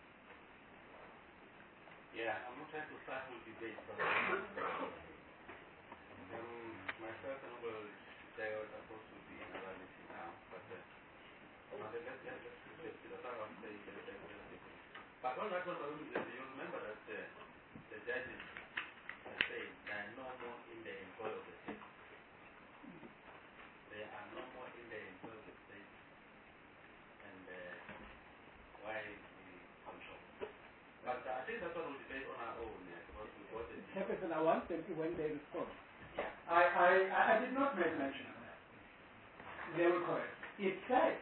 Yeah, I'm not trying to start with debate, but myself and they are supposed to be in another meeting now, but let's to the part of the but all that you remember that the judges are saying they are no more in the employ of the state. They are no more in the employ of the state, and why the control. But I think that's what we debate on our own, because we got it. Chairperson, I want them to, when they respond. Yeah. I did not make mention of that. They were correct. It says,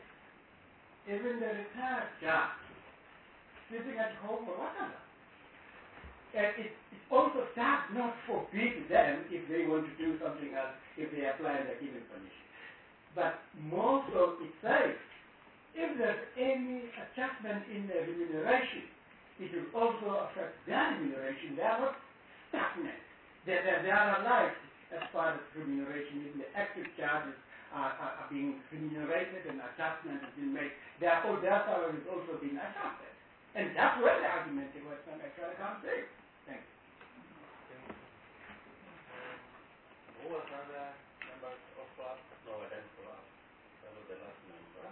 even the retired judge, sitting at home or whatever, it also does not forbid them if they want to do something else, if they apply the given condition. But more so, it says, if there's any adjustment in the remuneration, it will also affect their remuneration. They are not stagnant. They are alive as far as remuneration. Even the active charges are being remunerated and adjustments have been made. Their salary is also being adjusted. And that's where the argument in Western actually comes in. Thank you. Who was another member of class? No, I didn't follow up. That was the last member.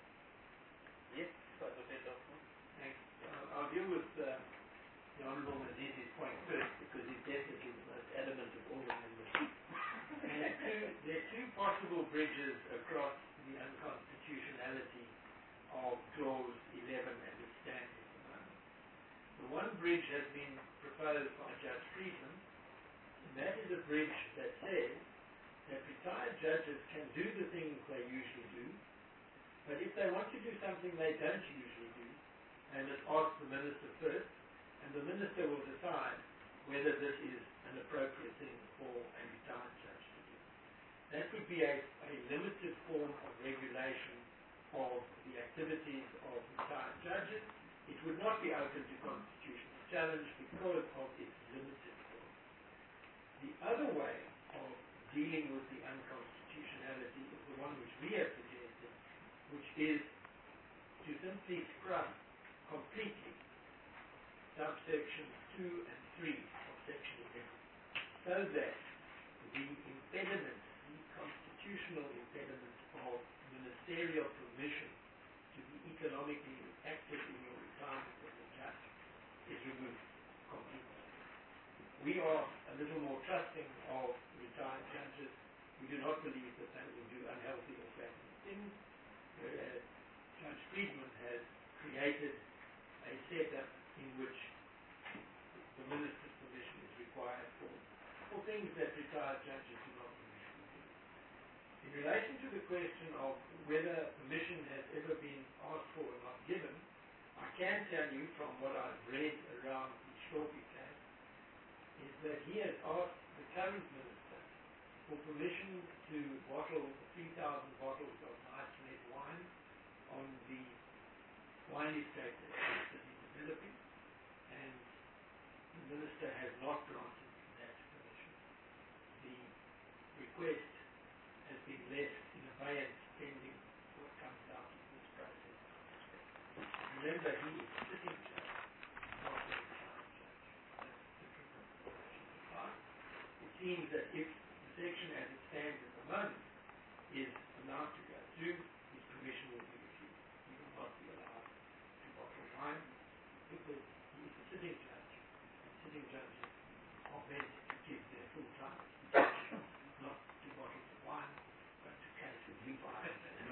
Yes, Advocate Hoffman. Thanks. I'll deal with the Honourable Mazizi's point first, because he's definitely the most adamant of all the members. And there are two possible bridges across the unconstitutionality of Clause 11 as it stands at the moment. The one bridge has been proposed by Judge Friedman, and that is a bridge that says that retired judges can do the things they usually do, but if they want to do something they don't usually do, they must ask the minister first, and the minister will decide whether this is an appropriate thing for a retired judge to do. That would be a limited form of regulation of the activities of retired judges. It would not be open to constitutional challenge because of its limited form. The other way of dealing with the unconstitutionality is the one which we have suggested, which is to simply scrub completely subsections 2 and 3 of section 11, so that the impediment, the constitutional impediment of ministerial permission to be economically active in your retirement as a judge is removed completely. We are a little more trusting of retired judges. We do not believe that they will do unhealthy or flattering things, whereas Judge Friedman has created a setup in which the minister's permission is required for things that retired judges do not usually do. In relation to the question of whether permission has ever been asked for or not given, I can tell you from what I've read around the Shorby case, is that he has asked the current minister for permission to bottle 3,000 bottles of nice red wine on the wine estate that is developing, and the minister has not granted that permission. The request has been left in abeyance pending what comes out of this process. Remember, he is sitting judge, not a retired judge. That's different from the position applied. It seems that if the section as it stands at the moment is allowed to go through, his permission will be refused. He will not be allowed to bottle wine because he is a sitting judge. And sitting judges are meant to give their full time not to bottles of wine, but to cases of wine.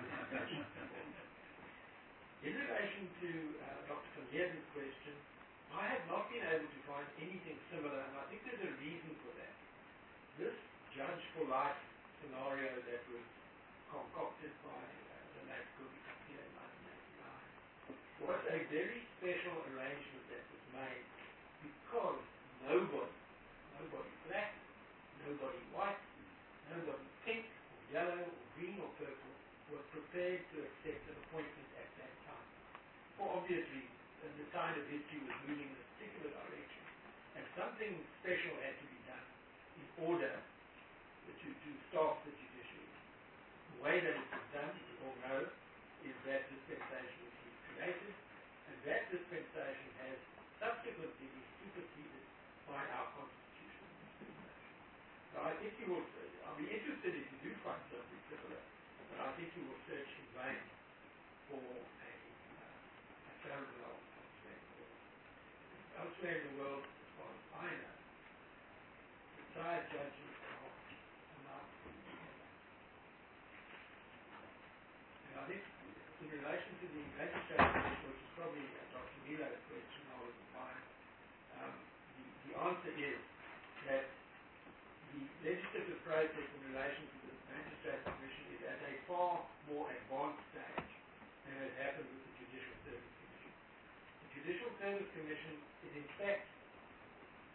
In relation to Dr. van Heerden's question, I have not been able to find anything similar, and I think there's a reason for that. This judge for life scenario that was concocted by the late Kobie Kapiya in 1989 was a very special arrangement that was made because nobody black, nobody white, nobody pink or yellow or green or purple were prepared to accept an appointment at that time. For obvious reasons, and the tide of history was moving in a particular direction, and something special had to be done in order to staff the judiciary. The way that it was done, you all know, is that dispensation was created, and that dispensation has subsequently been superseded by our constitutional dispensation. So I think you will, I'll be interested if you do find something similar, but I think you will search in vain for a parallel elsewhere in the world. Elsewhere in the world, as far as I know, retired judges are allowed to be together. And I think in relation to the magistrate question, which is probably Dr. Milo's question rather than mine, the answer is that the legislative process in relation to the magistrate commission is at a far more advanced stage than has happened with the Judicial Service Commission. The Judicial Service Commission is in fact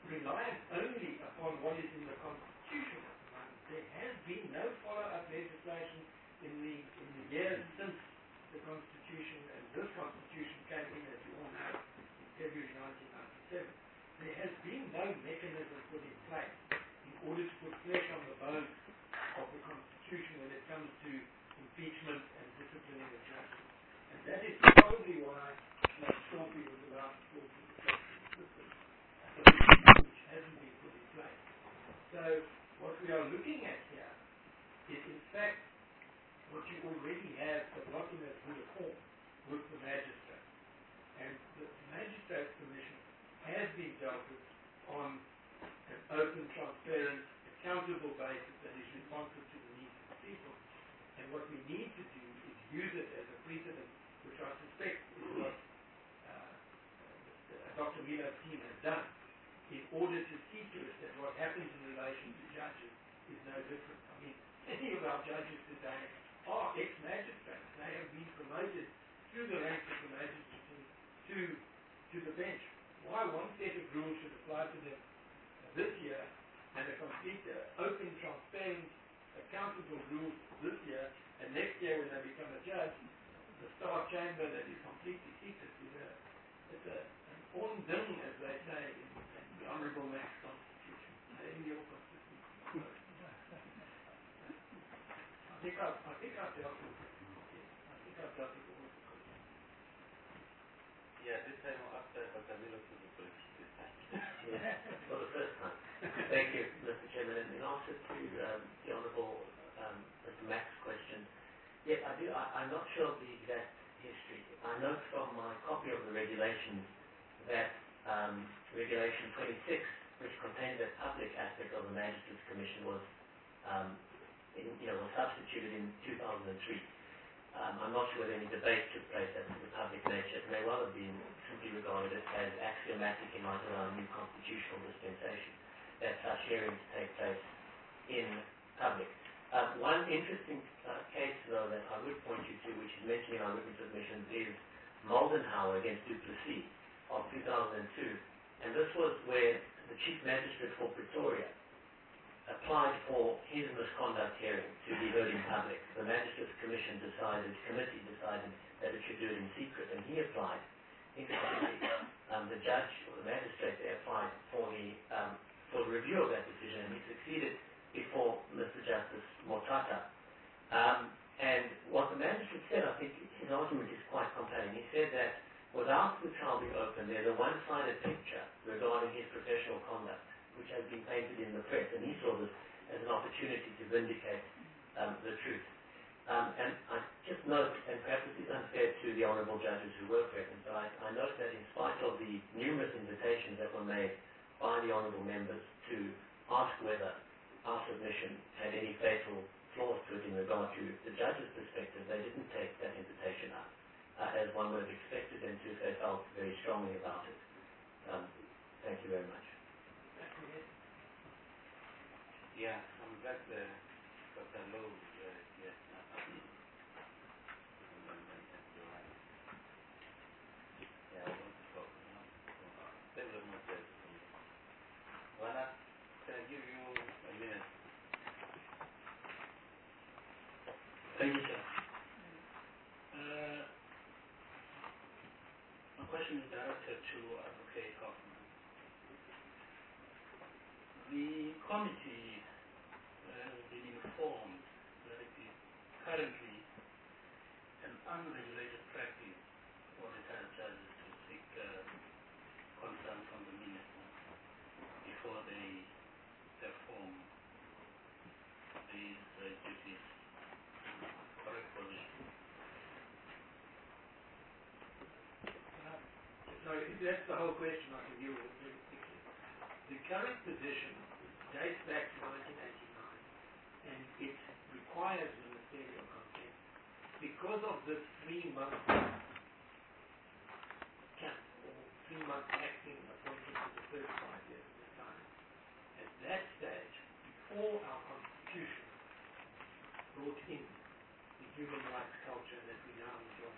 reliant only upon what is in the Constitution at the moment. There has been no follow-up legislation in the years since the Constitution, and this Constitution came in, as you all know, in February 1997. There has been no mechanism put in place in order to put flesh on the bones of the Constitution when it comes to impeachment and disciplining of judges. And that is probably why Stumpy was allowed to fall to the system, which hasn't been put in place. So what we are looking at here is, in fact, what you already have a document as good a form with the magistrate. And the Magistrates Commission has been dealt with on an open, transparent, accountable basis that is responsive to the needs of the people. And what we need to do is use it as a precedent, which I suspect is what Dr. Mila's team has done, in order to see to it that what happens in relation to judges is no different. I mean, many of our judges today are ex-magistrates. They have been promoted through the ranks of the magistracy to the bench. Why one set of rules should apply to them this year and a complete open, transparent, accountable rules this year, and next year when they become a judge, the Star Chamber that is completely secret is an undone, as they say, in the Honourable Max Constitution. In your Constitution. I think I've dealt with it. All of the questions. Yeah, this time after Dr. Milo to the police this time. Yeah, for the first time. Thank you, Mr. Chairman. And in answer to the Honourable Mr. Mack's question, yes, I do. I'm not sure of the exact history. I note from my copy of the regulations that Regulation 26, which contained that public aspect of the Magistrates Commission, was was substituted in 2003. I'm not sure whether any debate took place as to the public nature. It may well have been simply regarded as axiomatic in light of our new constitutional dispensation that such hearings take place in public. One interesting case, though, that I would point you to, which is mentioned in our written submissions, is Moldenhauer against Duplessis of 2002. And this was where the Chief Magistrate for Pretoria applied for his misconduct hearing to be heard in public. The Magistrates Committee decided that it should do it in secret, and he applied. Interestingly, the judge or the magistrate there applied for the review of that decision, and he succeeded before Mr. Justice Motata. And what the magistrate said, I think his argument is quite compelling. He said that without the trial being open, there's a one-sided picture regarding his professional conduct, which has been painted in the press, and he saw this as an opportunity to vindicate the truth. And I just note, and perhaps it is unfair to the honourable judges who were present, but I note that in spite of the numerous invitations that were made by the honourable members to ask whether our submission had any fatal flaws to it in regard to the judge's perspective, they didn't take that invitation up, as one would have expected them to if they felt very strongly about it. Thank you very much. Yeah, I'm glad Dr. Lowe yes. Yeah, I want to talk. Thank you very much. Wala, can I give you a minute? Thank you, sir. My question is directed to Advocate Hoffman. The committee has been informed that it is currently an unregulated practice for retired judges to seek consent from the minister before they perform these duties. Correct position. Sorry, if that's the whole question, I can deal with it very quickly. The current position dates back to 1989, and it requires ministerial consent. Because of this 3-month cap, or 3-month acting appointment for the first 5 years of the time, at that stage, before our Constitution brought in the human rights culture that we now enjoy,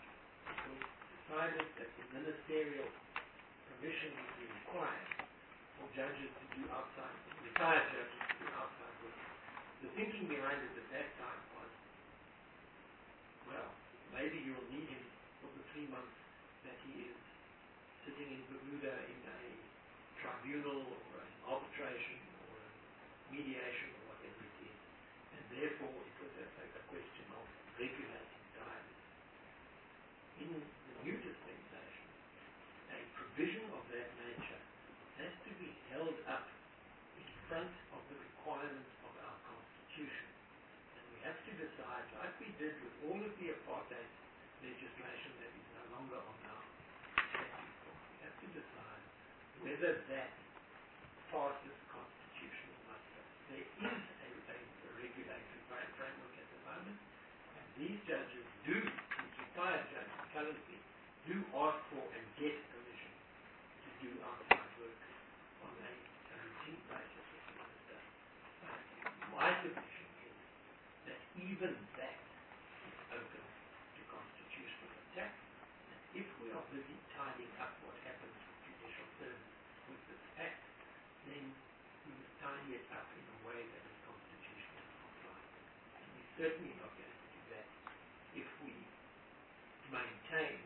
it was decided that the ministerial permission would be required for judges to do outside, retired judges to do outside work. The thinking behind it at that time was, well, maybe you'll need him for the 3 months that he is sitting in Bermuda in a tribunal or an arbitration or a mediation or whatever it is. And therefore it was a question of regulating diaries. In the New Dispensation, a provision of that nature has to be held up in front of the requirements of our Constitution. And we have to decide, like we did with all of the apartheid legislation that is no longer on our statute book, we have to decide whether that passes constitutional muster. There is a regulatory framework at the moment, and these judges these retired judges currently do ask for and get permission to do outside work on a routine basis with the minister. My position is that even that is open to constitutional attack, and if we are busy tidying up what happens with judicial service with this act, then we must tidy it up in a way that is constitutionally compliant. And we're certainly not going to do that if we maintain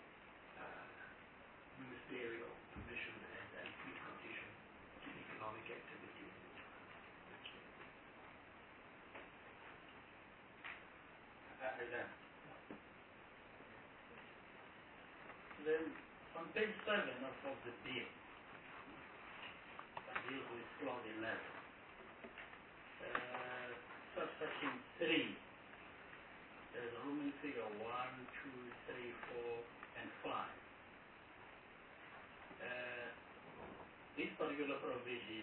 ministerial permission as a precondition to economic activity in this country. Then on page 7 of the bill, that deals with clause 11, subsection 3, there's a Roman figure 1, 2, 3, 4, and 5. This particular provision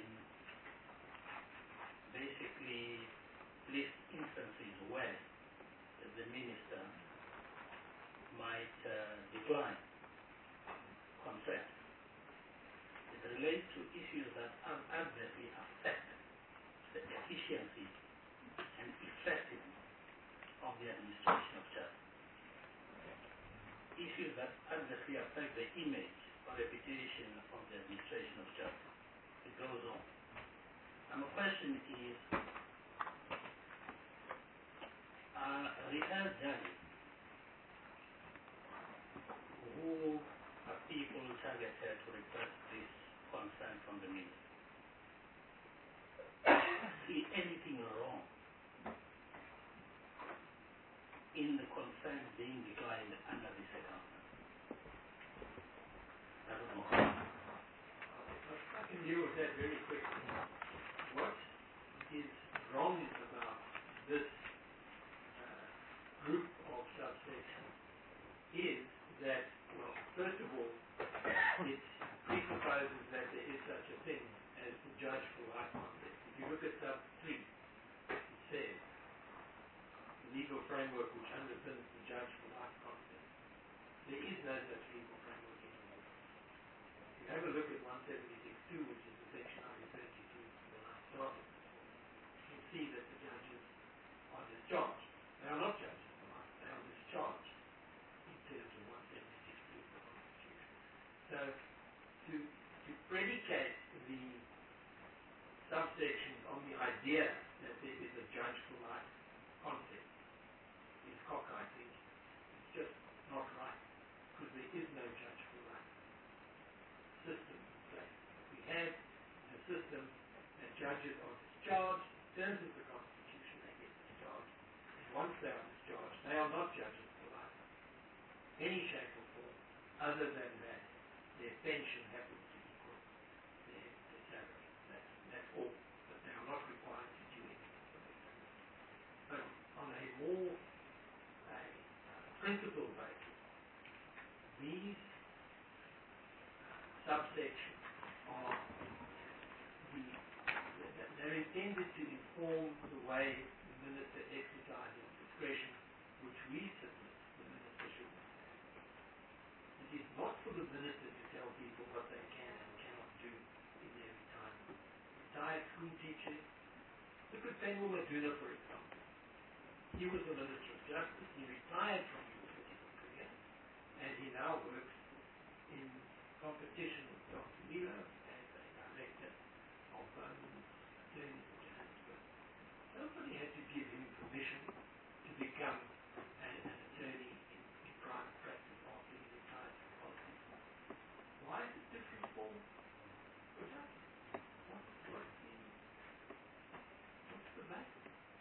basically lists instances where the minister might decline consent. It relates to issues that adversely affect the efficiency and effectiveness of the administration of justice. Issues that adversely affect the image or reputation of the administration of justice. It goes on. And the question is, retired judges who are people targeted to request this consent from the minister, see anything wrong in the consent being declined under this circumstance? I don't know. I can deal with that very quickly. What is wrong about this group of subsections is that, well, first of all, it presupposes that there is such a thing as the judge for life context. If you look at sub 3, it says the legal framework which underpins the judge for life context. There is no such legal framework anymore. If you have a look at 176.2, which is the section I referred you to when I started, you'll see that the judges are discharged. They are not judges for life, they are discharged in terms of 176.2 of the Constitution. So to predicate the subsections on the idea that there is a judge for life concept is cockeyed thinking. It's just not right, because there is no judge for life system in place. We have a system that judges are discharged in terms of the Constitution. They get discharged, and once they are discharged, they are not judges for life, any shape or form, other than that their pension happens to equal their salary. That's all. But they are not required to do anything for their salary. But on a more principle basis, these subsections are they're intended to inform the way the minister exercises discretion, which we submit the minister should not have. It is not for the minister to tell people what they can and cannot do in their retirement. Retired school teachers, look at Penwell Maduna, for example. He was the Minister of Justice. He retired from his political career, and he now works in competition with Dr. Milo as a director phones, attorneys in Johannesburg. Nobody had to give him permission to become an attorney in private practice after he retired from politics. Why is it different for judges? What's the matter?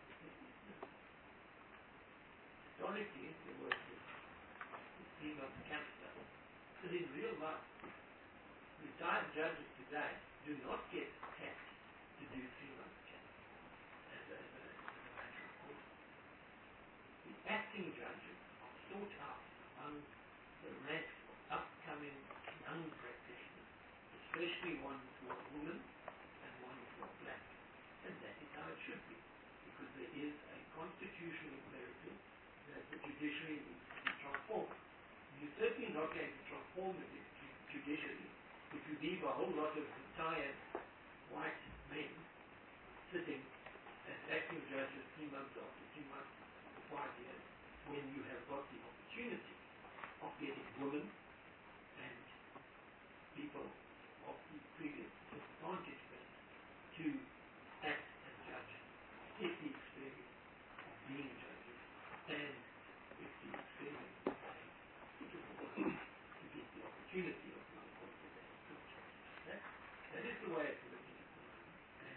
Historically, there was this female cancer, but in real life, retired judges today do not get tapped to do female cancer as a matter of course. The acting judges are sought out among the ranks of upcoming young practitioners, especially ones who are women and ones who are black. And that is how it should be, because there is a constitutional imperative that the judiciary needs to be transformed. You're certainly not going to transform the judiciary if you leave a whole lot of retired white men sitting as acting judges 3 months after 2 months for 5 years, when you have got the opportunity of getting women and people of the previous disadvantaged race to act as judges, if the experience of being judges and if the experience of suitable to get the opportunity of being appointed as good judges. That is the way it's looking at the moment. And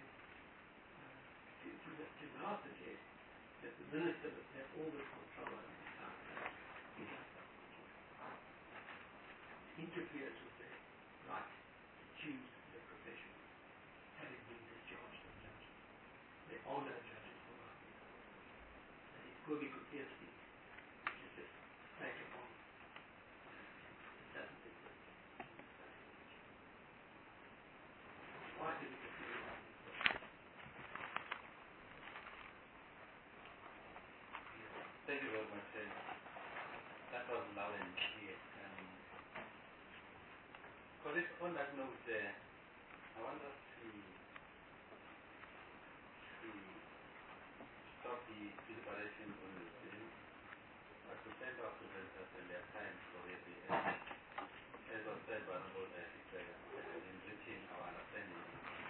to now suggest that the minister must have all the control over the entire place is unacceptable. Interferes with their right to choose their profession, having been discharged as judges. They are no judges for life. And if Kobie Coetzee speaks, it's just take it on. It doesn't exist in the state of Virginia. Why do we agree on this? Thank you very much. That was loud and clear. On that note, I want us to stop the deliberation on the decision, but to thank our presenters and their time already. As was said by Honorable enriching our understanding.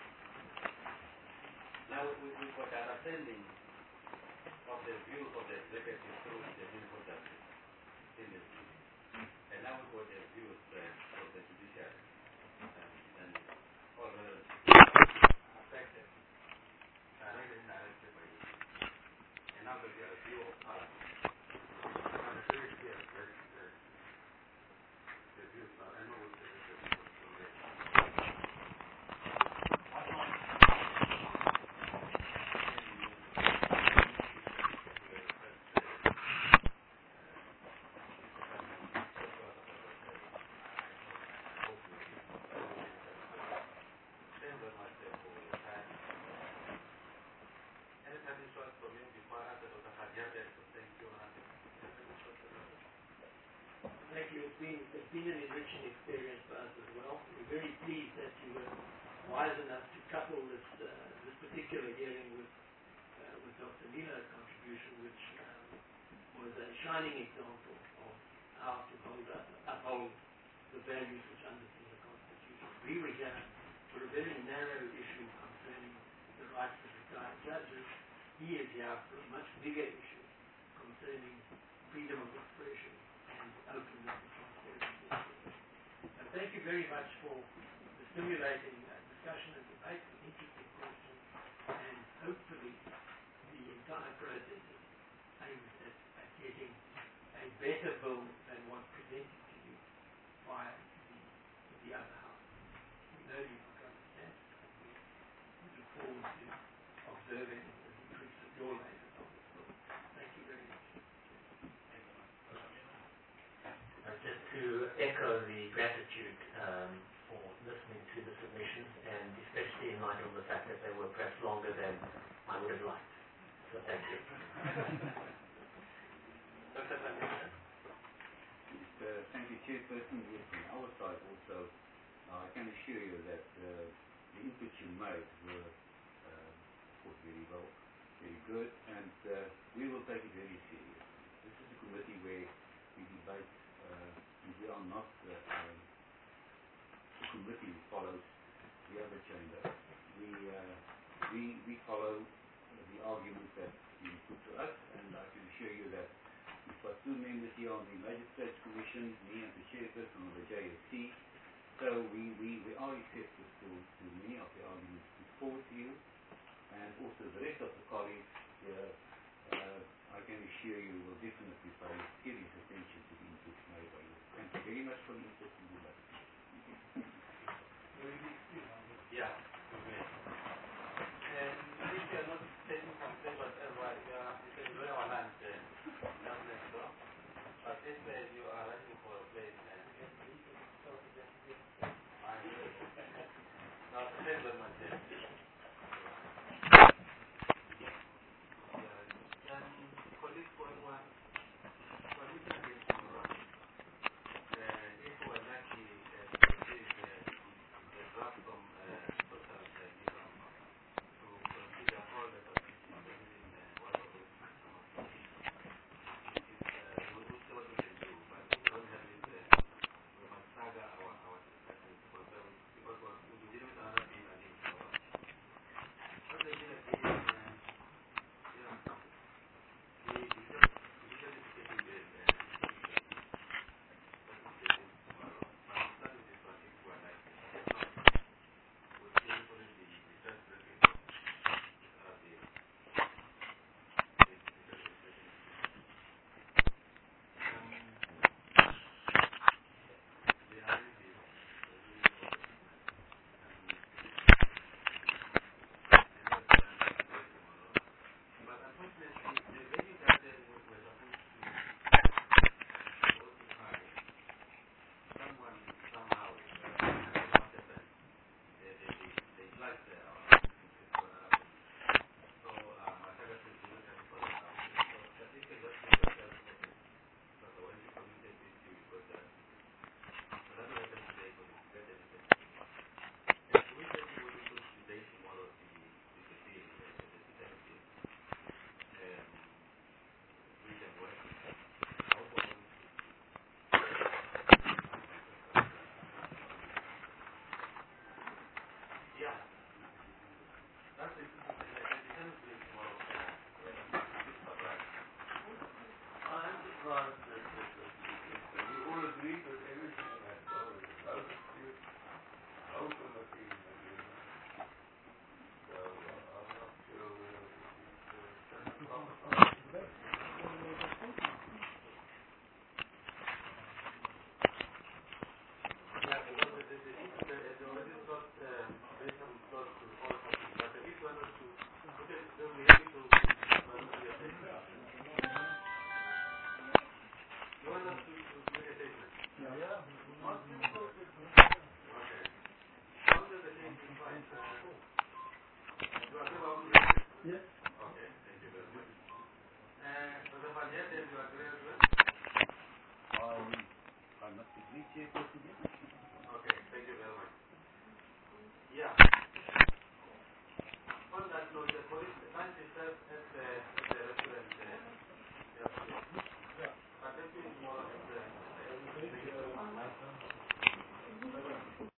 Now we've got the understanding of the view of the executive through the Minister of Justice in this view. And now we've got the views of the judiciary and all relevant affected directly and indirectly by this. And now there's a view of Parliament. And it's very clear that the views are, I know what the views are. Thank you. It's been an enriching experience for us as well. We're very pleased that you were wise enough to couple this particular hearing with Dr. Milo's contribution, which was a shining example of how to uphold the values which underpin the Constitution. We were here for a very narrow issue concerning the rights of retired judges. He is here for a much bigger issue concerning freedom of expression and openness and transparency. And thank you very much for the stimulating discussion and debate, and interesting questions, and hopefully the entire process is aimed at getting a better bill than what presented to you by the other house. We know you've got understand, and we look forward to observing the decrease of your labor on this bill. Thank you very much. Just to echo the gratitude for listening to the submissions, and especially in light of the fact that they were perhaps longer than I would have liked. So thank you. Dr. Van Riebeeck. Thank you, Chairperson. Yes, from our side also, I can assure you that the inputs you made were, of course, very well, very good, and we will take it very seriously. This is a committee where we debate, and we are not a committee who follows the other chamber. We we follow the arguments that you put to us, and I can assure you that we've got two members here on the Magistrates Commission, me and the chairperson of the JSC, so we are receptive to many of the arguments put forward to you, and also the rest of the colleagues here, I can assure you will definitely pay serious attention to the inputs made by you. Thank you very much for the input and good luck. Yeah. If you are not taking something whatever, you can do our land down next door. But if you are running for a place, now thank you very much. Colleagues, if we are lucky, the draft from Total to consider all the participants in one of those maximum. We will see what we can do, but if we don't have it, we must stagger our discussions because we didn't have another bill against our. What the bill against, we usually taking the I must agree, Chairperson. Okay, thank you very much. Yeah.